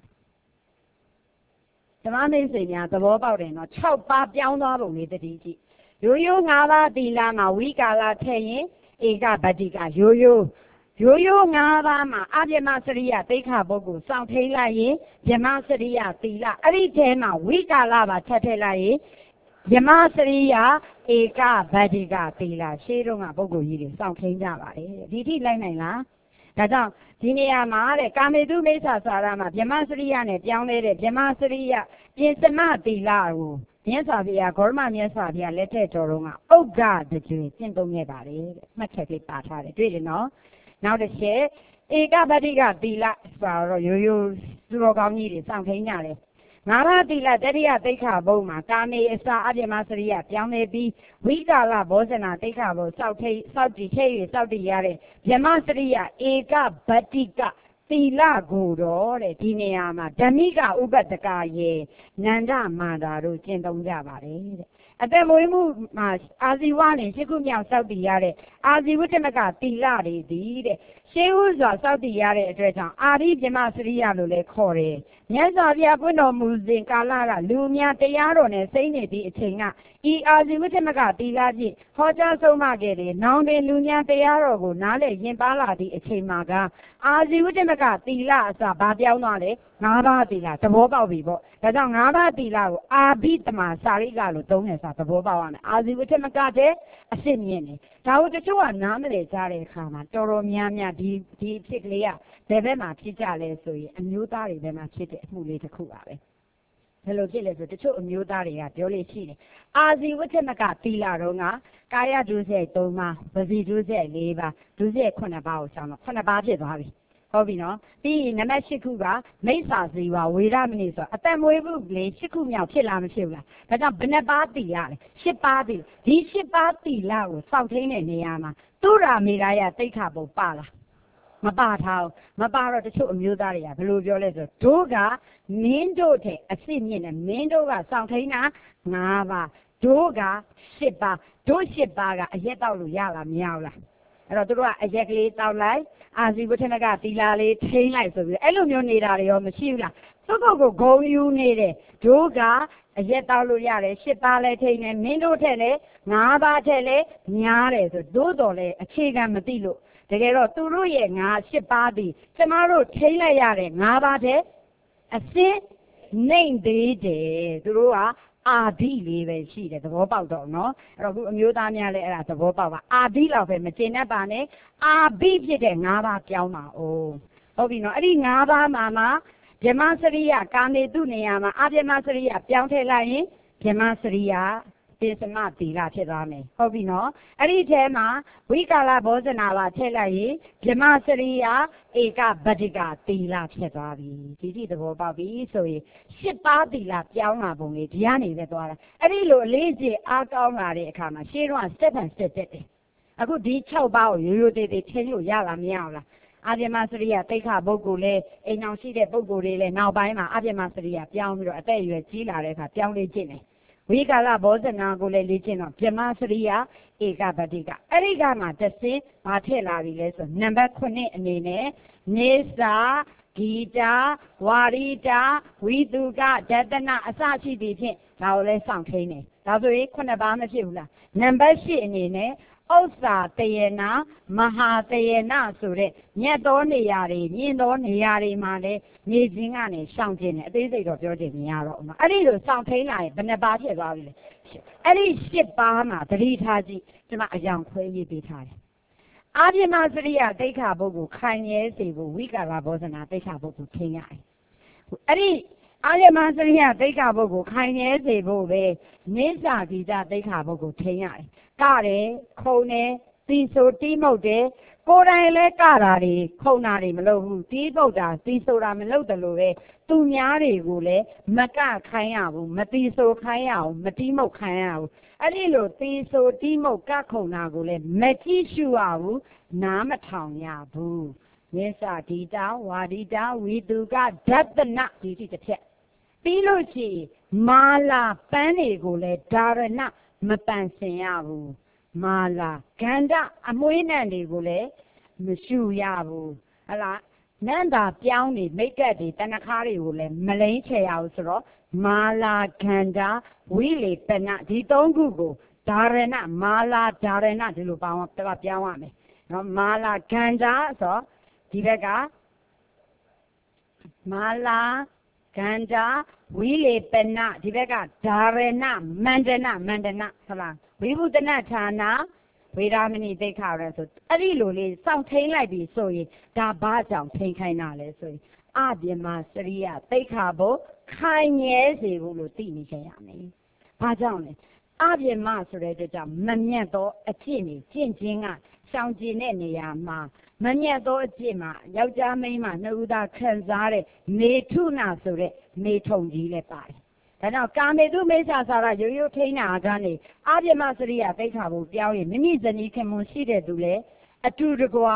ဓမ္မမိတ်ဆွေများသဘောပေါက်တယ်နော်၆ပါးပြောင်းသွားပုံလေးတတိကြည့်ရိုးရိုး၅ပါးသီလမှာဝိကာလထည့်ရင်ဧကဗတ္တိကရိုးရိုးရိုးရိုး၅ပါးမှာအဗြဟ္မစရိယသိက္ခာပုဂ္ဂိုလ်စောင့်ထိန်လိုက်ရင်ဗြဟ္မစရိယသီလအဲ့ဒီထဲမှာဝိကာလပါထပ်ထည့်လိုက်ရင်ဗြဟ္မစရိယဧကဗတ္တိကသီလရှေးတုန်းကပုဂ္ဂိုလ်ကြီးတွေစောင့်ထိန်ကြပါတယ်ဒီထိလိုက်နိုင်လားဒါကြောင့်ဒီနေရာမှာတဲ့ကာမေတုမိစ္ဆာစာရမှာဗြဟ္မစရိယနဲ့ပြောင်းလဲတဲ့ဗြဟ္မစရိယပြင်စမသီလကိုမြတ်စွာဘုရားဂေါရမမြတ်စွာဘုရားလက်ထက်တော်တော်ကဥဒ္ဒတကျွေကျင့်သုံးခဲ့ပါတယ်တဲ့မှတ်ချက်ကလေးပါထားတယ်တွေ့တယ်နော်နောက်တစ်ချက်ဧကဗတ္တိကသီလဆိုတော့ရိုးရိုးသူတော်ကောင်းကြီးတွေစောင့်ထိန်ကြတယ်ငါးပါးသီလတတိယသိက္ခာပုဒ်မှာကာမေအစာအဗြဟ္မစရိယပြောင်းလဲပြီးဝိကာလဘောဇနာသိက္ခာပုဒ်စောက်ထိတ်စောက်တည်ထိတ်၍စောက်တည်ရတဲ့ဗြဟ္မစရိယဧကဗတ္တိကသီလကိုတော့တဲ့ဒီနေရာမှာဓမ္မိကဥပတ္တကရေနန္ဒမာတာတို့ကျင့်သုံးကြပါတယ်တဲ့အအသက်မွေးမှုမှာအာဇီဝနဲ့ရှစ်ခုမြောက်စောက်တည်ရတဲ့အာဇီဝတ္တမကတီလာတွေသည်တဲ့ရှေးဥစွာစောက်တည်ရတဲ့အတွက်ကြောင့်အာရိပြမစရိယလို့လည်းခေါ်တယ်မြတ်စွာဘုရားပွင့်တော်မူစဉ်ကာလကလူများတရားတော်နဲ့စိမ့်နေသည့်အချိန်ကဤအာဇီဝတ္တမကတီလာဖြင့်ဟောကြားဆုံးမခဲ့တယ်နောင်တွင်လူများတရားတော်ကိုနားလည်ရင်ပါလာသည့်အချိန်မှာကအာဇီဝတ္တမကတီလာအစဘာပြောင်းသွားလဲငါးပါးတီလာသဘောပေါက်ပြီပေါ့ဒါကြောင့်ငါးပါးတီလာကိုအာဘိတမစာရိကလို့သုံးတယ်ဆိုတာသဘောပေါက်ရမယ်အာဇီဝတ္တမကတဲ့အစစ်မြင့်တယ်ဒါကိုတချို့ကနားမလည်ကြတဲ့အခါမှာတော်တော်များများဒီဒီအဖြစ်ကလေးကဘယ်ဘက်မှာဖြစ်ကြလဲဆိုရင်အမျိုးသားတွေဘက်မှာဖြစ်တဲ့အမှုလေးတစ်ခုပါပဲဘယ်လိုဖြစ်လဲဆိုတချို့အမျိုးသားတွေကပြောလို့ရှိတယ်အာဇီဝတ္တမကတီလာတော့ကကာယဒုစရိုက်သုံးပါးပဇီဒုစရိုက်လေးပါးဒုစရိုက်ခုနှစ်ပါးကိုရှောင်တော့ခုနှစ်ပါးဖြစ်သွားပြီဟုတ်ပြီနော်ပြီးရင်နံပါတ်၈ခုကမိစ္ဆာဇီဝဝေရမဏိဆိုအတန်မွေးမှုလေ၈ခုမြောက်ဖြစ်လားမဖြစ်ဘူးလားဒါကြောင့်ဘယ်နှပါးတီရလဲ၈ပါးတီဒီ၈ပါးတီလာကိုစောက်ထိန်တဲ့နေရာမှာသူရာမေရာယတိဋ္ဌဘုံပါလားမပါထားမပါတော့တချို့အမျိုးသားတွေကဘယ်လိုပြောလဲဆိုတို့ကမင်းတို့တဲ့အစ်စ်မြင့်နဲ့မင်းတို့ကစောင့်ထိန်တာ၅ပါးတို့က၈ပါးတို့၈ပါးကအရက်တောက်လို့ရလားမရဘူးလားအဲ့တော့သူတို့ကအရက်ကလေးတောက်လိုက်အာဇီဝတ္တမကတီလာလေးထိန်းလိုက်ဆိုပြီးအဲ့လိုမျိုးနေတာတွေရောမရှိဘူးလားသူတို့ကိုဂုံယူနေတယ်တို့ကအရက်တောက်လို့ရတယ်၈ပါးလည်းထိန်းတယ်မင်းတို့ထက်လည်း၅ပါးထက်လည်းများတယ်ဆိုတို့တော်လည်းအခြေခံမသိလို့တကယ်တော့သူတို့ရဲ့ငါ၈ပါးသည်ကျမတို့ထိန်းလိုက်ရတဲ့၅ပါးတဲ့အစင်းနှိမ့်သေးတယ်သူတို့ကအာဓိလေးပဲရှိတယ်သဘောပေါက်တော့နော်အဲ့တော့ခုအမျိုးသားများလည်းအဲ့ဒါသဘောပေါက်ပါအာဓိလောက်ပဲမကျင်တတ်ပါနဲ့အာဘိဖြစ်တဲ့၅ပါးပြောင်းပါဦးဟုတ်ပြီနော်အဲ့ဒီ၅ပါးမှာမှာဗြဟ္မစရိယကာမေတုနေရာမှာအဗြဟ္မစရိယပြောင်းထည့်လိုက်ရင်ဗြဟ္မစရိယပိစမသီလဖြစ်သွားမယ်ဟုတ်ပြီနော်အဲ့ဒီထဲမှာဝိကာလဘောဇနာပါထည့်လိုက်ရင်ဗြဟ္မစရိယဧကဗတ္တိကသီလဖြစ်သွားပြီဒီတိသဘောပေါက်ပြီဆိုရင်၈ပါးသီလပြောင်းလာပုံလေးဒီကနေပဲသွားတာအဲ့ဒီလိုအလေးကျင့်အားကောင်းလာတဲ့အခါမှာရှင်းတော့ step by step တက်တယ်အခုဒီ၆ပါးကိုရိုးရိုးသေးသေးထည့်လို့ရလားမရဘူးလားအဗြဟ္မစရိယတိဋ္ဌပုဂ္ဂိုလ်လေးအိမ်အောင်ရှိတဲ့ပုဂ္ဂိုလ်တွေလည်းနောက်ပိုင်းမှာအဗြဟ္မစရိယပြောင်းပြီးတော့အသက်အရွယ်ကြီးလာတဲ့အခါပြောင်းလေးကျင့်တယ်ဝိကာလဘောဇနာကိုလည်းလေ့ကျင့်တော့ဗြဟ္မစရိယဧကဗတ္တိကအဲ့ဒီကမှတစ်စင်းဘာထည့်လာပြီလဲဆိုနံပါတ်ခုနှစ်အနေနဲ့နေစာဂီတာဝါရိတာဝိတုကဒတနာအစရှိသည်ဖြင့်ဒါကိုလည်းစောင့်ထိန်နေဒါဆိုရင်ခုနှစ်ပါးမဖြစ်ဘူးလားနံပါတ်၈အနေနဲ့ဥစ္စာတယေနာမဟာတယေနာဆိုတဲ့မြတ်သောနေရာတွေမြင့်သောနေရာတွေမှာလည်းနေခြင်းကနေရှောင်ခြင်းနဲ့အသေးစိတ်တော့ပြောချင်မရတော့ဘူးနော်အဲ့ဒီလိုစောင့်ထိန်လာရင်ဘယ်နှပါးဖြစ်သွားပြီလဲအဲ့ဒီ၈ပါးမှာသတိထားကြည့်ဒီမှာအယောင်ခွဲရေးပေးထားတယ်အာဗြဟ္မစရိယတိဋ္ဌပုဂ္ဂိုလ်ခိုင်ရဲစေဖို့ဝိကာလဘောဇနာတိဋ္ဌပုဂ္ဂိုလ်ထိန်ရတယ်အဲ့ဒီအာဗြဟ္မစရိယတိဋ္ဌပုဂ္ဂိုလ်ခိုင်ရဲစေဖို့ပဲနိစ္စဂီတတိဋ္ဌပုဂ္ဂိုလ်ထိန်ရတယ်ကတယ်ခုံတယ်သီဆိုတီးမှုတ်တယ်ကိုယ်တိုင်လဲကတာတွေခုံတာတွေမလုပ်ဘူးတီးပုတ်တာသီဆိုတာမလုပ်တယ်လို့ပဲသူများတွေကိုလည်းမကခိုင်းရဘူးမသီဆိုခိုင်းရဘူးမတီးမှုတ်ခိုင်းရဘူးအဲ့ဒီလိုသီဆိုတီးမှုတ်ကခုံတာကိုလည်းမကြည့်ရှုရဘူးနားမထောင်ရဘူးနိစ္စဂီတဝါဒိတဝိတုကဒတနာဒီတိတစ်ချက်ပြီးလို့ရှိရင်မာလာပန်းတွေကိုလည်းဒါရဏမပန်ဆင်ရဘူးမာလာဂန္ဓအမွှေးနံတွေကိုလည်းမရှူရဘူးဟလားနန္တာပြောင်းနေမိတ်ကပ်တွေတဏ္ဍခါတွေကိုလည်းမလိမ့်ချေရဘူးဆိုတော့မာလာဂန္ဓဝိလေပနဒီသုံးခုကိုဒါရဏမာလာဒါရဏဒီလိုပေါင်းတော့ပြောင်းရမယ်နော်မာလာဂန္ဓဆိုဒီဘက်ကမာလာဂန္ဓဝိလေပနဒီဘက်ကဒါရဏမန္တနမန္တနဟုတ်လားဝိဘုဒ္ဓနာဌာနဝေဒာမဏိသိက္ခာရဆိုအဲ့ဒီလိုလေးစောင့်ထိန်လိုက်ပြီဆိုရင်ဒါဘာကြောင့်ထိန်ခိုင်းတာလဲဆိုရင်အဗြဟ္မစရိယသိက္ခာဘုခိုင်မြဲစေဖို့လို့သိနေကြရမယ်ဘာကြောင့်လဲအဗြဟ္မဆိုတဲ့အတွက်ကြောင့်မမြတ်သောအကျင့်တွေကျင့်ခြင်းကရှောင်ကျင်တဲ့နေရာမှာမမြတ်သောအကျင့်မှာယောက်ျားမိန်းမနှစ်ဦးသားခံစားတဲ့မေထုနာဆိုတဲ့မေထုံကြီးလည်းပါတယ်ဒါကြောင့်ကာမေတုမိစ္ဆာစာရရိုးရိုးထိန်းတာကနေအဗြဟ္မစရိယသိက္ခာဘုပြောင်းရင်မိမိဇနီးခင်မွန်ရှိတဲ့သူလေအတူတကွာ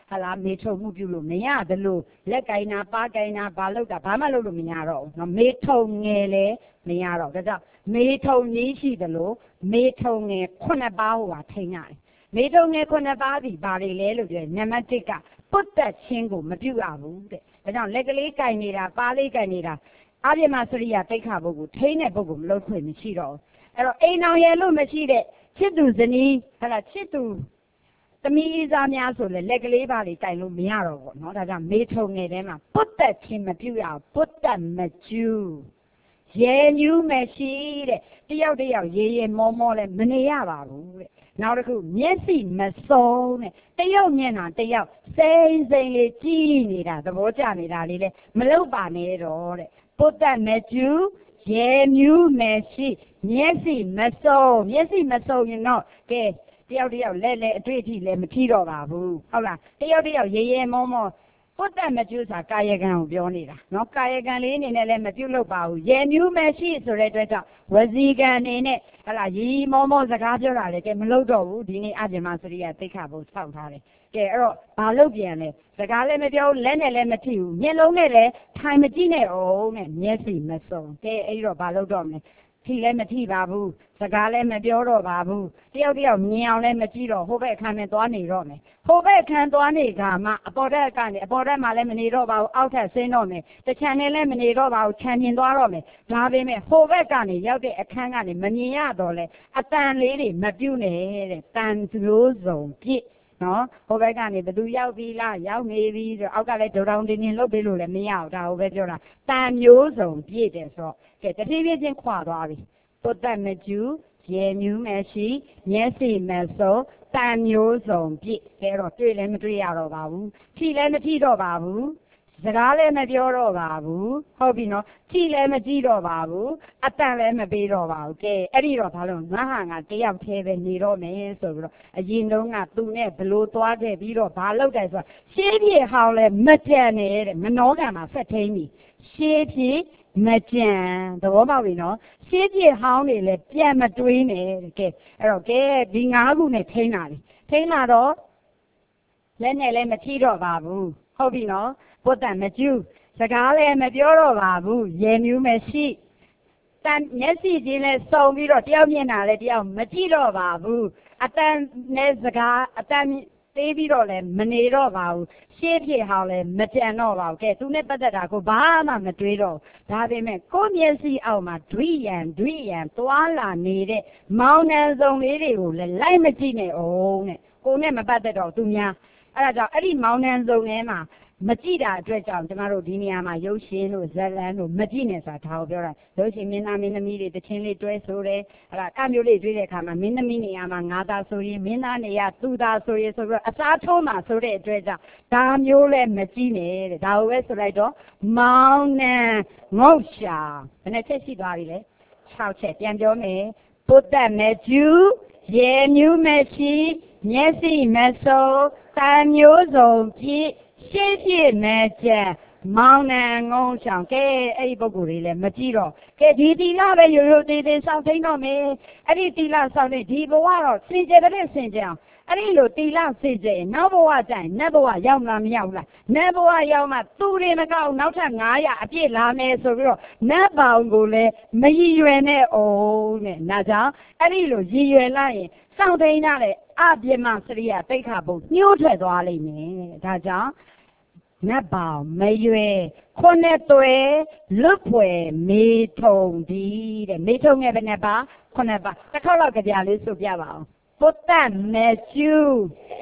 ဟာလားမေထုံမှုပြုလို့မရတယ်လို့လက်ကိုင်းနာပါကိုင်းနာဘာလို့တာဘာမှလုပ်လို့မရတော့ဘူးနော်မေထုံငယ်လေမရတော့ဒါကြောင့်မေထုံကြီးရှိတယ်လို့မေထုံငယ်ခုနှစ်ပါးဟိုပါထိန်းရတယ်မေထုံငယ်ခုနှစ်ပါးစီဘာတွေလဲလို့ပြောနံပါတ်တစ်ကပုတ်တက်ချင်းကိုမပြုတ်ရဘူးတဲ့ဒါကြောင့်လက်ကလေးကိုင်နေတာပါးလေးကိုင်နေတာအပြစ်မစရိယတိတ်ခါပုဂ္ဂိုလ်ထိန်းတဲ့ပုဂ္ဂိုလ်မလုပ်ခွင့်မရှိတော့ဘူးအဲ့တော့အိမ်အောင်ရလို့မရှိတဲ့ချစ်သူဇနီးဟဲ့လားချစ်သူသမီးသားများဆိုလေလက်ကလေးပါလေးတိုင်လို့မရတော့ဘူးเนาะဒါကြောင့်မေထုံငယ်ထဲမှာပုတ်တက်ချင်းမပြုတ်ရဘူးပုတ်တက်မကျူးရေညူးမရှိတဲ့တယောက်တယောက်ရေရေမောမောလဲမနေရပါဘူးတဲ့နောက်တစ်ခုမျက်စိမဆုံးတဲ့တယောက်မျက်နှာတယောက်စိမ့်စိမ့်လေးကြည့်နေတာသဘောကျနေတာလေးလဲမလုပ်ပါနဲ့တော့တဲ့ပုတ်တက်မကျူးရေမြူးမရှိမျက်စိမဆုံးမျက်စိမဆုံးရင်တော့ကဲတယောက်တယောက်လဲလဲအတွေ့အထိလဲမထီတော့ပါဘူးဟုတ်လားတယောက်တယောက်ရေရေမောမောပုတ်တက်မကျူးစာကာယကံကိုပြောနေတာနော်ကာယကံလေးအနေနဲ့လည်းမပြုတ်လို့ပါဘူးရေမြူးမရှိဆိုတဲ့အတွက်ကြောင့်ဝစီကံအနေနဲ့ဟလာရီမောမောစကားပြောတာလေကဲမလုပ်တော့ဘူးဒီနေ့အပြင်းမစရိယသိခါဖို့ဆောက်ထားတယ်ကဲအဲ့တော့ဘာလုပ်ပြန်လဲစကားလည်းမပြောလက်နဲ့လည်းမထိဘူးမျက်လုံးနဲ့လည်းထိုင်မကြည့်နဲ့အောင်နဲ့မျက်စိမစုံကဲအဲ့တော့ဘာလုပ်တော့မလဲထိလည်းမထိပါဘူးစကားလည်းမပြောတော့ပါဘူးတယောက်တယောက်မြင်အောင်လည်းမကြည့်တော့ဟိုဘက်အခန်းနဲ့သွားနေတော့မယ်ဟိုဘက်အခန်းသွားနေကမှအပေါ်တက်ကနေအပေါ်တက်မှလည်းမနေတော့ပါဘူးအောက်ထပ်ဆင်းတော့မယ်တချမ်းနဲ့လည်းမနေတော့ပါဘူးခြံမြင်သွားတော့မယ်ဒါပေမဲ့ဟိုဘက်ကနေရောက်တဲ့အခန်းကနေမမြင်ရတော့လဲအတန်လေးတွေမပြုတ်နဲ့တဲ့တန်လို့စုံပြည့်နော်ဟိုဘက်ကနေဘသူရောက်ပြီလားရောက်နေပြီဆိုအောက်ကလည်းဒုံတောင်တင်းတင်းလှုပ်ပေးလို့လည်းမရဘူးဒါဟိုပဲပြောတာတန်မျိုးစုံပြည့်တယ်ဆိုတော့ကဲတတိယချင်းခွာသွားပြီပုတ်တက်မကျူးရေမြူးမရှိမျက်စိမဆုံးတန်မျိုးစုံပြည့်ကဲတော့တွေ့လည်းမတွေ့ရတော့ပါဘူးထိလည်းမထိတော့ပါဘူးစကားလည်းမပြောတော့ပါဘူးဟုတ်ပြီနော်ထိလည်းမကြည့်တော့ပါဘူးအတန်လည်းမပေးတော့ပါဘူးကဲအဲ့ဒီတော့ဘာလို့ငါဟာငါတယောက်သေးပဲနေတော့မယ်ဆိုပြီးတော့အရင်တုန်းကသူနဲ့ဘလို့သွားခဲ့ပြီးတော့ဘာလုပ်တယ်ဆိုတော့ရှေးပြေဟောင်းလဲမကြံနေတဲ့မနှောကံမှာဆက်ထိန်ပြီရှေးပြေမကြံသဘောပေါက်ပြီနော်ရှေးပြေဟောင်းနေလဲပြန်မတွေးနဲ့ကဲအဲ့တော့ကဲဒီငါးခုနဲ့ထိန်းလာပြီထိန်းလာတော့လက်နဲ့လည်းမထိတော့ပါဘူးဟုတ်ပြီနော်ပုတ်တက်မကျူးစကားလည်းမပြောတော့ပါဘူးရေမြူးမရှိတန်မျက်စိချင်းလည်းစုံပြီးတော့တယောက်မျက်နှာလည်းတယောက်မကြည့်တော့ပါဘူးအတန်နဲ့စကားအတန်သေးပြီးတော့လည်းမနေတော့ပါဘူးရှေးပြေဟောင်းလည်းမကြံတော့ပါဘူးကဲသူနဲ့ပတ်သက်တာကိုဘာမှမတွေးတော့ဒါပေမဲ့ကိုမျက်စိအောက်မှာဒွိယံဒွိယံသွားလာနေတဲ့မောင်နှံစုံလေးတွေကိုလည်းလိုက်မကြည့်နဲ့အောင်တဲ့ကိုနဲ့မပတ်သက်တော့သူများအဲ့ဒါကြောင့်အဲ့ဒီမောင်နှံစုံထဲမှာမကြည့်တာအတွက်ကြောင့်ကျမတို့ဒီနေရာမှာရုပ်ရှင်တို့ဇာတ်လမ်းတို့မကြည့်နဲ့ဆိုတာဒါကိုပြောတာရုပ်ရှင်မင်းသားမင်းသမီးတွေတခြင်းလေးတွဲဆိုတယ်အဲ့ဒါအမျိုးလေးတွေ့တဲ့အခါမှာမင်းသမီးနေရာမှာငါသားဆိုရင်မင်းသားနေရာသူသားဆိုရင်ဆိုပြီးတော့အစားထိုးမှဆိုတဲ့အတွက်ကြောင့်ဒါမျိုးလည်းမကြည့်နဲ့တဲ့ဒါကိုပဲဆိုလိုက်တော့မောင်နှံငုတ်ရှာဘယ်နဲ့ချက်ရှိသွားပြီလဲ၆ချက်ပြန်ပြောမယ်ပုတ်တက်မဲ့ကျူးရေမြူးမရှိမျက်စိမစိုးတန်မျိုးစုံပြည့်ရှေ့ပြည့်မဲ့ချက်မောင်နှံငုံဆောင်ကဲအဲ့ဒီပုဂ္ဂိုလ်တွေလည်းမကြည့်တော့ကဲဒီတီလာပဲရိုးရိုးသေးသေးစောင့်ထိန်တော့မယ်အဲ့ဒီတီလာစောင့်နေဒီဘဝတော့စင်ကြယ်တဲ့စင်ကြယ်အောင်အဲ့ဒီလိုတီလာစင်ကြယ်နောက်ဘဝကျရင်နတ်ဘဝရောက်လားမရောက်လားနတ်ဘဝရောက်မှသူတွေမကောက်နောက်ထပ်ငါးရာအပြည့်လာမယ်ဆိုပြီးတော့နတ်ပေါင်းကိုလည်းမရည်ရွယ်နဲ့အောင်တဲ့နာကြောင့်အဲ့ဒီလိုရည်ရွယ်လိုက်ရင်စောင့်ထိန်ရတဲ့အပြစ်မစရိယတိတ်ခါဖို့ညှိုးထွက်သွားလိမ့်မယ်ဒါကြောင့်နတ်ပေါင်းမရွယ်ခုနှစ်သွဲလွတ်ဖွယ်မေထုံဒီတဲ့မေထုံငယ်ပဲနဲ့ပါခုနှစ်ပါတစ်ခေါက်လောက်ကြပြလေးဆိုပြပါအောင်ပုတ်တက်မဲကျူး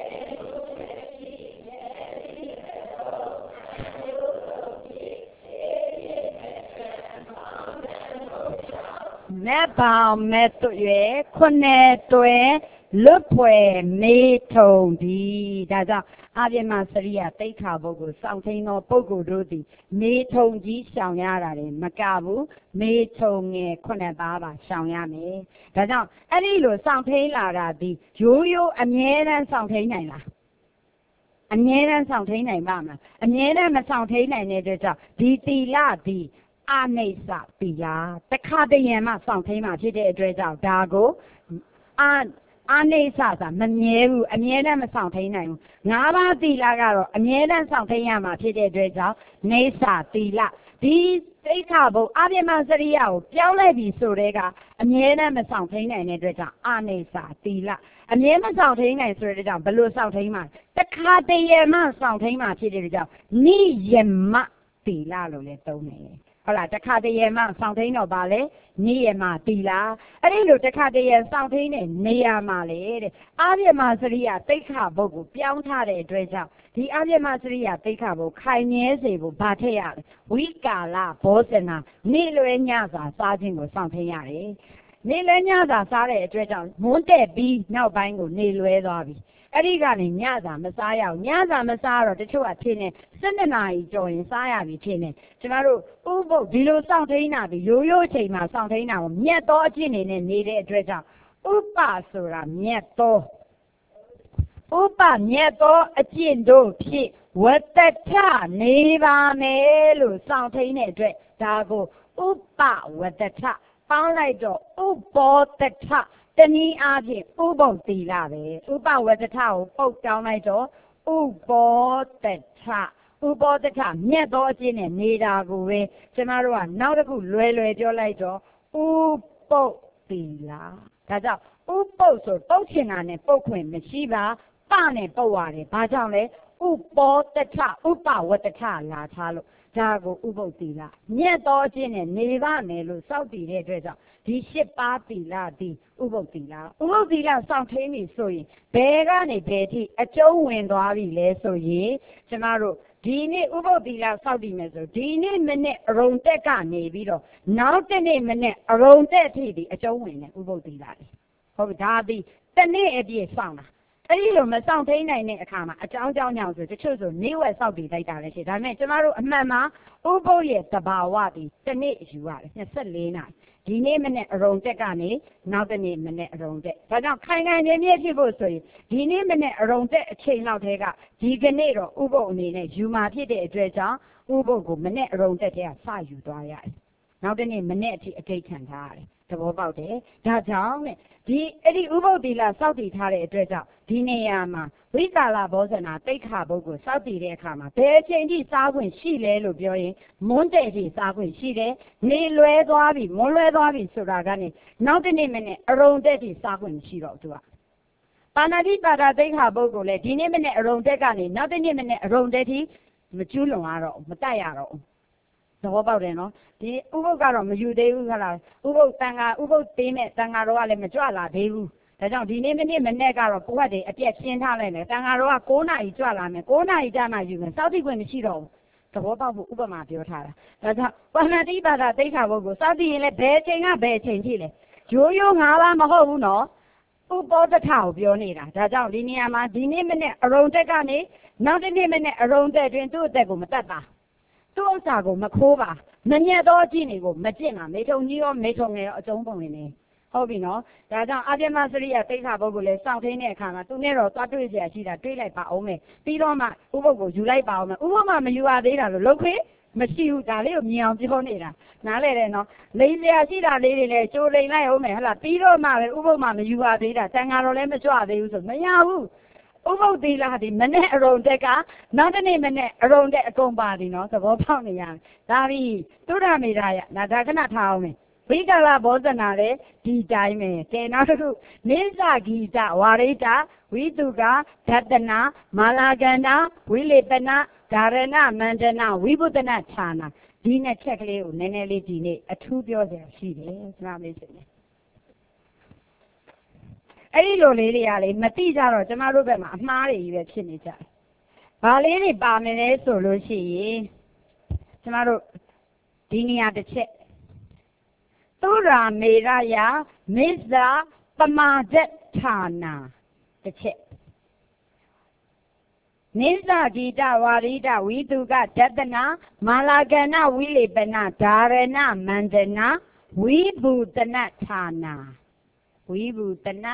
နတ်ပေါင်းမဲသွဲခုနှစ်သွဲလွတ်ဖွယ်မေထုံဒီဒါကြောင့်အပြစ်မစရိယတိတ်ခါပုဂ္ဂိုလ်စောင့်ထိန်သောပုဂ္ဂိုလ်တို့သည်မေထုံကြီးရှောင်ရတာတွေမကဘူးမေထုံငယ်ခုနှစ်ပါးပါရှောင်ရမယ်ဒါကြောင့်အဲ့ဒီလိုစောင့်ထိန်လာတာဒီရိုးရိုးအမြဲတမ်းစောင့်ထိန်နိုင်လားအမြဲတမ်းစောင့်ထိန်နိုင်ပါမလားအမြဲတမ်းမစောင့်ထိန်နိုင်တဲ့အတွက်ကြောင့်ဒီတီလဒီအနိစ္စတီလာတခါတရံမှစောင့်ထိန်မှဖြစ်တဲ့အတွက်ကြောင့်ဒါကိုအာအာနိစ္စသာမမြဲဘူးအမြဲတမ်းမဆောင်ထိန်နိုင်ဘူးငါးပါးသီလကတော့အမြဲတမ်းဆောင်ထိန်ရမှာဖြစ်တဲ့အတွက်ကြောင့်နေစာသီလဒီသိက္ခာပုဒ်အပြမစရိယကိုပြောင်းလဲပြီးဆိုတဲ့ကအမြဲတမ်းမဆောင်ထိန်နိုင်တဲ့အတွက်ကြောင့်အာနိစ္စသီလအမြဲမဆောင်ထိန်နိုင်ဆိုတဲ့ကြောင့်ဘလို့ဆောင်ထိန်မှာတခါတရံမှဆောင်ထိန်မှာဖြစ်တဲ့အတွက်ကြောင့်နိယမသီလလို့လည်းသုံးတယ်ဟုတ်လားတခါတရံမှဆောင်ထိန်တော့ပါလေနိယမသီလအဲ့ဒီလိုတခါတရံဆောင်ထိန်တဲ့နေရာမှာလေတဲ့အပြမစရိယသိက္ခာပုဒ်ကိုပြောင်းထားတဲ့အတွက်ကြောင့်ဒီအပြမစရိယသိက္ခာပုဒ်ခိုင်မြဲစေဖို့ဗာထည့်ရတယ်ဝိကာလဘောဇနာနေလွယ်ညစာစားခြင်းကိုဆောင်ထိန်ရတယ်နေလွယ်ညစာစားတဲ့အတွက်ကြောင့်မွန်းတက်ပြီးနောက်ပိုင်းကိုနေလွယ်သွားပြီအဲ့ဒီကနေညစာမစားရအောင်ညစာမစားတော့တချို့ကဖြစ်နေ၁၂နာရီကျော်ရင်စားရပြီဖြစ်နေကျမတို့ဥပုပ်ဒီလိုစောင့်ထိန်တာပြီးရိုးရိုးချိန်မှာစောင့်ထိန်တာကိုမြတ်သောအကျင့်နေနဲ့နေတဲ့အတွက်ကြောင့်ဥပဆိုတာမြတ်သောဥပမြတ်သောအကျင့်တို့ဖြစ်ဝတ္တထနေပါမယ်လို့စောင့်ထိန်တဲ့အတွက်ဒါကိုဥပဝတ္တထပေါင်းလိုက်တော့ဥပောတထတနည်းအားဖြင့်ဥပုပ်သီလပဲဥပဝတ္တထကိုပုတ်တောင်းလိုက်တော့ဥပောတထဥပောတထမြတ်သောအကျင့်နဲ့နေတာကိုပဲကျမတို့ကနောက်တစ်ခုလွယ်လွယ်ပြောလိုက်တော့ဥပုပ်သီလဒါကြောင့်ဥပုပ်ဆိုပုတ်ချင်တာနဲ့ပုတ်ခွင့်မရှိပါပနဲ့ပုတ်ရတယ်ဘာကြောင့်လဲဥပောတထဥပဝတ္တထလာထားလို့ဒါကိုဥပုပ်သီလမြတ်သောအကျင့်နဲ့နေပါမယ်လို့စောင့်တည်တဲ့အတွက်ကြောင့်ဒီရှစ်ပါးသီလသည်ဥပုပ်သီလဥပုပ်သီလစောင့်ထိန်ပြီဆိုရင်ဘယ်ကနေဘယ်ထိအကျုံးဝင်သွားပြီလဲဆိုရင်ကျမတို့ဒီနေ့ဥပုပ်သီလစောင့်တည်မယ်ဆိုဒီနေ့မနေ့အရုံတက်ကနေပြီးတော့နောက်တစ်နေ့မနေ့အရုံတက်ထိဒီအကျုံးဝင်တယ်ဥပုပ်သီလလေးဟုတ်ပြီဒါသည်တစ်နေ့အပြည့်စောင့်တာအဲ့ဒီလိုမဆောင်ထိန်နိုင်တဲ့အခါမှာအကြောင်းကြောင်းကြောင့်ဆိုတချို့ဆိုနေဝက်ဆောက်တည်လိုက်တာလည်းရှိဒါပေမဲ့ကျမတို့အမှန်မှာဥပုပ်ရဲ့သဘာဝဒီတစ်နေ့ယူရတယ်၂၄နာရီဒီနေ့မနေ့အရုံတက်ကနေနောက်တစ်နေ့မနေ့အရုံတက်ဒါကြောင့်ခိုင်ခိုင်မြဲမြဲဖြစ်ဖို့ဆိုရင်ဒီနေ့မနေ့အရုံတက်အချိန်လောက်တည်းကဒီကနေ့တော့ဥပုပ်အနေနဲ့ယူမှာဖြစ်တဲ့အတွက်ကြောင့်ဥပုပ်ကိုမနေ့အရုံတက်တဲ့ကစယူသွားရတယ်နောက်တစ်နေ့မနေ့အထိအထိတ်ခံထားရတယ်သဘောပေါက်တယ်ဒါကြောင့်တဲ့ဒီအဲ့ဒီဥပုပ်သီလစောင့်တည်ထားတဲ့အတွက်ကြောင့်ဒီနေရာမှာဝိကာလဘောဇနာသိက္ခာပုဒ်ကိုစောင့်တည်တဲ့အခါမှာဘယ်အချိန်ထိစားခွင့်ရှိလဲလို့ပြောရင်မွန်းတဲ့ထိစားခွင့်ရှိတယ်နေလွဲသွားပြီမွန်းလွဲသွားပြီဆိုတာကနေနောက်တစ်နေ့မနေ့အရုံတက်ထိစားခွင့်မရှိတော့သူကပါဏာတိပါဒသိက္ခာပုဒ်ကိုလည်းဒီနေ့မနေ့အရုံတက်ကနေနောက်တစ်နေ့မနေ့အရုံတက်ထိမကျူးလွန်ရတော့မတတ်ရတော့သဘောပေါက်တယ်နော်ဒီဥပုပ်ကတော့မယူသေးဘူးခလားဥပုပ်တန်ခါဥပုပ်သေးမဲ့တန်ခါတော့ကလည်းမကြွလာသေးဘူးဒါကြောင့်ဒီနေ့မနေ့မနေ့ကတော့ကိုယ့်ဟာတည်းအပြက်ရှင်းထားလိုက်တယ်တန်ခါတော့က၉နာရီကြွလာမယ်၉နာရီကြာမှယူမယ်စောင့်တိခွင့်မရှိတော့ဘူးသဘောပေါက်ဖို့ဥပမာပြောထားတာဒါကြောင့်ပါဏာတိပါဒသိက္ခာပုဒ်ကိုစောင့်တည်ရင်လည်းဘယ်ချိန်ကဘယ်ချိန်ထိလဲရိုးရိုးငါးပါးမဟုတ်ဘူးနော်ဥပောတထကိုပြောနေတာဒါကြောင့်ဒီနေရာမှာဒီနေ့မနေ့အရုံတက်ကနေနောက်တစ်နေ့မနေ့အရုံတက်တွင်သူ့အသက်ကိုမတတ်ပါသူ့ဥစ္စာကိုမခိုးပါမညက်သောကြည့်နေကိုမကျင့်ပါမေထုံကြီးရောမေထုံငယ်ရောအကျုံးပုံနေနေဟုတ်ပြီနော်ဒါကြောင့်အပြမစရိယသိက္ခာပုဒ်ကိုလည်းစောင့်ထိန်တဲ့အခါမှာသူနဲ့တော့သွားတွေ့เสียရှိတာတွေ့လိုက်ပါအောင်မယ်ပြီးတော့မှဥပုပ်ကိုယူလိုက်ပါအောင်မယ်ဥပုပ်မှမယူရသေးတာလို့လုပ်ခွင့်မရှိဘူးဒါလေးကိုမြင်အောင်ပြောနေတာနားလဲတယ်နော်လိန်เสียရှိတာလေးတွေလည်းကြိုလိန်လိုက်အောင်မယ်ဟဟလားပြီးတော့မှပဲဥပုပ်မှမယူရသေးတာတန်ဃာတော်လည်းမကြွသေးဘူးဆိုမရဘူးဥပုပ်သီလဒီမနေ့အရုံတက်ကနောက်တစ်နေ့မနေ့အရုံတက်အကုန်ပါသည်နော်သဘောပေါက်နေရတယ်ဒါပြီးသုဒ္ဓမေရာယနာဒါခဏထားအောင်မယ်ဝိကာလဘောဇနာလည်းဒီတိုင်းပဲကဲနောက်တစ်ခုနိစ္စဂီတဝါရိတဝိတုကဒတနာမာလာကန္နာဝိလေပနာဒါရဏမန္တနာဝိပုဒ္ဒနာဌာနာဒီနဲ့ချက်ကလေးကိုနည်းနည်းလေးဒီနေ့အထူးပြောစရာရှိတယ်ကျွန်တော်မေးချင်တယ်အဲ့ဒီလိုလေးတွေကလေမသိကြတော့ကျမတို့ဘက်မှာအမှားတွေကြီးပဲဖြစ်နေကြတယ်။ဘာလေးတွေပါမယ်လဲဆိုလို့ရှိရင်ကျမတို့ဒီနေရာတစ်ချက်သုရာမေရယမိစ္ဆာပမာဒဌာနာတစ်ချက်နိစ္စဂီတဝါရိတဝိတုကဒတနာမာလာကဏဝိလေပနဒါရဏမန္တနာဝိဘူတနဌာနာဝိဘူတန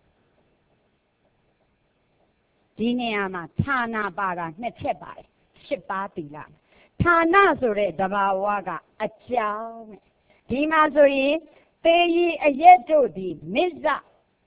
ဒီနေရာမှာဌာနာပါတာနှစ်ချက်ပါတယ်ရှစ်ပါးသီလဌာနဆိုတဲ့တဘာဝကအကြောင်းဒီမှာဆိုရင်သေရီအရက်တို့သည်မစ္ဆပ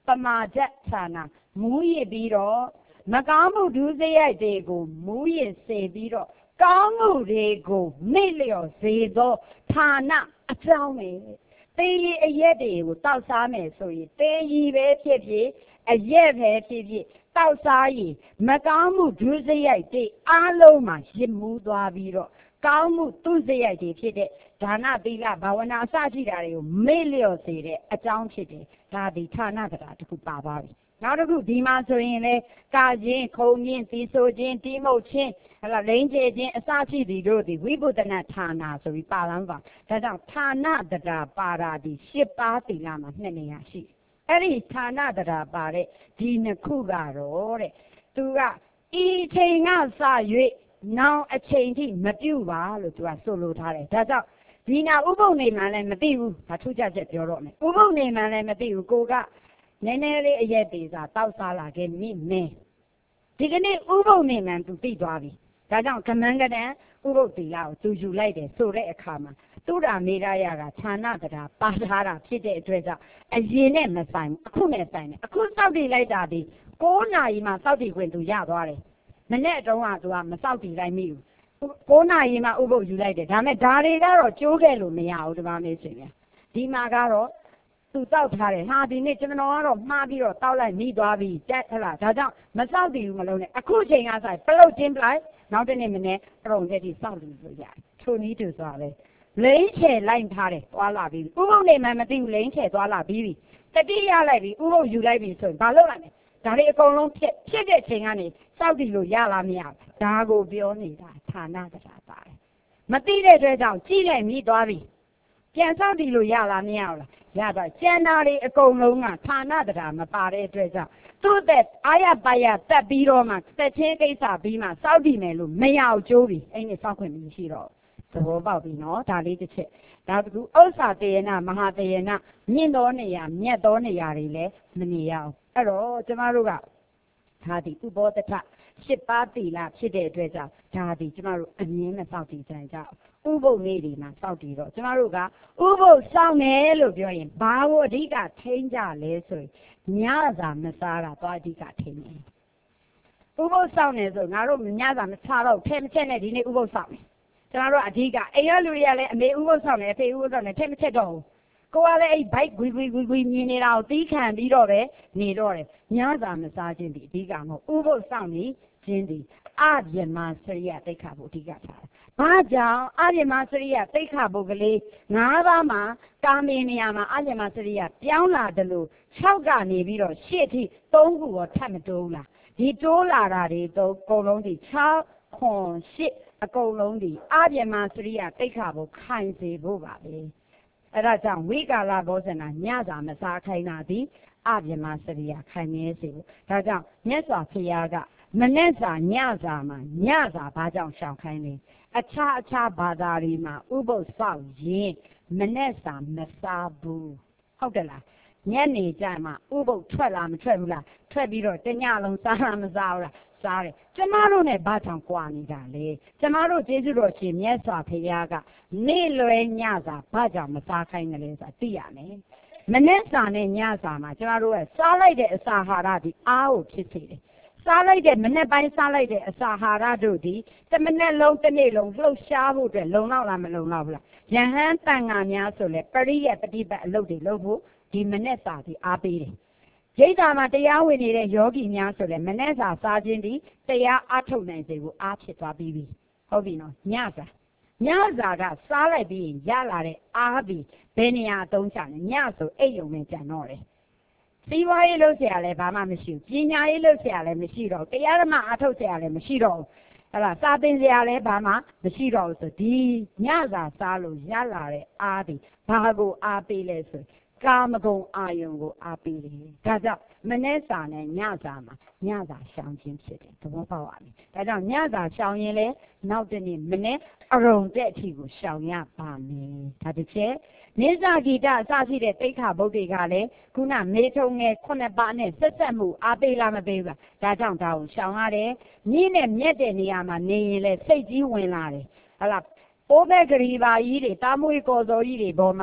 ပမာဒဌာနမူရစ်ပြီးတော့မကောင်းမှုဒုစရိုက်တွေကိုမူရစ်စေပြီးတော့ကောင်းမှုတွေကိုမေ့လျော့စေသောဌာနအကြောင်းပဲသေရည်အရက်တွေကိုတောက်စားမယ်ဆိုရင်သေရည်ပဲဖြစ်ဖြစ်အရက်ပဲဖြစ်ဖြစ်တောက်စားရင်မကောင်းမှုဒုစရိုက်တွေအားလုံးမှာရစ်မှုသွားပြီးတော့ကောင်းမှုသူစရိုက်တွေဖြစ်တဲ့ဒါနသီလဘာဝနာအစရှိတာတွေကိုမေ့လျော့စေတဲ့အကြောင်းဖြစ်တယ်ဒါဒီဌာနတရားတစ်ခုပါပါပြီနောက်တစ်ခုဒီမှာဆိုရင်လေကာခြင်းခုံခြင်းသီဆိုခြင်းတိမုတ်ခြင်းဟလာလိန်ကျခြင်းအစရှိသည်တို့သည်ဝိပုဒ္ဒနာဌာနဆိုပြီးပါလမ်းပါဒါကြောင့်ဌာနတရားပါတာဒီရှစ်ပါးသီလမှာနှစ်နေရာရှိအဲ့ဒီဌာနတရားပါတဲ့ဒီနှစ်ခုကတော့တဲ့သူကဤချိန်ကစ၍နောင်အချိန်ထိမပြုတ်ပါလို့သူကဆိုလိုထားတယ်ဒါကြောင့်ဒီနာဥပုပ်နေမှလည်းမသိဘူးဒါထူးခြားချက်ပြောတော့မယ်ဥပုပ်နေမှလည်းမသိဘူးကိုကနည်းနည်းလေးအရက်သေးစားတောက်စားလာခဲ့မိမင်းဒီကနေ့ဥပုပ်နေမှသူသိသွားပြီဒါကြောင့်ကမန်းကတန်ဥပုပ်သီလကိုသူယူလိုက်တယ်ဆိုတဲ့အခါမှာသူ့ရာမေရရကဌာနတရားပါထားတာဖြစ်တဲ့အတွက်ကြောင့်အရင်နဲ့မဆိုင်အခုနဲ့ဆိုင်တယ်အခုစောက်တည်လိုက်တာဒီကိုးနာရီမှစောက်တည်ခွင့်သူရသွားတယ်မနေ့တုန်းကသူကမစောက်တည်လိုက်မိဘူးကိုးနာရီမှဥပုပ်ယူလိုက်တယ်ဒါမဲ့ဒါတွေကတော့ကျိုးခဲ့လို့မရဘူးဒီမှာမေးရှင်ဗျာဒီမှာကတော့သူတောက်ထားတယ်ဟာဒီနေ့ကျွန်တော်ကတော့မှားပြီးတော့တောက်လိုက်မိသွားပြီတက်ဟလားဒါကြောင့်မစောက်တည်ဘူးမလုံးနဲ့အခုချိန်ကဆိုင်ပလုတ်ချင်းပလိုက်နောက်တနေ့မနေ့တုံးတဲ့ဒီစောက်တည်လို့ရတယ်ထိုနည်းတူဆိုလဲလိမ့်ချယ်လိုက်ထားတယ်သွားလာပြီးဥပုပ်နေမှမသိဘူးလိမ့်ချယ်သွားလာပြီးပြီတတိရလိုက်ပြီဥပုပ်ယူလိုက်ပြီဆိုရင်ဘာလုပ်လိုက်လဲဒါတွေအကုန်လုံးဖြစ်ဖြစ်တဲ့ချိန်ကနေစောက်တည်လို့ရလားမရဘူးဒါကိုပြောနေတာဌာနတရားပါတယ်မသိတဲ့အတွက်ကြောင့်ကြည့်လိုက်မိသွားပြီပြန်စောက်တည်လို့ရလားမရဘူးလားရတော့ကျန်တာတွေအကုန်လုံးကဌာနတရားမပါတဲ့အတွက်ကြောင့်သူ့တဲ့အာရပါရတက်ပြီးတော့မှတက်ချင်းကိစ္စပြီးမှစောက်တည်မယ်လို့မရအောင်ကြိုးပြီအဲ့ဒီစောက်ခွင့်မရှိတော့သဘောပေါက်ပြီနော်ဒါလေးတစ်ချက်ဒါတကူဥစ္စာတေယနာမဟာတေယနာမြင့်သောနေရာမြတ်သောနေရာတွေလည်းမနေရအောင်အဲ့တော့ကျမတို့ကဒါဒီဥပောတထရှစ်ပါးသီလဖြစ်တဲ့အတွက်ကြောင့်ဒါဒီကျမတို့အမြင်နဲ့စောင့်တည်ကြကြဥပုပ်နေ့ဒီမှာစောင့်တည်တော့ကျမတို့ကဥပုပ်စောင့်တယ်လို့ပြောရင်ဘာကိုအဓိကထိန်းကြလဲဆိုရင်ညစာမစားတာသွားအဓိကထိန်းတယ်ဥပုပ်စောင့်နေဆိုငါတို့ညစာမစားတော့ထဲမချက်နဲ့ဒီနေ့ဥပုပ်စောင့်တယ်ကျမတို့အဓိကအိမ်ရလူတွေကလည်းအမေဥပုပ်ဆောင်တယ်အဖေဥပုပ်ဆောင်တယ်ထဲမချက်တော့ဘူးကိုကလည်းအဲ့ဘိုက်ဂွီဂွီဂွီဂွီမြင်နေတာကိုသီးခံပြီးတော့ပဲနေတော့တယ်ညစာမစားခြင်းဒီအဓိကမဟုတ်ဥပုပ်ဆောင်နေခြင်းဒီအပြမစရိယတိတ်ခါဖို့အဓိကထားတယ်ဘာကြောင့်အပြမစရိယတိတ်ခါဖို့ကလေးငါးပါးမှာကာမင်းနေရာမှာအပြမစရိယပြောင်းလာတယ်လို့၆ကနေပြီးတော့ရှေ့အထိသုံးခုတော့ထပ်မတိုးလားဒီတိုးလာတာတွေတော့အကုန်လုံးဒီ၆ခွန်ရှစ်အကုန်လုံးဒီအပြမစရိယတိတ်ခါဖို့ခိုင်စေဖို့ပါပဲအဲ့ဒါကြောင့်ဝိကာလဘောဇနာညစာမစားခိုင်းတာဒီအပြမစရိယခိုင်မြဲစေဖို့ဒါကြောင့်မြတ်စွာဘုရားကမနေ့စာညစာမှာညစာဘာကြောင့်ရှောင်ခိုင်းလဲအခြားအခြားဘာသာတွေမှာဥပုပ်ဆောက်ရင်မနေ့စာမစားဘူးဟုတ်တယ်လားညနေကျမှဥပုပ်ထွက်လာမထွက်ဘူးလားထွက်ပြီးတော့တညလုံးစားလားမစားဘူးလားစားတယ်ကျမတို့နဲ့ဘာကြောင့်ကြွားနေတာလဲကျမတို့ကျေးဇူးတော်ရှင်မြတ်စွာဘုရားကနေ့လွယ်ညစာဘာကြောင့်မစားခိုင်းတယ်လဲဆိုတာသိရမယ်မနေ့စာနဲ့ညစာမှာကျမတို့ကစားလိုက်တဲ့အစာဟာရဒီအားကိုဖြစ်စေတယ်စားလိုက်တဲ့မနေ့ပိုင်းစားလိုက်တဲ့အစာဟာရတို့ဒီတမနေ့လုံးတစ်နေ့လုံးလှုပ်ရှားဖို့အတွက်လုံလောက်လားမလုံလောက်ဘူးလားယဟန်တန်ဃာများဆိုလဲပရိယပฏิပတ်အလုပ်တွေလုပ်ဖို့ဒီမနေ့စာဒီအားပေးတယ်ဒိဋ္ဌာမှာတရားဝင်နေတဲ့ယောဂီများဆိုလဲမနေ့စာစားခြင်းဒီတရားအားထုတ်နိုင်စေဖို့အားဖြစ်သွားပြီးပြီဟုတ်ပြီနော်ညစာညစာကစားလိုက်ပြီးရလာတဲ့အားပြီးဘယ်နေရာအသုံးချလဲညဆိုအိပ်ယုံနဲ့ကြံတော့တယ်စီးပွားရေးလုပ်เสียလဲဘာမှမရှိဘူးပညာရေးလုပ်เสียလဲမရှိတော့တရားဓမ္မအားထုတ်เสียလဲမရှိတော့ဟဲ့လားစာသင်เสียလဲဘာမှမရှိတော့ဘူးဆိုဒီညစာစားလို့ရလာတဲ့အားဒီဘာကိုအားပေးလဲဆိုကာမဂုဏ်အာယုံကိုအားပေးတယ်ဒါကြောင့်မနေ့စာနဲ့ညစာမှာညစာရှောင်ခြင်းဖြစ်တယ်သဘောပေါက်ပါပြီဒါကြောင့်ညစာရှောင်ရင်လဲနောက်တနေ့မနေ့အရုံတဲ့အထိကိုရှောင်ရပါမယ်ဒါတစ်ချက်နိစ္စဂီတအစရှိတဲ့တိဋ္ဌဗုဒ္ဓတွေကလည်းခုနမေထုံငယ်ခုနှစ်ပါးနဲ့ဆက်ဆက်မှုအားပေးလားမပေးဘူးလားဒါကြောင့်ဒါကိုရှောင်ရတယ်မြင့်နဲ့မြက်တဲ့နေရာမှာနေရင်လဲစိတ်ကြီးဝင်လာတယ်ဟဲ့လားပိုးဘက်ကလေးပါကြီးတွေတာမွေကော်စော်ကြီးတွေပေါ်မှာ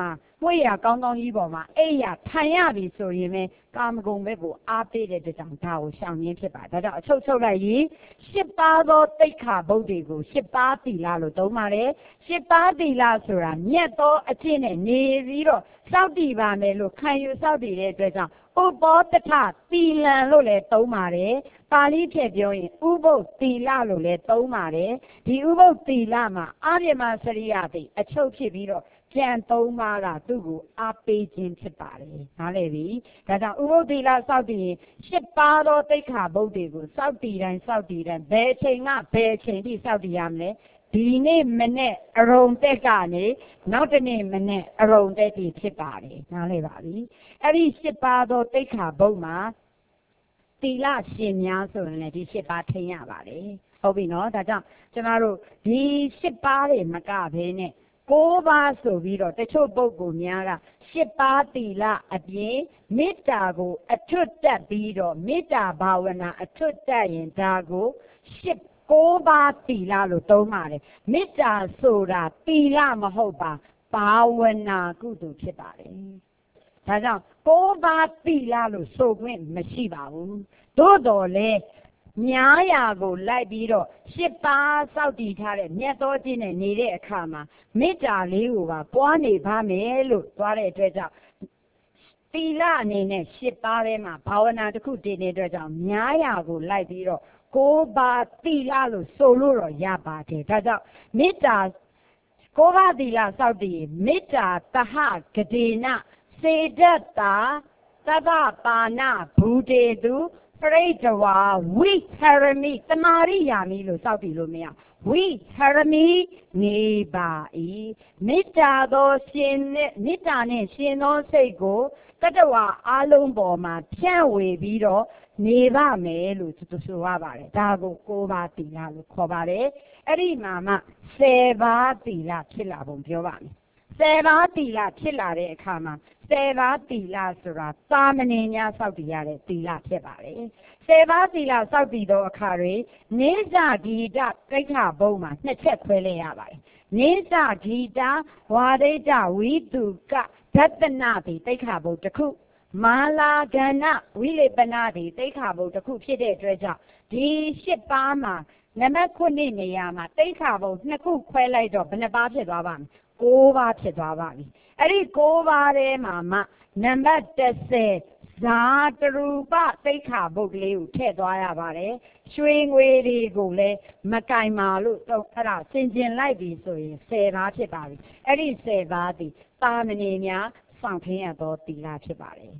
ပွေရကောင်းကောင်းကြီးပေါ်မှာအဲ့ရထိုင်ရပြီဆိုရင်ပဲကာမဂုဏ်ဘက်ကိုအားပေးတဲ့ကြောင့်ဒါကိုရှောင်ရင်းဖြစ်ပါဒါကြောင့်အချုပ်ချုပ်လိုက်ရင်ရှစ်ပါးသောတိက္ခာဘုတ်တွေကိုရှစ်ပါးသီလလို့သုံးပါတယ်ရှစ်ပါးသီလဆိုတာမြတ်သောအကျင့်နဲ့နေပြီးတော့စောင့်တည်ပါမယ်လို့ခံယူစောင့်တည်တဲ့အတွက်ကြောင့်ဥပောတထသီလံလို့လည်းသုံးပါတယ်ပါဠိဖြင့်ပြောရင်ဥပုပ်သီလလို့လည်းသုံးပါတယ်ဒီဥပုပ်သီလမှာအာရမစရိယတိအချုပ်ဖြစ်ပြီးတော့ပြန်သုံးပါးကသူ့ကိုအားပေးခြင်းဖြစ်ပါတယ်နားလည်ပြီဒါကြောင့်ဥပုပ်သီလစောင့်တည်ရင်ရှစ်ပါးသောတိက္ခာဘုတ်တွေကိုစောင့်တည်တိုင်းစောင့်တည်တိုင်းဘယ်အချိန်ကဘယ်အချိန်ထိစောင့်တည်ရမလဲဒီနေ့မနေ့အရုံတက်ကနေနောက်တနေ့မနေ့အရုံတက်တိဖြစ်ပါတယ်နားလည်ပါပြီအဲ့ဒီရှစ်ပါးသောတိက္ခာဘုတ်မှာသီလရှင်များဆိုရင်လည်းဒီရှစ်ပါးထိန်းရပါတယ်ဟုတ်ပြီနော်ဒါကြောင့်ကျမတို့ဒီရှစ်ပါးတွေမကဘဲနဲ့ကိုးပါးဆိုပြီးတော့တချို့ပုဂ္ဂိုလ်များကရှစ်ပါးသီလအပြင်မေတ္တာကိုအထွတ်တက်ပြီးတော့မေတ္တာဘာဝနာအထွတ်တက်ရင်ဒါကိုရှစ်ကိုးပါးသီလလို့သုံးပါတယ်မေတ္တာဆိုတာသီလမဟုတ်ပါဘာဝနာကုသိုလ်ဖြစ်ပါတယ်ဒါကြောင့်ကိုးပါးသီလလို့ဆိုခွင့်မရှိပါဘူးသို့တော်လည်းများရာကိုလိုက်ပြီးတော့ရှစ်ပါးစောင့်တည်ထားတဲ့မြတ်သောခြင်းနဲ့နေတဲ့အခါမှာမေတ္တာလေးကိုပါပွားနေပါမယ်လို့သွားတဲ့အတွက်ကြောင့်သီလအနေနဲ့ရှစ်ပါးထဲမှာဘာဝနာတစ်ခုတည်နေတဲ့အတွက်ကြောင့်များရာကိုလိုက်ပြီးတော့ကိုးပါးသီလလို့ဆိုလို့တော့ရပါတယ်ဒါကြောင့်မေတ္တာကိုးပါးသီလစောင့်တည်မေတ္တာတဟဂဒေနစေတ္တာသဗ္ဗပါဏဘူတေတုပရိဒဝါဝိဟရမိတမာရိယာမိလို့စောင့်တည်လို့မရဝိဟရမိနေပါ၏မေတ္တာသောရှင်နဲ့မေတ္တာနဲ့ရှင်သောစိတ်ကိုတတဝါအလုံးပေါ်မှာဖြန့်ဝေပြီးတော့နေပါမယ်လို့သူဆိုရပါတယ်ဒါကိုကိုးပါးသီလလို့ခေါ်ပါတယ်အဲ့ဒီမှာမှဆယ်ပါးသီလဖြစ်လာပုံပြောပါမယ်ဆယ်ပါးသီလဖြစ်လာတဲ့အခါမှာဆယ်ပါးသီလဆိုတာသာမဏေများစောင့်တည်ရတဲ့သီလဖြစ်ပါတယ်ဆယ်ပါးသီလစောင့်တည်သောအခါတွင်နေဇဂီတတိက္ခဘုံမှာနှစ်ချက်ခွဲလဲရပါတယ်နေဇဂီတဝါဒိတဝိတုကဒတနာတိတိက္ခဘုံတစ်ခုမာလာဂဏဝိလေပနာတိတိက္ခဘုံတစ်ခုဖြစ်တဲ့အတွက်ကြောင့်ဒီရှစ်ပါးမှာနံပါတ်ခုနှစ်နေရာမှာတိက္ခဘုံနှစ်ခုခွဲလိုက်တော့ဘယ်နှပါးဖြစ်သွားပါ့မလဲကိုးပါးဖြစ်သွားပါပြီအဲ့ဒီကိုးပါးထဲမှာမှနံပါတ်တစ်ဆယ်ဇာတရူပတိက္ခဘုတ်လေးကိုထည့်သွားရပါတယ်ရွှေငွေတွေကိုလည်းမကင်ပါလို့တော့အဲ့ဒါဆင်ကျင်လိုက်ပြီဆိုရင်ဆယ်ပါးဖြစ်ပါပြီအဲ့ဒီဆယ်ပါးသည်တာမဏေများဆောင်ထင်းရသောသီလဖြစ်ပါတယ်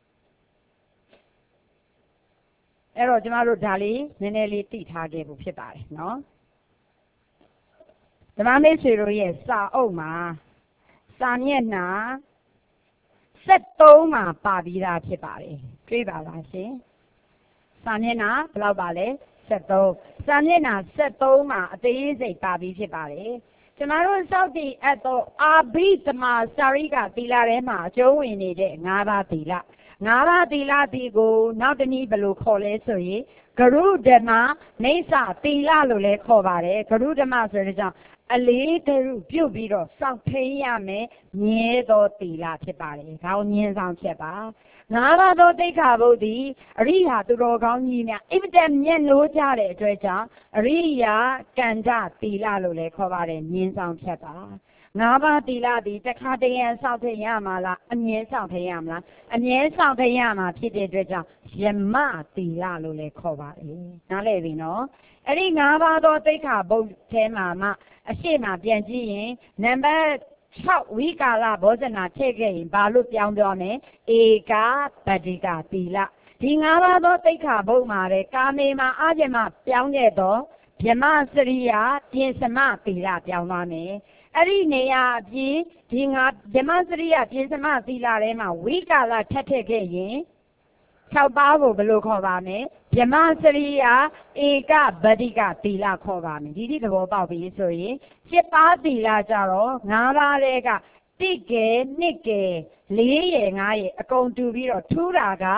အဲ့တော့ကျမတို့ဒါလေးနည်းနည်းလေးသိထားခဲ့ဖို့ဖြစ်ပါတယ်နော်ဓမ္မမိတ်ဆွေတို့ရဲ့စာအုပ်မှာစာမျက်နှာဆက်သုံးမှာပါပြီးသားဖြစ်ပါတယ်တွေ့ပါလားရှင်စာမျက်နှာဘယ်လောက်ပါလဲဆက်သုံးစာမျက်နှာဆက်သုံးမှာအသေးစိတ်ပါပြီးဖြစ်ပါတယ်ကျမတို့စောင့်တည်အပ်သောအာဘိဓမ္မာစာရိကသီလထဲမှာအကျုံးဝင်နေတဲ့ငါးပါးသီလငါးပါးသီလဒီကိုနောက်တနည်းဘယ်လိုခေါ်လဲဆိုရင်ဂရုဓမ္မနေသသီလလို့လည်းခေါ်ပါတယ်ဂရုဓမ္မဆိုတဲ့ကြောင့်အလေးဂရုပြုတ်ပြီးတော့စောင့်ထိန်ရမယ်မြဲသောသီလဖြစ်ပါတယ်ဒါကိုမြင်ဆောင်ချက်ပါငါးပါးသောတိက္ခာဘုတ်သည်အရိယာသူတော်ကောင်းကြီးများအင်မတန်မြတ်လို့ကြတဲ့အတွက်ကြောင့်အရိယာကန္တသီလလို့လည်းခေါ်ပါတယ်မြင်ဆောင်ချက်ပါငါးပါးသီလသည်တခါတရံစောင့်ထိန်ရမှာလားအမြဲစောင့်ထိန်ရမလားအမြဲစောင့်ထိန်ရမှာဖြစ်တဲ့အတွက်ကြောင့်ယမသီလလို့လည်းခေါ်ပါတယ်နားလည်ပြီနော်အဲ့ဒီငါးပါးသောတိက္ခာဘုတ်ထဲမှာမှအရှိမပြန်ကြည့်ရင်နံပါတ်၆ဝိကာလဘောဇနာထည့်ခဲ့ရင်ဘာလို့ပြောင်းပြောမယ်ဧကပတ္တိကသီလဒီငါးပါးသောတိက္ခာဘုတ်မှာတဲ့ကာမေမှာအာဇမပြောင်းခဲ့သောဗြဟ္မစရိယပြင်စမသီလပြောင်းသွားမယ်အဲ့ဒီနေရာအပြင်ဒီငါဗြဟ္မစရိယပြင်စမသီလထဲမှာဝိကာလထပ်ထည့်ခဲ့ရင်၆ပါးကိုဘယ်လိုခေါ်ပါမယ်ဗြဟ္မစရိယဧကပတ္တိကသီလခေါ်ပါမယ်ဒီဒီသဘောပေါက်ပြီဆိုရင်ရှစ်ပါးသီလကြတော့ငါးပါးထဲကတိကေနှစ်ကေလေးရယ်ငါးရယ်အကုန်တူပြီးတော့ထူးတာက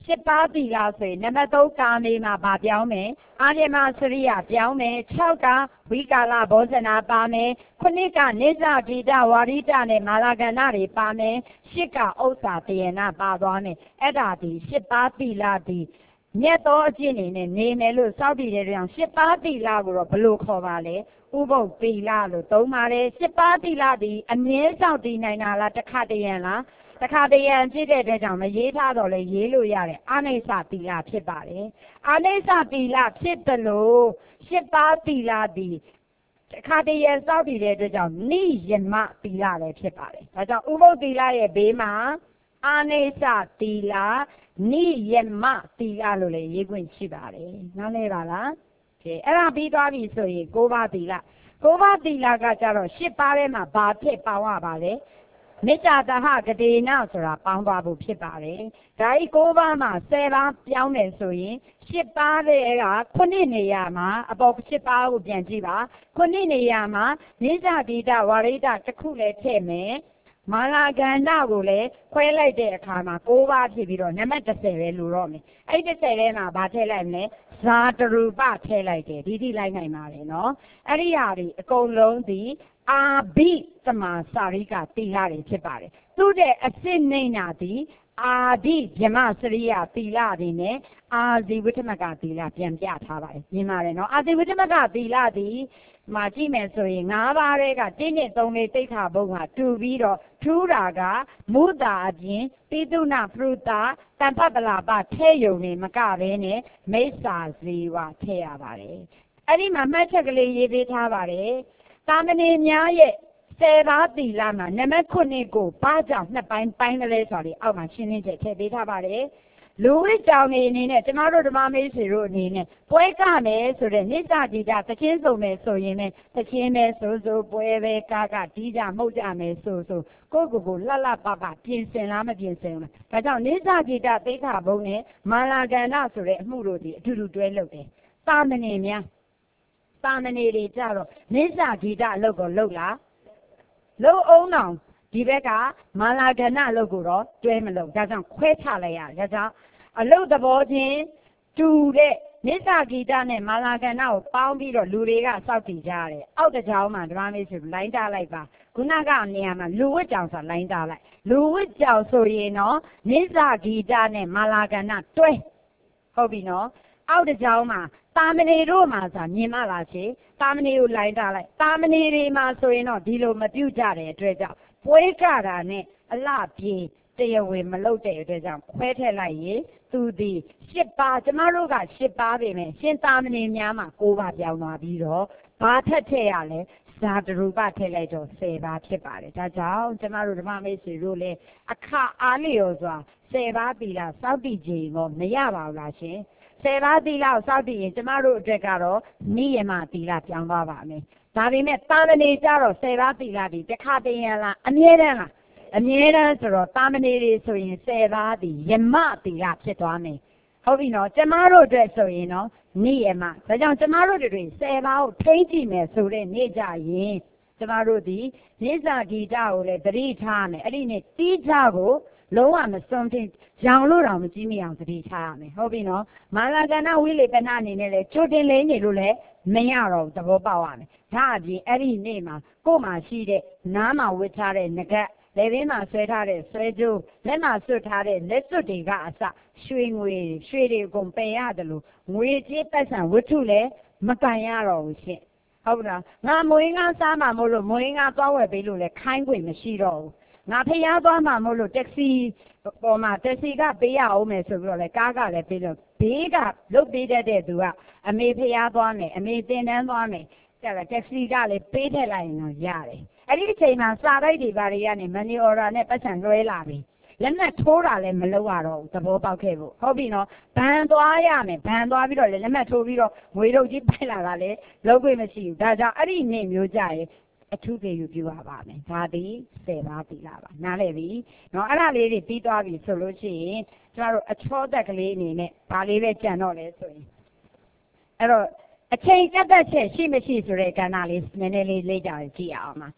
ရှစ်ပါးသီလဆိုရင်နံပါတ်သုံးကာမေမှာဗာပြောင်းမယ်အာရမစရိယပြောင်းမယ်၆ကဝိကာလဘောဇနာပါမယ်ခုနှစ်ကနိစ္စဂီတဝါရိတနဲ့မာလာကဏ္ဍတွေပါမယ်ရှစ်ကဥစ္စာတယနာပါသွားမယ်အဲ့ဒါဒီရှစ်ပါးသီလဒီမြတ်သောအကျင့်နေနဲ့နေမယ်လို့စောင့်တည်တဲ့ကြောင့်ရှစ်ပါးသီလကိုတော့ဘလို့ခေါ်ပါလဲဥပုပ်သီလလို့သုံးပါတယ်ရှစ်ပါးသီလဒီအမြဲစောင့်တည်နိုင်တာလားတစ်ခါတည်းရန်လားတခါတည်းရန်ဖြစ်တဲ့အတွက်ကြောင့်မရေးထားတော့လေရေးလို့ရတယ်အာနိစ္စသီလဖြစ်ပါတယ်အာနိစ္စသီလဖြစ်တယ်လို့ရှစ်ပါးသီလဒီတခါတည်းရန်စောင့်တည်တဲ့အတွက်ကြောင့်နိယမသီလလည်းဖြစ်ပါတယ်ဒါကြောင့်ဥပုပ်သီလရဲ့ဘေးမှာအာနိစ္စသီလနိယမသီလလို့လည်းရေးခွင့်ရှိပါတယ်နားလည်ပါလားကဲအဲ့ဒါပြီးသွားပြီဆိုရင်ကိုးပါးသီလကိုးပါးသီလကကြတော့ရှစ်ပါးထဲမှာဘာဖြစ်ပေါင်းရပါလဲမေတ္တာတဟဂဒေနဆိုတာပေါင်းသွားဖို့ဖြစ်ပါတယ်ဒါဤကိုးပါးမှာဆယ်ပါးပြောင်းတယ်ဆိုရင်ရှစ်ပါးတွေကခုနှစ်နေရာမှာအပေါ်ရှစ်ပါးကိုပြန်ကြည့်ပါခုနှစ်နေရာမှာနိစ္စဂီတဝါရိတတစ်ခုလည်းထည့်မယ်မာလာကန္တကိုလည်းခွဲလိုက်တဲ့အခါမှာကိုးပါးဖြစ်ပြီးတော့နံပါတ်တစ်ဆယ်ပဲလိုတော့မယ်အဲ့ဒီတစ်ဆယ်ထဲမှာဗာထည့်လိုက်မလဲဇာတရူပထည့်လိုက်တယ်ဒီဒီလိုက်နိုင်ပါတယ်နော်အဲ့ဒီဟာဒီအကုန်လုံးဒီအာဘိသမာစာရိကသီလတွေဖြစ်ပါတယ်သူတဲ့အစစ်နှိမ့်တာဒီအာဒိဗြမစရိယသီလတွေနဲ့အာဇီဝိထမကသီလပြန်ပြထားပါတယ်မြင်ပါတယ်နော်အာဇီဝိထမကသီလဒီမှာကြည့်မယ်ဆိုရင်၅ပါးတွေကတင်းနဲ့သုံးလေးတိဋ္ဌာဘုံကတူပြီးတော့ထူးတာကမုတာအပြင်ပိတုနာပရုတာတန်ဖပလာပထဲယုံနေမကဘဲနဲ့မိစ္ဆာဇီဝထည့်ရပါတယ်အဲ့ဒီမှာမှတ်ချက်ကလေးရေးပေးထားပါတယ်သာမဏေများရဲ့ဆယ်ပါးသီလမှာနံပါတ်ခုနှစ်ကိုဘာကြောင့်နှစ်ပိုင်းပိုင်းကလေးဆိုပြီးအောက်မှာရှင်းလင်းချက်ထည့်ပေးထားပါတယ်လူဝိကြောင်နေအနေနဲ့ကျမတို့ဓမ္မမိတ်ဆွေတို့အနေနဲ့ပွဲကမယ်ဆိုတဲ့နိစ္စဂီတသချင်းစုံမယ်ဆိုရင်လည်းသချင်းပဲဆိုဆိုပွဲပဲကားကတီးကြမှုတ်ကြမယ်ဆိုဆိုကိုယ့်ကိုယ်ကိုလှလှပပပြင်ဆင်လားမပြင်ဆင်ဘူးလားဒါကြောင့်နိစ္စဂီတသိက္ခာဘုံနဲ့မာလာကန္တဆိုတဲ့အမှုတို့ဒီအထူးထူးတွဲလုပ်တယ်သာမဏေများသာမဏေတွေကြတော့နိစ္စဂီတအလုပ်ကိုလုပ်လားလုပ်အောင်အောင်ဒီဘက်ကမာလာကဏအလုပ်ကိုတော့တွဲမလုပ်ဒါကြောင့်ခွဲချလိုက်ရတယ်ဒါကြောင့်အလုပ်သဘောချင်းတူတဲ့နိစ္စဂီတနဲ့မာလာကဏကိုပေါင်းပြီးတော့လူတွေကစောက်တည်ကြရတယ်အောက်တစ်ကြောင်းမှာဓမ္မမေဆိုလိုင်းတားလိုက်ပါခုနကနေရာမှာလူဝတ်ကြောင်ဆိုလိုင်းတားလိုက်လူဝတ်ကြောင်ဆိုရင်တော့နိစ္စဂီတနဲ့မာလာကဏတွဲဟုတ်ပြီနော်အောက်တစ်ကြောင်းမှာတာမဏေတို့မှာဆိုမြင်မလားရှင်တာမဏေကိုလိုင်းတားလိုက်တာမဏေတွေမှာဆိုရင်တော့ဒီလိုမပြုတ်ကြတဲ့အတွက်ကြောင့်ပွဲကတာနဲ့အလှပြေတရားဝင်မလုပ်တဲ့အတွက်ကြောင့်ခွဲထည့်လိုက်ရင်သူဒီရှစ်ပါးကျမတို့ကရှစ်ပါးပဲမယ်ရှင်တာမဏေများမှာကိုးပါးပြောင်းသွားပြီးတော့ဘာထက်ထည့်ရလဲဇာတရူပထည့်လိုက်တော့ဆယ်ပါးဖြစ်ပါတယ်ဒါကြောင့်ကျမတို့ဓမ္မမိတ်ဆွေတို့လည်းအခအားလျော်စွာဆယ်ပါးသီလစောင့်တည်ခြင်းကိုမရပါဘူးလားရှင်ဆယ်ပါးသီလကိုစောင့်တည်ရင်ကျမတို့အတွက်ကတော့နိယမသီလပြောင်းသွားပါမယ်ဒါပေမဲ့တာမဏေကြတော့ဆယ်ပါးသီလဒီတစ်ခါတည်းရလားအမြဲတမ်းလားအမြဲတမ်းဆိုတော့တာမဏေတွေဆိုရင်ဆယ်ပါးဒီယမသီလဖြစ်သွားမယ်ဟုတ်ပြီနော်ကျမတို့အတွက်ဆိုရင်နော်နိယမဒါကြောင့်ကျမတို့တွေဆယ်ပါးကိုထိန်းကြည့်မယ်ဆိုတဲ့နေ့ကြရင်ကျမတို့ဒီနိစ္စဂီတကိုလည်းသတိထားမယ်အဲ့ဒီနေ့တီးကြကိုလုံးဝမစွန့်တင်ရောင်လို့တော့မကြည့်မိအောင်သတိထားရမယ်ဟုတ်ပြီနော်မာလာကဏဝိလေပနအနေနဲ့လေချိုတင်လေးနေလို့လည်းမရတော့သဘောပေါက်ရမယ်ဒါအပြင်အဲ့ဒီနေ့မှာကို့မှာရှိတဲ့နားမှာဝတ်ထားတဲ့ငကတ်လက်ရင်းမှာဆွဲထားတဲ့ဆွဲကြိုးလက်မှာဆွတ်ထားတဲ့လက်စွပ်တွေကအစရွှေငွေရွှေတွေအကုန်ပယ်ရတယ်လို့ငွေကြေးပတ်စံဝတ္ထုလည်းမကန်ရတော့ဘူးရှင့်ဟုတ်လားငါမွေးငါစားမှာမို့လို့မွေးငါသွားဝယ်ပေးလို့လည်းခိုင်းခွင့်မရှိတော့ဘူးငါဖျားသွားမှာမို့လို့တက်ဆီပေါ်မှာတက်ဆီကပေးရအောင်မယ်ဆိုပြီးတော့လေကားကလည်းပေးလို့ဘေးကလုတ်ပေးတတ်တဲ့သူကအမေဖျားသွားမယ်အမေတင်တန်းသွားမယ်ကျတော့တက်ဆီကလည်းပေးထည့်လိုက်ရင်တော့ရတယ်အဲ့ဒီအချိန်မှာစာတိုက်တွေဘာတွေကနေမနီအော်ဒါနဲ့ပတ်စံလွှဲလာပြီလက်နဲ့ထိုးတာလည်းမလုပ်ရတော့ဘူးသဘောပေါက်ခဲ့ဖို့ဟုတ်ပြီနော်ဘန်သွားရမယ်ဘန်သွားပြီးတော့လေလက်နဲ့ထိုးပြီးတော့ငွေထုတ်ကြီးပိုက်လာတာလေလုံးခွင့်မရှိဘူးဒါကြောင့်အဲ့ဒီနေ့မျိုးကြရင်အထူးပေယူပြုရပါမယ်ဒါသည်ဆယ်ပါးသီလပါနားလည်ပြီနော်အဲ့ဒါလေးတွေပြီးသွားပြီဆိုလို့ရှိရင်ကျမတို့အချောသက်ကလေးအနေနဲ့ဒါလေးပဲကြံတော့လဲဆိုရင်အဲ့တော့အချိန်ကတ်သက်ချက်ရှိမရှိဆိုတဲ့ကဏ္ဍလေးနည်းနည်းလေးလေ့ကြကြည့်အောင်ပါ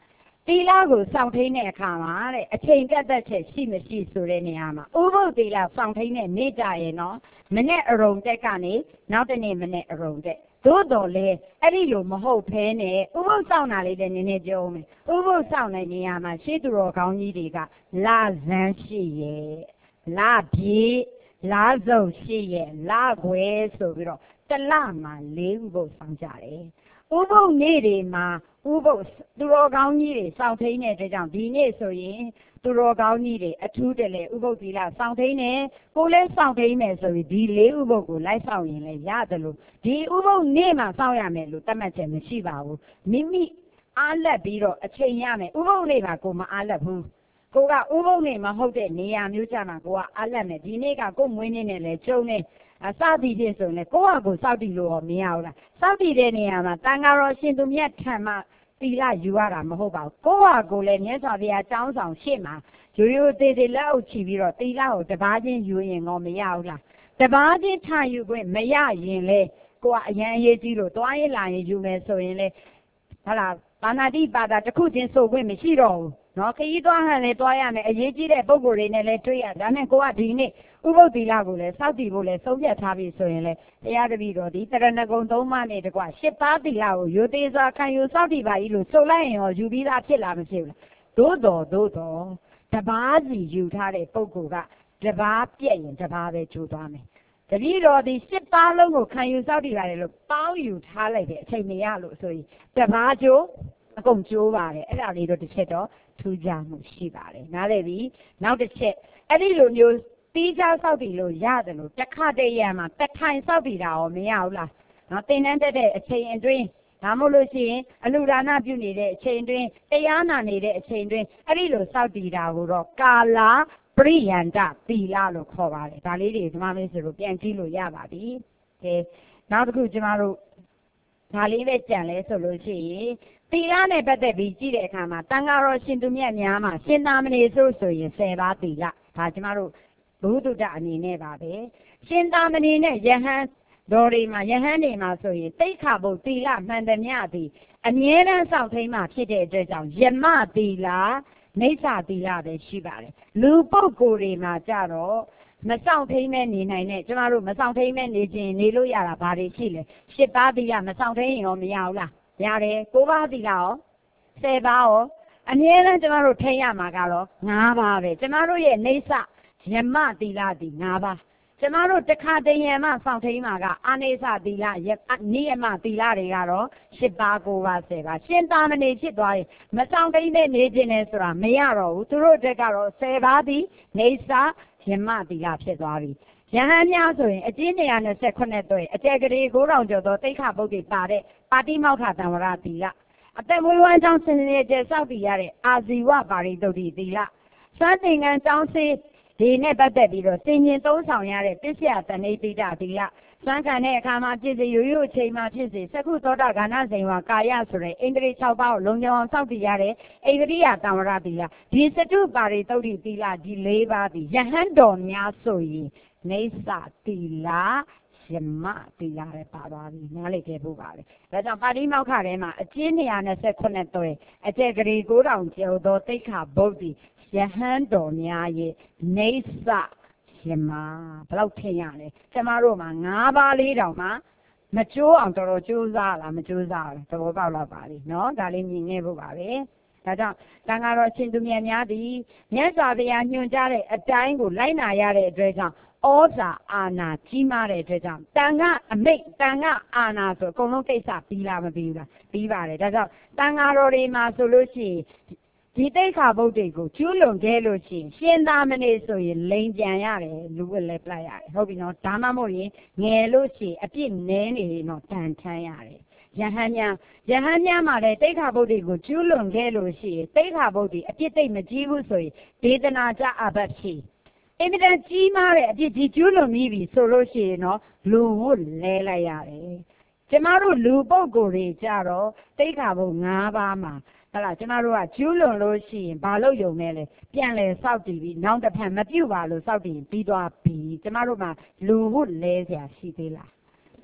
တီလာကိုစောင့်ထိန်တဲ့အခါမှာတဲ့အချိန်ကတ်သက်ချက်ရှိမရှိဆိုတဲ့နေရာမှာဥပုသ်တီလာစောင့်ထိန်တဲ့နေ့ကြရဲ့နော်မနေ့အရုံတက်ကနေနောက်တနေ့မနေ့အရုံတက်သို့တော်လေအဲ့ဒီလိုမဟုတ်ဖဲနဲ့ဥပုသ်ဆောင်တာလေးလည်းနည်းနည်းပြောမယ်ဥပုသ်ဆောင်တဲ့နေရာမှာရှေးသူတော်ကောင်းကြီးတွေကလာဇန်းရှိရဲ့လာပြေလာစုံရှိရဲ့လာခွဲဆိုပြီးတော့တလမှာလေးဥပုသ်ဆောင်ကြတယ်ဥပုသ်နေ့တွေမှာဥပုသ်သူတော်ကောင်းကြီးတွေစောင့်ထိန်တဲ့အတွက်ကြောင့်ဒီနေ့ဆိုရင်သူတော်ကောင်းကြီးတွေအထူးတလဲဥပုသ်သီလစောင့်ထိန်နေကိုလည်းစောင့်ထိန်မယ်ဆိုပြီးဒီလေးဥပုသ်ကိုလိုက်ဆောင်ရင်လည်းရတယ်လို့ဒီဥပုသ်နေ့မှာစောင့်ရမယ်လို့သတ်မှတ်ချက်မရှိပါဘူးမိမိအားလက်ပြီးတော့အချိန်ရမယ်ဥပုသ်နေ့မှာကိုမအားလက်ဘူးကိုကဥပုသ်နေ့မဟုတ်တဲ့နေရာမျိုးကြမှာကိုကအားလက်မယ်ဒီနေ့ကကိုမွေးနေ့နဲ့လည်းကျုံနေအစသည်ဖြင့်ဆိုရင်ကိုကကိုစောင့်တည်လို့မရဘူးလားစောင့်တည်တဲ့နေရာမှာတန်ဃာတော်ရှင်သူမြတ်ထံမှာသီလယူရတာမဟုတ်ပါဘူးကိုကကိုလည်းမြတ်စွာဘုရားကျောင်းဆောင်ရှေ့မှာရိုးရိုးသေးသေးလက်အုပ်ချီပြီးတော့သီလကိုတပါးချင်းယူရင်တော့မရဘူးလားတပါးချင်းထယူခွင့်မရရင်လေကိုကအရန်အရေးကြီးလို့တွားရင်လာရင်ယူမယ်ဆိုရင်လေဟာလားဘာနာတိပါတာတစ်ခုချင်းဆိုခွင့်မရှိတော့ဘူးနော်ခရီးသွားဟန်လည်းတွားရမယ်အရေးကြီးတဲ့ပုံကိုယ်တွေနဲ့လည်းတွေ့ရဒါနဲ့ကိုကဒီနေ့ဥပုသ်သီလကိုလည်းစောင့်တည်ဖို့လည်းဆုံးဖြတ်ထားပြီဆိုရင်လေတရားတပည့်တော်ဒီတရဏဂုံသုံးပါးနဲ့တကွရှစ်ပါးသီလကိုရိုသေစွာခံယူစောင့်တည်ပါ၏လို့ဆိုလိုက်ရင်ရောယူပြီးသားဖြစ်လာမဖြစ်ဘူးလားသို့တော်သို့တော်တပါးစီယူထားတဲ့ပုံကိုယ်ကတပါးပြက်ရင်တပါးပဲကျိုးသွားမယ်တပည့်တော်ဒီရှစ်ပါးလုံးကိုခံယူစောင့်တည်ရတယ်လို့ပေါင်းယူထားလိုက်တဲ့အချိန်မရလို့ဆိုရင်တပါးကျိုးအကုန်ကျိုးပါတယ်အဲ့ဒါလေးတော့တစ်ချက်တော့ထူးခြားမှုရှိပါတယ်နားလည်ပြီနောက်တစ်ချက်အဲ့ဒီလိုမျိုးတီးခြားစောက်တည်လို့ရတယ်လို့တစ်ခါတည်းရမှာတထိုင်စောက်တည်တာရောမရဘူးလားနော်သင်တန်းတက်တဲ့အချိန်အတွင်းဒါမှမဟုတ်လို့ရှိရင်အလူဒါနပြုနေတဲ့အချိန်အတွင်းတရားနာနေတဲ့အချိန်အတွင်းအဲ့ဒီလိုစောက်တည်တာကိုတော့ကာလာပရိယန္တသီလလို့ခေါ်ပါတယ်ဒါလေးတွေဒီမှာလေးဆိုလို့ပြန်ကြည့်လို့ရပါပြီကဲနောက်တစ်ခုကျမတို့ဒါလေးပဲကြံလဲဆိုလို့ရှိရင်သီလနဲ့ပတ်သက်ပြီးကြည့်တဲ့အခါမှာတန်ဃာတော်ရှင်သူမြတ်များမှာရှင်သာမဏေဆိုဆိုရင်ဆယ်ပါးသီလဒါကျမတို့ဘုဒ္ဓတအနေနဲ့ပါပဲရှင်သာမဏေနဲ့ယဟန်တော်တွေမှာယဟန်တွေမှာဆိုရင်တိတ်ခါဘုတ်သီလမှန်သမျှသည်အမြဲတမ်းစောင့်ထိန်မှဖြစ်တဲ့အတွက်ကြောင့်ယမသီလနေသသီလပဲရှိပါတယ်လူပုဂ္ဂိုလ်တွေမှာကြတော့မဆောင်ထိန်မဲ့နေနိုင်နဲ့ကျမတို့မဆောင်ထိန်မဲ့နေခြင်းနေလို့ရတာဘာတွေရှိလဲရှစ်ပါးသီလမဆောင်ထိန်ရင်ရောမရဘူးလားရတယ်ကိုးပါးသီလရောဆယ်ပါးရောအမြဲတမ်းကျမတို့ထိန်ရမှာကတော့ငါးပါးပဲကျမတို့ရဲ့နေသယမသီလသည်ငါးပါးကျမတို့တခါတည်းရမှဆောင်ထိန်မှာကအာနေသသီလနိယမသီလတွေကတော့ရှစ်ပါးကိုးပါးဆယ်ပါးရှင်သာမဏေဖြစ်သွားရင်မဆောင်ထိန်နဲ့နေခြင်းနဲ့ဆိုတာမရတော့ဘူးသူတို့တက်ကတော့ဆယ်ပါးသည်နေသယမသီလဖြစ်သွားပြီယဟန်များဆိုရင်အကျဉ်းနေရာနဲ့ဆက်ခုနှစ်သွဲအကျယ်ကလေးကိုးတော်ကျော်သောတိခါပုတ်တွေပါတဲ့ပါတိမောက္ခတံဝရသီလအသက်မွေးဝမ်းကြောင်းစင်စစ်ကျစောက်တည်ရတဲ့အာဇီဝပါရိတုတ်တိသီလစသင်္ကန်းကျောင်းစေးဒီနဲ့ပတ်သက်ပြီးတော့သင်ញင်သုံးဆောင်ရတဲ့ပစ္စယတဏိတိတသီလစံခံတဲ့အခါမှာဖြစ်စေရိုးရိုးအချိန်မှာဖြစ်စေသက္ခုသောတာဂဏဇိန်ဝါကာယဆိုတဲ့အိန္ဒြေ၆ပါးကိုလုံခြုံအောင်စောင့်တည်ရတဲ့ဣန္ဒြိယတံဝရသီလဒီစတုပါရိတုတ်တိသီလဒီလေးပါးသည်ယဟန်တော်များဆိုရင်နေသသီလယမသီလရဲ့ပါသွားပြီနားလေခဲ့ဖို့ပါပဲဒါကြောင့်ပါဠိမောက္ခထဲမှာအကျဉ်းနေရာနဲ့ဆက်ခုနှစ်သွဲအကျယ်ကလေးကိုးတောင်ကျော်သောတိခါဗုဒ္ဓယဟန်တော်များရဲ့နေသယမဘယ်လောက်ထင်ရလဲကျမတို့မှာငါးပါးလေးတောင်မှမကျိုးအောင်တော်တော်ကြိုးစားလားမကြိုးစားဘူးသဘောပေါက်လာပါလိမ့်နော်ဒါလေးမြင်ခဲ့ဖို့ပါပဲဒါကြောင့်တန်ဃာတော်ရှင်သူမြတ်များသည်မြတ်စွာဘုရားညွှန်ကြားတဲ့အတိုင်းကိုလိုက်နာရတဲ့အတွက်ကြောင့်ဩဇာအာဏာကြီးမားတဲ့အတွက်ကြောင့်တန်ခါအမိတ်တန်ခါအာဏာဆိုအကုန်လုံးကိစ္စပြီးလားမပြီးဘူးလားပြီးပါတယ်ဒါကြောင့်တန်ဃာတော်တွေမှာဆိုလို့ရှိရင်ဒီတိခါဗုဒ္ဓကိုကျူးလွန်ခဲ့လို့ရှိရင်ရှင်သာမဏေဆိုရင်လိန်ပြန်ရတယ်လူဝက်လည်းပြလိုက်ရတယ်ဟုတ်ပြီနော်ဒါမှမဟုတ်ရင်ငယ်လို့ရှိရင်အပြစ်နည်းနေရင်တော့တန်ထမ်းရတယ်ယဟန်များယဟန်များမှာလည်းတိခါဗုဒ္ဓကိုကျူးလွန်ခဲ့လို့ရှိရင်တိခါဗုဒ္ဓအပြစ်သိမ့်မကြီးဘူးဆိုရင်ဒေသနာကြအဘတ်ဖြစ်အင်မတန်ကြီးမားတဲ့အပြစ်ကြီးကျူးလွန်ပြီးပြီဆိုလို့ရှိရင်တော့လူဝတ်လဲလိုက်ရတယ်ကျမတို့လူပုဂ္ဂိုလ်တွေကြတော့တိခါဗုဒ္ဓ၅ပါးမှာဟလာကျမတို့ကကျူးလွန်လို့ရှိရင်ဘာလို့ယုံလဲလဲပြန်လဲစောက်တည်ပြီးနောက်တစ်ဖက်မပြုတ်ပါလို့စောက်တည်ပြီးသွားပြီကျမတို့မှာလူဝတ်လဲเสียရှိသေးလား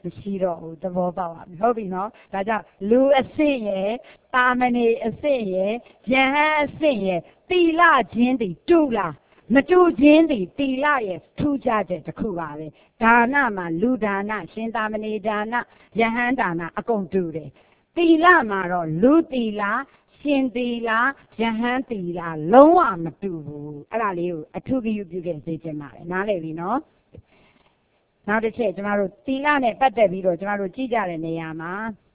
မရှိတော့ဘူးသဘောပေါက်ပါပြီဟုတ်ပြီနော်ဒါကြောင့်လူအဆင့်ရဲ့တာမဏေအဆင့်ရဲ့ယဟန်အဆင့်ရဲ့သီလချင်းတည်တူလားမတူချင်းတည်သီလရဲ့ထူးခြားချက်တစ်ခုပါပဲဒါနမှာလူဒါနရှင်တာမဏေဒါနယဟန်ဒါနအကုန်တူတယ်သီလမှာတော့လူသီလရှင်သီလယဟန်သီလလုံးဝမတူဘူးအဲ့ဒါလေးကိုအထူးဂရုပြုခဲ့စေချင်ပါတယ်နားလည်ပြီနော်နောက်တစ်ချက်ကျမတို့သီလနဲ့ပတ်သက်ပြီးတော့ကျမတို့ကြည့်ကြတဲ့နေရာမှာ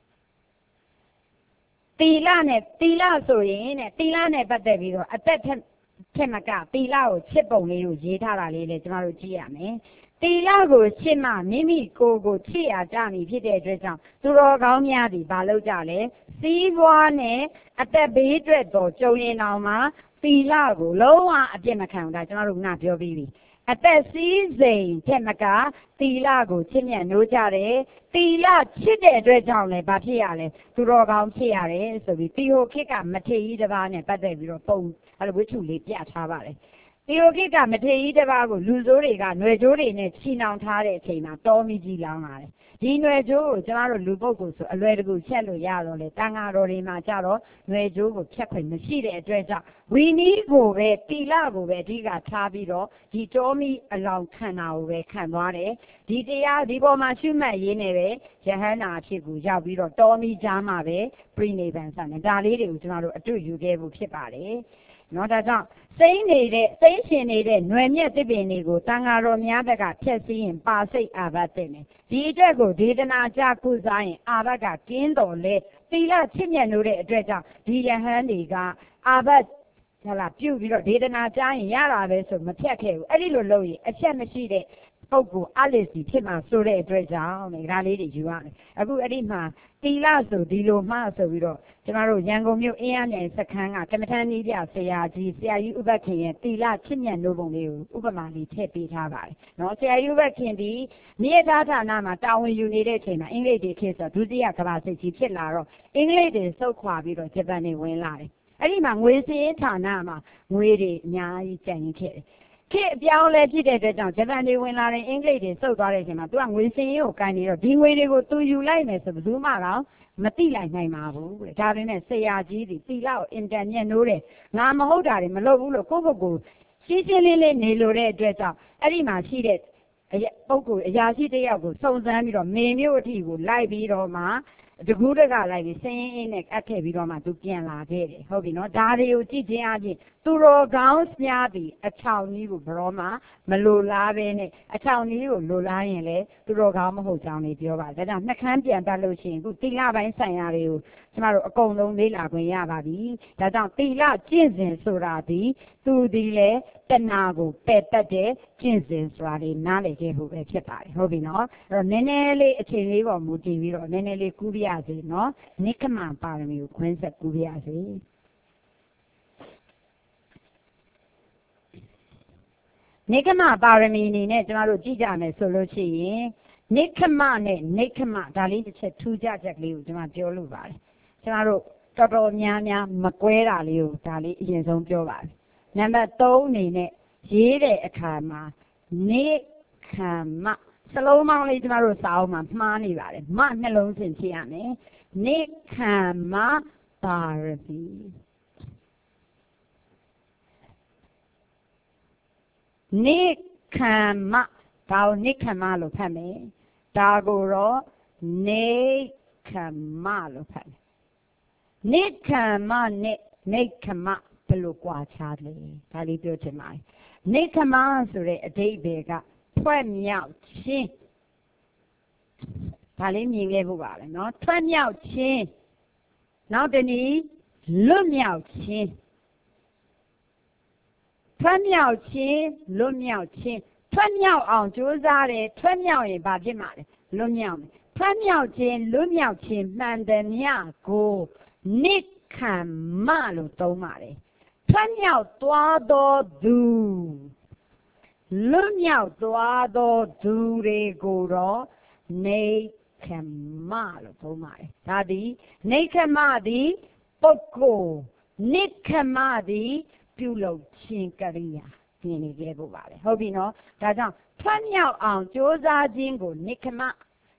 သီလနဲ့သီလဆိုရင်တဲ့သီလနဲ့ပတ်သက်ပြီးတော့အသက်ထက်မကသီလကိုချစ်ပုံလေးကိုရေးထားတာလေးလည်းကျမတို့ကြည့်ရမယ်သီလကိုချစ်မှမိမိကိုယ်ကိုချစ်ရကြမည်ဖြစ်တဲ့အတွက်ကြောင့်သူတော်ကောင်းများသည်ဘာလုပ်ကြလဲစီးပွားနဲ့အသက်ဘေးအတွက်တော့ကြုံရင်တောင်မှသီလကိုလုံးဝအပြစ်မခံဘူးဒါကျမတို့ကပြောပြီးပြီအသက်စည်းစိမ်ထက်မကသီလကိုချစ်မြတ်နိုးကြတယ်သီလချစ်တဲ့အတွက်ကြောင့်လည်းဘာဖြစ်ရလဲသူတော်ကောင်းဖြစ်ရတယ်ဆိုပြီးတီဟိုခေတ်ကမထေရကြီးတစ်ပါးနဲ့ပတ်သက်ပြီးတော့ပုံအဲ့လိုဝိထုလေးပြထားပါတယ်တီဟိုခေတ်ကမထေရကြီးတစ်ပါးကိုလူဆိုးတွေကຫນွယ်ကျိုးတွေနဲ့ချီနှောင်ထားတဲ့အချိန်မှာတောမီကြီးလောင်းလာတယ်ဒီຫນွယ်ကျိုးကိုကျမတို့လူပုဂ္ဂိုလ်ဆိုအလွယ်တကူချက်လို့ရတော့လေတန်ဃာတော်တွေမှာကြတော့ຫນွယ်ကျိုးကိုဖြတ်ခွင့်မရှိတဲ့အတွက်ကြောင့်ဝီနီးကိုပဲတီလကိုပဲအဓိကထားပြီးတော့ဒီတောမီအလောင်းခံတာကိုပဲခံသွားတယ်ဒီတရားဒီပေါ်မှာရှုမှတ်ရင်းနဲ့ပဲယဟန္တာအဖြစ်ကိုရောက်ပြီးတော့တောမီကြားမှာပဲပြိနိဗ္ဗာန်ဆန်တယ်ဒါလေးတွေကိုကျမတို့အတွေ့ယူခဲ့ဖို့ဖြစ်ပါတယ်နော်ဒါကြောင့်စိမ့်နေတဲ့စိမ့်ရှင်နေတဲ့ຫນွယ်မြက်တစ်ပင်တွေကိုတန်ဃာတော်များဘက်ကဖြည့်ဆည်းရင်ပါစိတ်အာဘတ်တဲ့နေဒီအတွက်ကိုဒေသနာကြကုစားရင်အာဘတ်ကကင်းတော်လေသီလချစ်မြတ်လို့တဲ့အတွက်ကြောင့်ဒီယဟန်တွေကအာဘတ်ဟလာပြုတ်ပြီးတော့ဒေသနာကြားရင်ရတာပဲဆိုမဖြတ်ခဲ့ဘူးအဲ့ဒီလိုလုပ်ရင်အချက်မရှိတဲ့ပုဂ္ဂိုလ်အလစ်စီဖြစ်မှာဆိုတဲ့အတွက်ကြောင့်လေဒါလေးတွေယူရတယ်အခုအဲ့ဒီမှာတီလဆိုဒီလိုမှဆိုပြီးတော့ကျမတို့ရန်ကုန်မြို့အင်းအားမြိုင်စခန်းကကမ္မထန်ကြီးပြဆရာကြီးဆရာကြီးဥပခင်ရဲ့တီလချစ်မြတ်လို့ပုံလေးကိုဥပမာလေးထည့်ပေးထားပါတယ်နော်ဆရာကြီးဥပခင်ဒီမြေသားဌာနမှာတာဝန်ယူနေတဲ့အချိန်မှာအင်္ဂလိပ်တွေခေတ်ဆိုဒုတိယကမ္ဘာစစ်ကြီးဖြစ်လာတော့အင်္ဂလိပ်တွေစုတ်ခွာပြီးတော့ဂျပန်တွေဝင်လာတယ်အဲ့ဒီမှာငွေစည်းဌာနမှာငွေတွေအများကြီးကျန်ရင်းခဲ့တယ်ခေတ်အပြောင်းလဲဖြစ်တဲ့အတွက်ကြောင့်ဂျပန်တွေဝင်လာတဲ့အင်္ဂလိပ်တွေစုပ်သွားတဲ့အချိန်မှာသူကငွေစင်းကိုကန်နေတော့ဒီငွေတွေကိုသူယူလိုက်မယ်ဆိုဘယ်သူမှတော့မသိလိုက်နိုင်ပါဘူးတဲ့ဒါပေမဲ့ဆရာကြီးဒီသီလကိုအင်တန်မြတ်နိုးတယ်ငါမဟုတ်တာတွေမလုပ်ဘူးလို့ကိုယ့်ဘက်ကိုရှင်းရှင်းလင်းလင်းနေလို့တဲ့အတွက်ကြောင့်အဲ့ဒီမှာရှိတဲ့ပုဂ္ဂိုလ်အရာရှိတယောက်ကိုစုံစမ်းပြီးတော့မေမျိုးအထိကိုလိုက်ပြီးတော့မှတကူးတကလိုက်ပြီးစင်းရင်းနဲ့အပ်ခဲ့ပြီးတော့မှသူပြန်လာခဲ့တယ်ဟုတ်ပြီနော်ဒါတွေကိုကြည့်ခြင်းအပြင်သူတော်ကောင်းစများပြီးအချောင်ကြီးကိုဘရောမှမလိုလားပဲနဲ့အချောင်ကြီးကိုလိုလားရင်လေသူတော်ကောင်းမဟုတ်ကြောင်းလေးပြောပါဒါကြောင့်နှခမ်းပြန်ပတ်လို့ရှိရင်အခုသီလပိုင်းဆိုင်ရာတွေကိုကျမတို့အကုန်လုံးလေ့လာခွင့်ရပါပြီဒါကြောင့်သီလကျင့်စဉ်ဆိုတာဒီသူဒီလေတဏှာကိုပယ်တတ်တဲ့ကျင့်စဉ်ဆိုတာလေးနားလည်ခဲ့ဖို့ပဲဖြစ်ပါတယ်ဟုတ်ပြီနော်အဲ့တော့နည်းနည်းလေးအချိန်လေးပေါ်မူတည်ပြီးတော့နည်းနည်းလေးကူးပြရစေနော်နိက္ခမပါရမီကိုခွင်းဆက်ကူးပြရစေနိက္ခမပါရမီအနေနဲ့ကျမတို့ကြည့်ကြမယ်ဆိုလို့ရှိရင်နိက္ခမနဲ့နိက္ခမဒါလေးတစ်ချက်ထူးခြားချက်ကလေးကိုကျမပြောလို့ပါတယ်ကျမတို့တော်တော်များများမကွဲတာလေးကိုဒါလေးအရင်ဆုံးပြောပါတယ်နံပါတ်သုံးအနေနဲ့ရေးတဲ့အခါမှာနိက္ခမစလုံးပေါင်းလေးကျမတို့စာအုပ်မှာမှားနေပါတယ်မနှလုံးစင်ဖြစ်ရမယ်နိက္ခမပါရမီနိက္ခမဒါကိုနိက္ခမလို့ဖတ်မယ်ဒါကိုတော့နိက္ခမလို့ဖတ်မယ်နိက္ခမနဲ့နိက္ခမဘယ်လိုကွာခြားလဲဒါလေးပြောချင်ပါတယ်နိက္ခမဆိုတဲ့အဓိပ္ပာယ်ကထွက်မြောက်ခြင်းဒါလေးမြင်ခဲ့ဖို့ပါပဲเนาะထွက်မြောက်ခြင်းနောက်တနည်းလွတ်မြောက်ခြင်းထွက်မြောက်ခြင်းလွတ်မြောက်ခြင်းထွက်မြောက်အောင်ကြိုးစားတယ်ထွက်မြောက်ရင်ဘာဖြစ်မှာလဲလွတ်မြောက်မယ်ထွက်မြောက်ခြင်းလွတ်မြောက်ခြင်းမှန်တယ်မြကိုနိက္ခမလို့သုံးပါတယ်ထွက်မြောက်သွားသောသူလွတ်မြောက်သွားသောသူတွေကိုတော့နိက္ခမလို့သုံးပါတယ်ဒါသည်နိက္ခမသည်ပုဂ္ဂိုလ်နိက္ခမသည်ပြုလုပ်ခြင်းကရိယာမြင်နေခဲ့ဖို့ပါလေဟုတ်ပြီနော်ဒါကြောင့်ထွက်မြောက်အောင်ကြိုးစားခြင်းကိုနိက္ခမ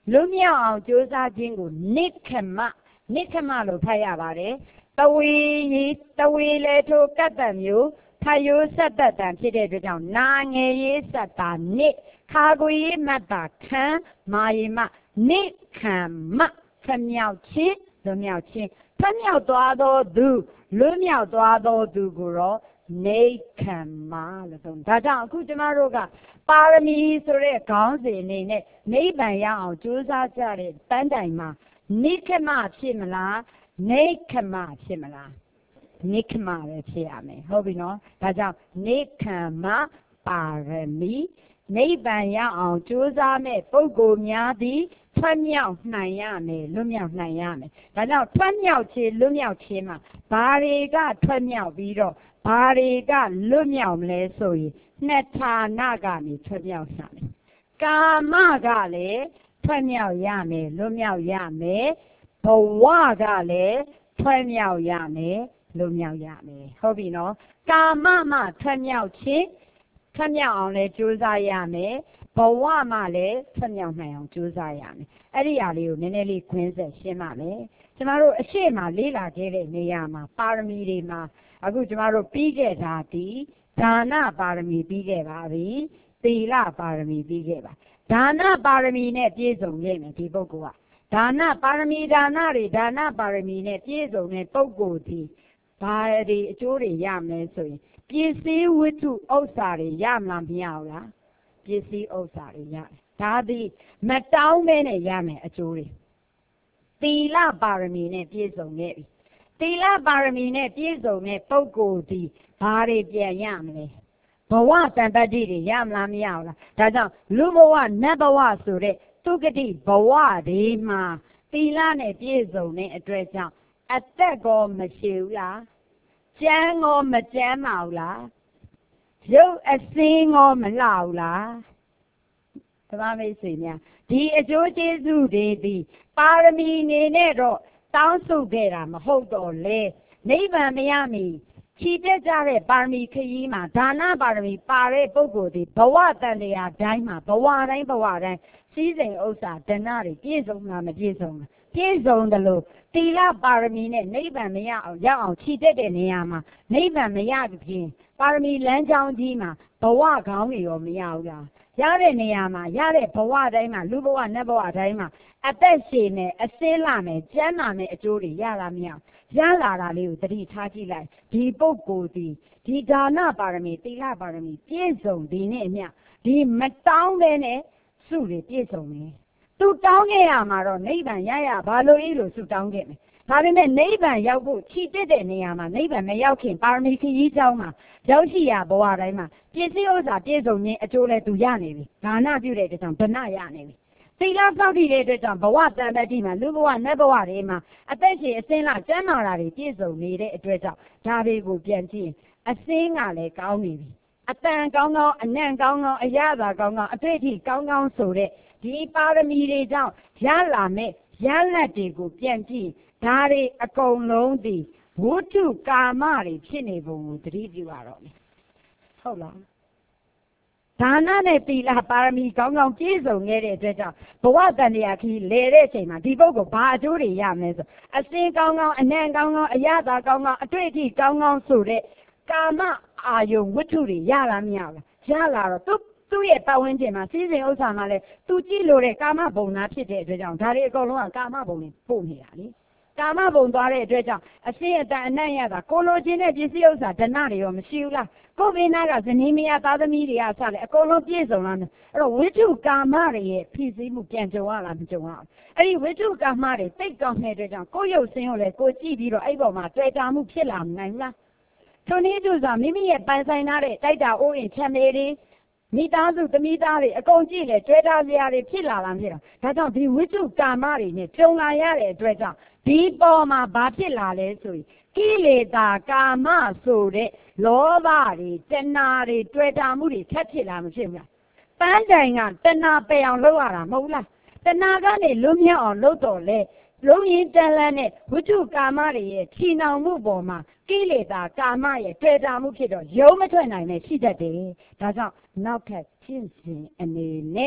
လွတ်မြောက်အောင်ကြိုးစားခြင်းကိုနိက္ခမနိက္ခမလို့ဖတ်ရပါတယ်တဝေရီတဝေလေထိုကတ္တမျိုးဖတ်ရိုးဆက်တတ်တံဖြစ်တဲ့အတွက်ကြောင့်နာငယ်ရေးစက်တာနိခါကိုရေးမတ်တာခံမာရီမနိခံမဖမြောက်ခြင်းလွတ်မြောက်ခြင်းဖမြောက်သွားသောသူလွတ်မြောက်သွားသောသူကိုတော့နိခံမလို့ဆိုဒါကြောင့်အခုကျမတို့ကပါရမီဆိုတဲ့ခေါင်းစဉ်အနေနဲ့နိဗ္ဗာန်ရအောင်ကြိုးစားကြတဲ့တန်းတိုင်မှာနိခမဖြစ်မလားနိခမဖြစ်မလားနိခမပဲဖြစ်ရမယ်ဟုတ်ပြီနော်ဒါကြောင့်နိခံမပါရမီနိဗ္ဗာန်ရအောင်ကြိုးစားမဲ့ပုဂ္ဂိုလ်များသည်ထွတ်မြောက်နိုင်ရမယ်လွတ်မြောက်နိုင်ရမယ်ဒါကြောင့်ထွတ်မြောက်ခြင်းလွတ်မြောက်ခြင်းမှာဘာတွေကထွတ်မြောက်ပြီးတော့ဘာတွေကလွတ်မြောက်မလဲဆိုရင်နှစ်ဌာနကနေထွတ်မြောက်ရမယ်ကာမကလည်းထွတ်မြောက်ရမယ်လွတ်မြောက်ရမယ်ဘဝကလည်းထွတ်မြောက်ရမယ်လွတ်မြောက်ရမယ်ဟုတ်ပြီနော်ကာမမှထွတ်မြောက်ခြင်းထွတ်မြောက်အောင်လည်းကြိုးစားရမယ်ဘဝမှလည်းထွတ်မြောက်နိုင်အောင်ကြိုးစားရမယ်အဲ့ဒီအရာလေးကိုနည်းနည်းလေးခွင်းဆက်ရှင်းပါမယ်ကျမတို့အရှိမလေးလာခဲ့တဲ့နေရာမှာပါရမီတွေမှာအခုကျမတို့ပြီးခဲ့တာဒီဒါနပါရမီပြီးခဲ့ပါပြီသီလပါရမီပြီးခဲ့ပါဒါနပါရမီနဲ့ပြည့်စုံခဲ့မယ်ဒီပုဂ္ဂိုလ်ကဒါနပါရမီဒါနတွေဒါနပါရမီနဲ့ပြည့်စုံတဲ့ပုဂ္ဂိုလ်ဒီဘာတွေအကျိုးတွေရမလဲဆိုရင်ပစ္စည်းဝတ္ထုဥစ္စာတွေရမလားမရဘူးလားပစ္စည်းဥစ္စာတွေရတယ်ဒါသည်မတောင်းမဲနဲ့ရမယ်အကျိုးတွေသီလပါရမီနဲ့ပြည့်စုံခဲ့ပြီသီလပါရမီနဲ့ပြည့်စုံတဲ့ပုဂ္ဂိုလ်ဒီဘာတွေပြန်ရမလဲဘဝတန်တတိတွေရမလားမရဘူးလားဒါကြောင့်လူဘဝနတ်ဘဝဆိုတဲ့သူဂတိဘဝတွေမှာသီလနဲ့ပြည့်စုံတဲ့အတွက်ကြောင့်အသက်ကောမရှိဘူးလားကျမ်းကောမကျမ်းပါဘူးလားရုပ်အစင်းကောမလှဘူးလားဓမ္မမိတ်ဆွေများဒီအကျိုးကျေးဇူးတွေဒီပါရမီနေနဲ့တော့တောင်းဆိုခဲ့တာမဟုတ်တော့လေနိဗ္ဗာန်မရမီခြိတက်ကြတဲ့ပါရမီခရီးမှာဒါနပါရမီပါတဲ့ပုဂ္ဂိုလ်ဒီဘဝတန်တရားတိုင်းမှာဘဝတိုင်းဘဝတိုင်းစည်းစိမ်ဥစ္စာဒဏတွေပြည့်စုံလားမပြည့်စုံလားပြည့်စုံတယ်လို့သီလပါရမီနဲ့နိဗ္ဗာန်မရအောင်ရအောင်ခြိတက်တဲ့နေရာမှာနိဗ္ဗာန်မရခင်ပါရမီလမ်းကြောင်းကြီးမှာဘဝခေါင်းတွေရောမရဘူးလားရတဲ့နေရာမှာရတဲ့ဘဝတိုင်းမှာလူဘဝနတ်ဘဝတိုင်းမှာအသက်ရှင်နေအစင်းလာမယ်ကျမ်းမာမယ်အကျိုးတွေရလာမရရလာတာလေးကိုသတိထားကြည့်လိုက်ဒီပုဂ္ဂိုလ်ဒီဒီဒါနပါရမီသီလပါရမီပြည့်စုံဒီနဲ့အမျှဒီမတောင်းပဲနဲ့စုတွေပြည့်စုံတယ်သူတောင်းခဲ့ရမှာတော့နိဗ္ဗာန်ရရဘာလို့ဤလို့စုတောင်းခဲ့မယ်ဒါပေမဲ့နိဗ္ဗာန်ရောက်ဖို့ခြိတက်တဲ့နေရာမှာနိဗ္ဗာန်မရောက်ခင်ပါရမီခရီးကြောင်းမှာရောက်ရှိရာဘဝတိုင်းမှာပြည့်စည်ဥစ္စာပြည့်စုံခြင်းအကျိုးလဲသူရနေပြီဒါနပြုတဲ့အတွက်ကြောင့်ဒဏရနေပြီသီလစောင့်တည်တဲ့အတွက်ကြောင့်ဘဝတန်တတိမှာလူဘဝနတ်ဘဝတွေမှာအသက်ရှင်အစင်းလာကျမ်းမာတာတွေပြည့်စုံနေတဲ့အတွက်ကြောင့်ဒါတွေကိုပြန်ကြည့်အစင်းကလည်းကောင်းနေပြီအတန်ကောင်းကောင်းအနံ့ကောင်းကောင်းအရသာကောင်းကောင်းအတွေ့အထိကောင်းကောင်းဆိုတဲ့ဒီပါရမီတွေကြောင့်ရလာမဲ့ရလတ်တွေကိုပြန်ကြည့်ဒါတွေအကုန်လုံးဒီဝတ္ထုကာမတွေဖြစ်နေပုံကိုသတိပြုရတော့မယ်ဟုတ်လားဒါနနဲ့သီလပါရမီကောင်းကောင်းပြည့်စုံခဲ့တဲ့အတွက်ကြောင့်ဘဝတန်တရားခီးလဲတဲ့အချိန်မှာဒီပုဂ္ဂိုလ်ဘာအကျိုးတွေရမလဲဆိုအစင်းကောင်းကောင်းအနံ့ကောင်းကောင်းအရသာကောင်းကောင်းအတွေ့အထိကောင်းကောင်းဆိုတဲ့ကာမအာယုံဝတ္ထုတွေရလာမရဘူးရလာတော့သူသူ့ရဲ့ပတ်ဝန်းကျင်မှာစီးစိမ်ဥစ္စာမှာလဲသူကြည့်လို့တဲ့ကာမဘုံသားဖြစ်တဲ့အတွက်ကြောင့်ဒါတွေအကုန်လုံးကကာမဘုံတွေပို့နေတာလေကာမဘုံသွားတဲ့အတွက်ကြောင့်အစင်းအတန်အနံ့ရတာကိုလိုချင်တဲ့ပစ္စည်းဥစ္စာဒဏတွေရောမရှိဘူးလားကိုဘေးနာကဇနီးမယားသားသမီးတွေကစလဲအကုန်လုံးပြည့်စုံလာတယ်အဲ့တော့ဝိတုကာမတွေရဲ့ဖြစ်စည်းမှုပြန်ကြုံရလားမကြုံရဘူးအဲ့ဒီဝိတုကာမတွေတိတ်ကောင်းတဲ့အတွက်ကြောင့်ကိုရုပ်စင်းကိုလည်းကိုကြည့်ပြီးတော့အဲ့ပေါ်မှာတွေ့တာမှုဖြစ်လာနိုင်လားထိုနည်းတူစွာမိမိရဲ့ပိုင်ဆိုင်ထားတဲ့တိုက်တာအိုးအိမ်ချမ်းမြေတွေမိသားစုသမီးသားတွေအကုန်ကြည့်လေတွေ့တာစရာတွေဖြစ်လာလားမဖြစ်လားဒါကြောင့်ဒီဝိတုကာမတွေနဲ့ကြုံလာရတဲ့အတွက်ကြောင့်ဒီပေါ်မှာဘာဖြစ်လာလဲဆိုရင်ကိလေသာကာမဆိုတဲ့လောဘတွေတဏှာတွေတွေ့တာမှုတွေထပ်ဖြစ်လာမဖြစ်ဘူးလားပန်းတိုင်ကတဏှာပယ်အောင်လုပ်ရတာမဟုတ်လားတဏှာကနေလွတ်မြောက်အောင်လုပ်တော့လေလုံးရင်တန်လန်းနဲ့ဝိတုကာမတွေရဲ့ခြိနှောင်မှုပေါ်မှာကိလေသာကာမရဲ့တွေ့တာမှုဖြစ်တော့ရုံးမထွက်နိုင်နဲ့ရှိတတ်တယ်ဒါကြောင့်နောက်ထပ်ရှင်းစဉ်အနေနဲ့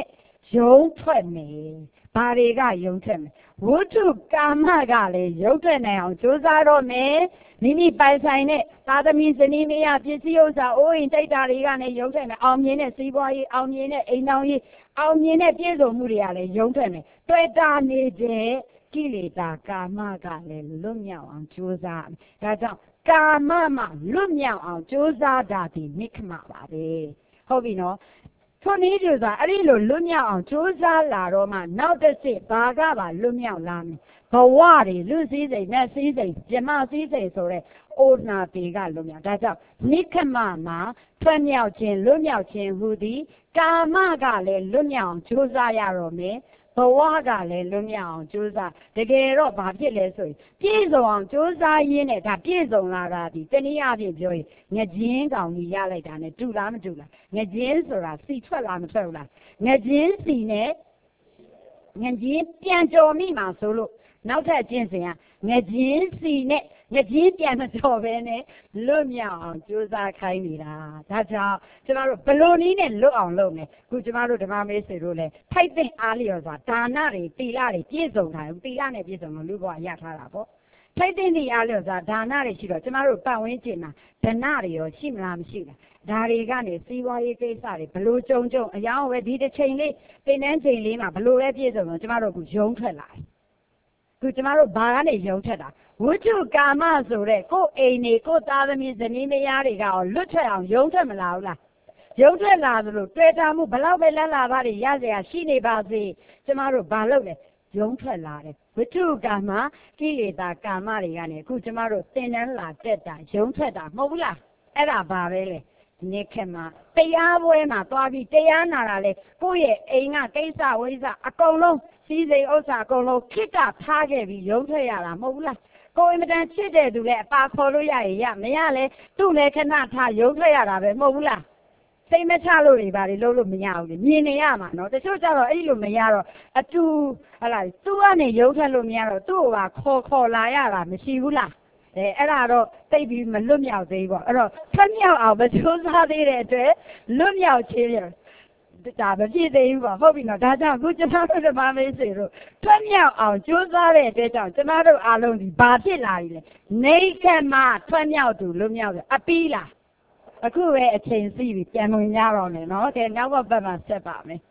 ရုံးထွက်မယ်ဘာတွေကရုံးထွက်မယ်ဝိတုကာမကလည်းရုံးထွက်နိုင်အောင်ကြိုးစားတော့မယ်မိမိပိုင်ဆိုင်တဲ့သာသမီဇနီးမယားပစ္စည်းဥစ္စာအိုးအိမ်တိုက်တာတွေကလည်းရုံးထွက်မယ်အောင်မြင်တဲ့စီးပွားရေးအောင်မြင်တဲ့အိမ်တော်ရေးအောင်မြင်တဲ့ပြည့်စုံမှုတွေကလည်းရုံးထွက်မယ်တွေ့တာနေတဲ့ကိလေသာကာမကလည်းလွတ်မြောက်အောင်ကြိုးစားဒါကြောင့်ကာမမှလွတ်မြောက်အောင်ကြိုးစားတာဒီနိက္ခမပါပဲဟုတ်ပြီနော်ထိုနည်းတူစွာအဲ့ဒီလိုလွတ်မြောက်အောင်ကြိုးစားလာတော့မှနောက်တစ်ဆင့်ဘာကပါလွတ်မြောက်လာမယ်ဘဝတွေလူစည်းစိမ်နဲ့စည်းစိမ်ပြမစည်းစိမ်ဆိုတဲ့အိုနာပေကလွတ်မြောက်ဒါကြောင့်နိက္ခမမှာထွက်မြောက်ခြင်းလွတ်မြောက်ခြင်းဟူသည်ကာမကလည်းလွတ်မြောက်အောင်ကြိုးစားရတော့မယ်ဘဝကလည်းလွတ်မြောက်အောင်ကြိုးစားတကယ်တော့ဘာဖြစ်လဲဆိုရင်ပြည့်စုံအောင်ကြိုးစားရင်းနဲ့ဒါပြည့်စုံလာတာဒီတနည်းအားဖြင့်ပြောရင်ငကြင်းကောင်ကြီးရလိုက်တာနဲ့တူလားမတူလားငကြင်းဆိုတာစီထွက်လားမထွက်ဘူးလားငကြင်းစီနဲ့ငကြင်းပြန်ကြော်မိမှာဆိုလို့နောက်ထပ်ကျင့်စဉ်ကငကြင်းစီနဲ့ငကြင်းပြန်မကြော်ပဲနဲ့လွတ်မြောက်အောင်ကြိုးစားခိုင်းနေတာဒါကြောင့်ကျမတို့ဘလို့နည်းနဲ့လွတ်အောင်လုပ်မယ်ခုကျမတို့ဓမ္မမေးဆွေတို့လည်းထိုက်တဲ့အားလျော်စွာဒါနတွေသီလတွေပြည့်စုံတာသီလနဲ့ပြည့်စုံလို့လူဘဝရထားတာပေါ့ထိုက်တဲ့အားလျော်စွာဒါနတွေရှိတော့ကျမတို့ပတ်ဝန်းကျင်မှာဒဏတွေရောရှိမလားမရှိလားဒါတွေကနေစီးပွားရေးကိစ္စတွေဘလို့ကြုံကြုံအယောင်းဝဲဒီတစ်ချိန်လေးပင်နှန်းချိန်လေးမှာဘလို့ပဲပြည့်စုံလို့ကျမတို့ကယုံထွက်လာတယ်ခုကျမတို့ဘာကနေယုံထက်တာဝိတုကာမဆိုတဲ့ကိုယ်အိမ်နေကိုယ်သားသမီးဇနီးမယားတွေကရောလွတ်ထွက်အောင်ယုံထွက်မလာဘူးလားယုံထွက်လာသလိုတွေ့တာမှုဘလောက်ပဲလက်လာပါတွေရเสียရှိနေပါစေကျမတို့ဘာလုပ်လဲယုံထွက်လာတယ်ဝိတုကာမကိလေသာကာမတွေကနေအခုကျမတို့သင်တန်းလာတက်တာယုံထွက်တာမဟုတ်ဘူးလားအဲ့ဒါဘာပဲလဲနိခေမတရားပွဲမှာသွားပြီးတရားနာတာလေကိုယ့်ရဲ့အိမ်ကကိစ္စဝိစ္စအကုန်လုံးစီးစိမ်ဥစ္စာအကုန်လုံးခစ်ကထားခဲ့ပြီးရုံးထွက်ရတာမဟုတ်ဘူးလားကိုယ်အင်မတန်ချစ်တဲ့သူလည်းအပါခေါ်လို့ရရင်ရမရလဲသူ့လည်းခဏထားရုံးထွက်ရတာပဲမဟုတ်ဘူးလားစိတ်မချလို့တွေပါလေလုံးလို့မရဘူးလေမြင်နေရမှာနော်တချို့ကျတော့အဲ့လိုမရတော့အတူဟလာသူ့ကနေရုံးထွက်လို့မရတော့သူ့ကခေါ်ခေါ်လာရတာမရှိဘူးလားအဲအဲ့ဒါတော့သိပြီးမလွတ်မြောက်သေးဘူးပေါ့အဲ့တော့ထွက်မြောက်အောင်မကြိုးစားသေးတဲ့အတွက်လွတ်မြောက်ခြင်းဒါမဖြစ်သေးဘူးပေါ့ဟုတ်ပြီနော်ဒါကြောင့်အခုကျမတို့ဓမ္မမေးဆွေတို့ထွက်မြောက်အောင်ကြိုးစားတဲ့အတွက်ကြောင့်ကျမတို့အားလုံးဒီဘာဖြစ်လာပြီလဲနေကမှာထွက်မြောက်သူလွတ်မြောက်တယ်အပီးလားအခုပဲအချိန်စီးပြီးပြန်ဝင်ကြတော့မယ်နော်ကဲနောက်ဘက်မှာဆက်ပါမယ်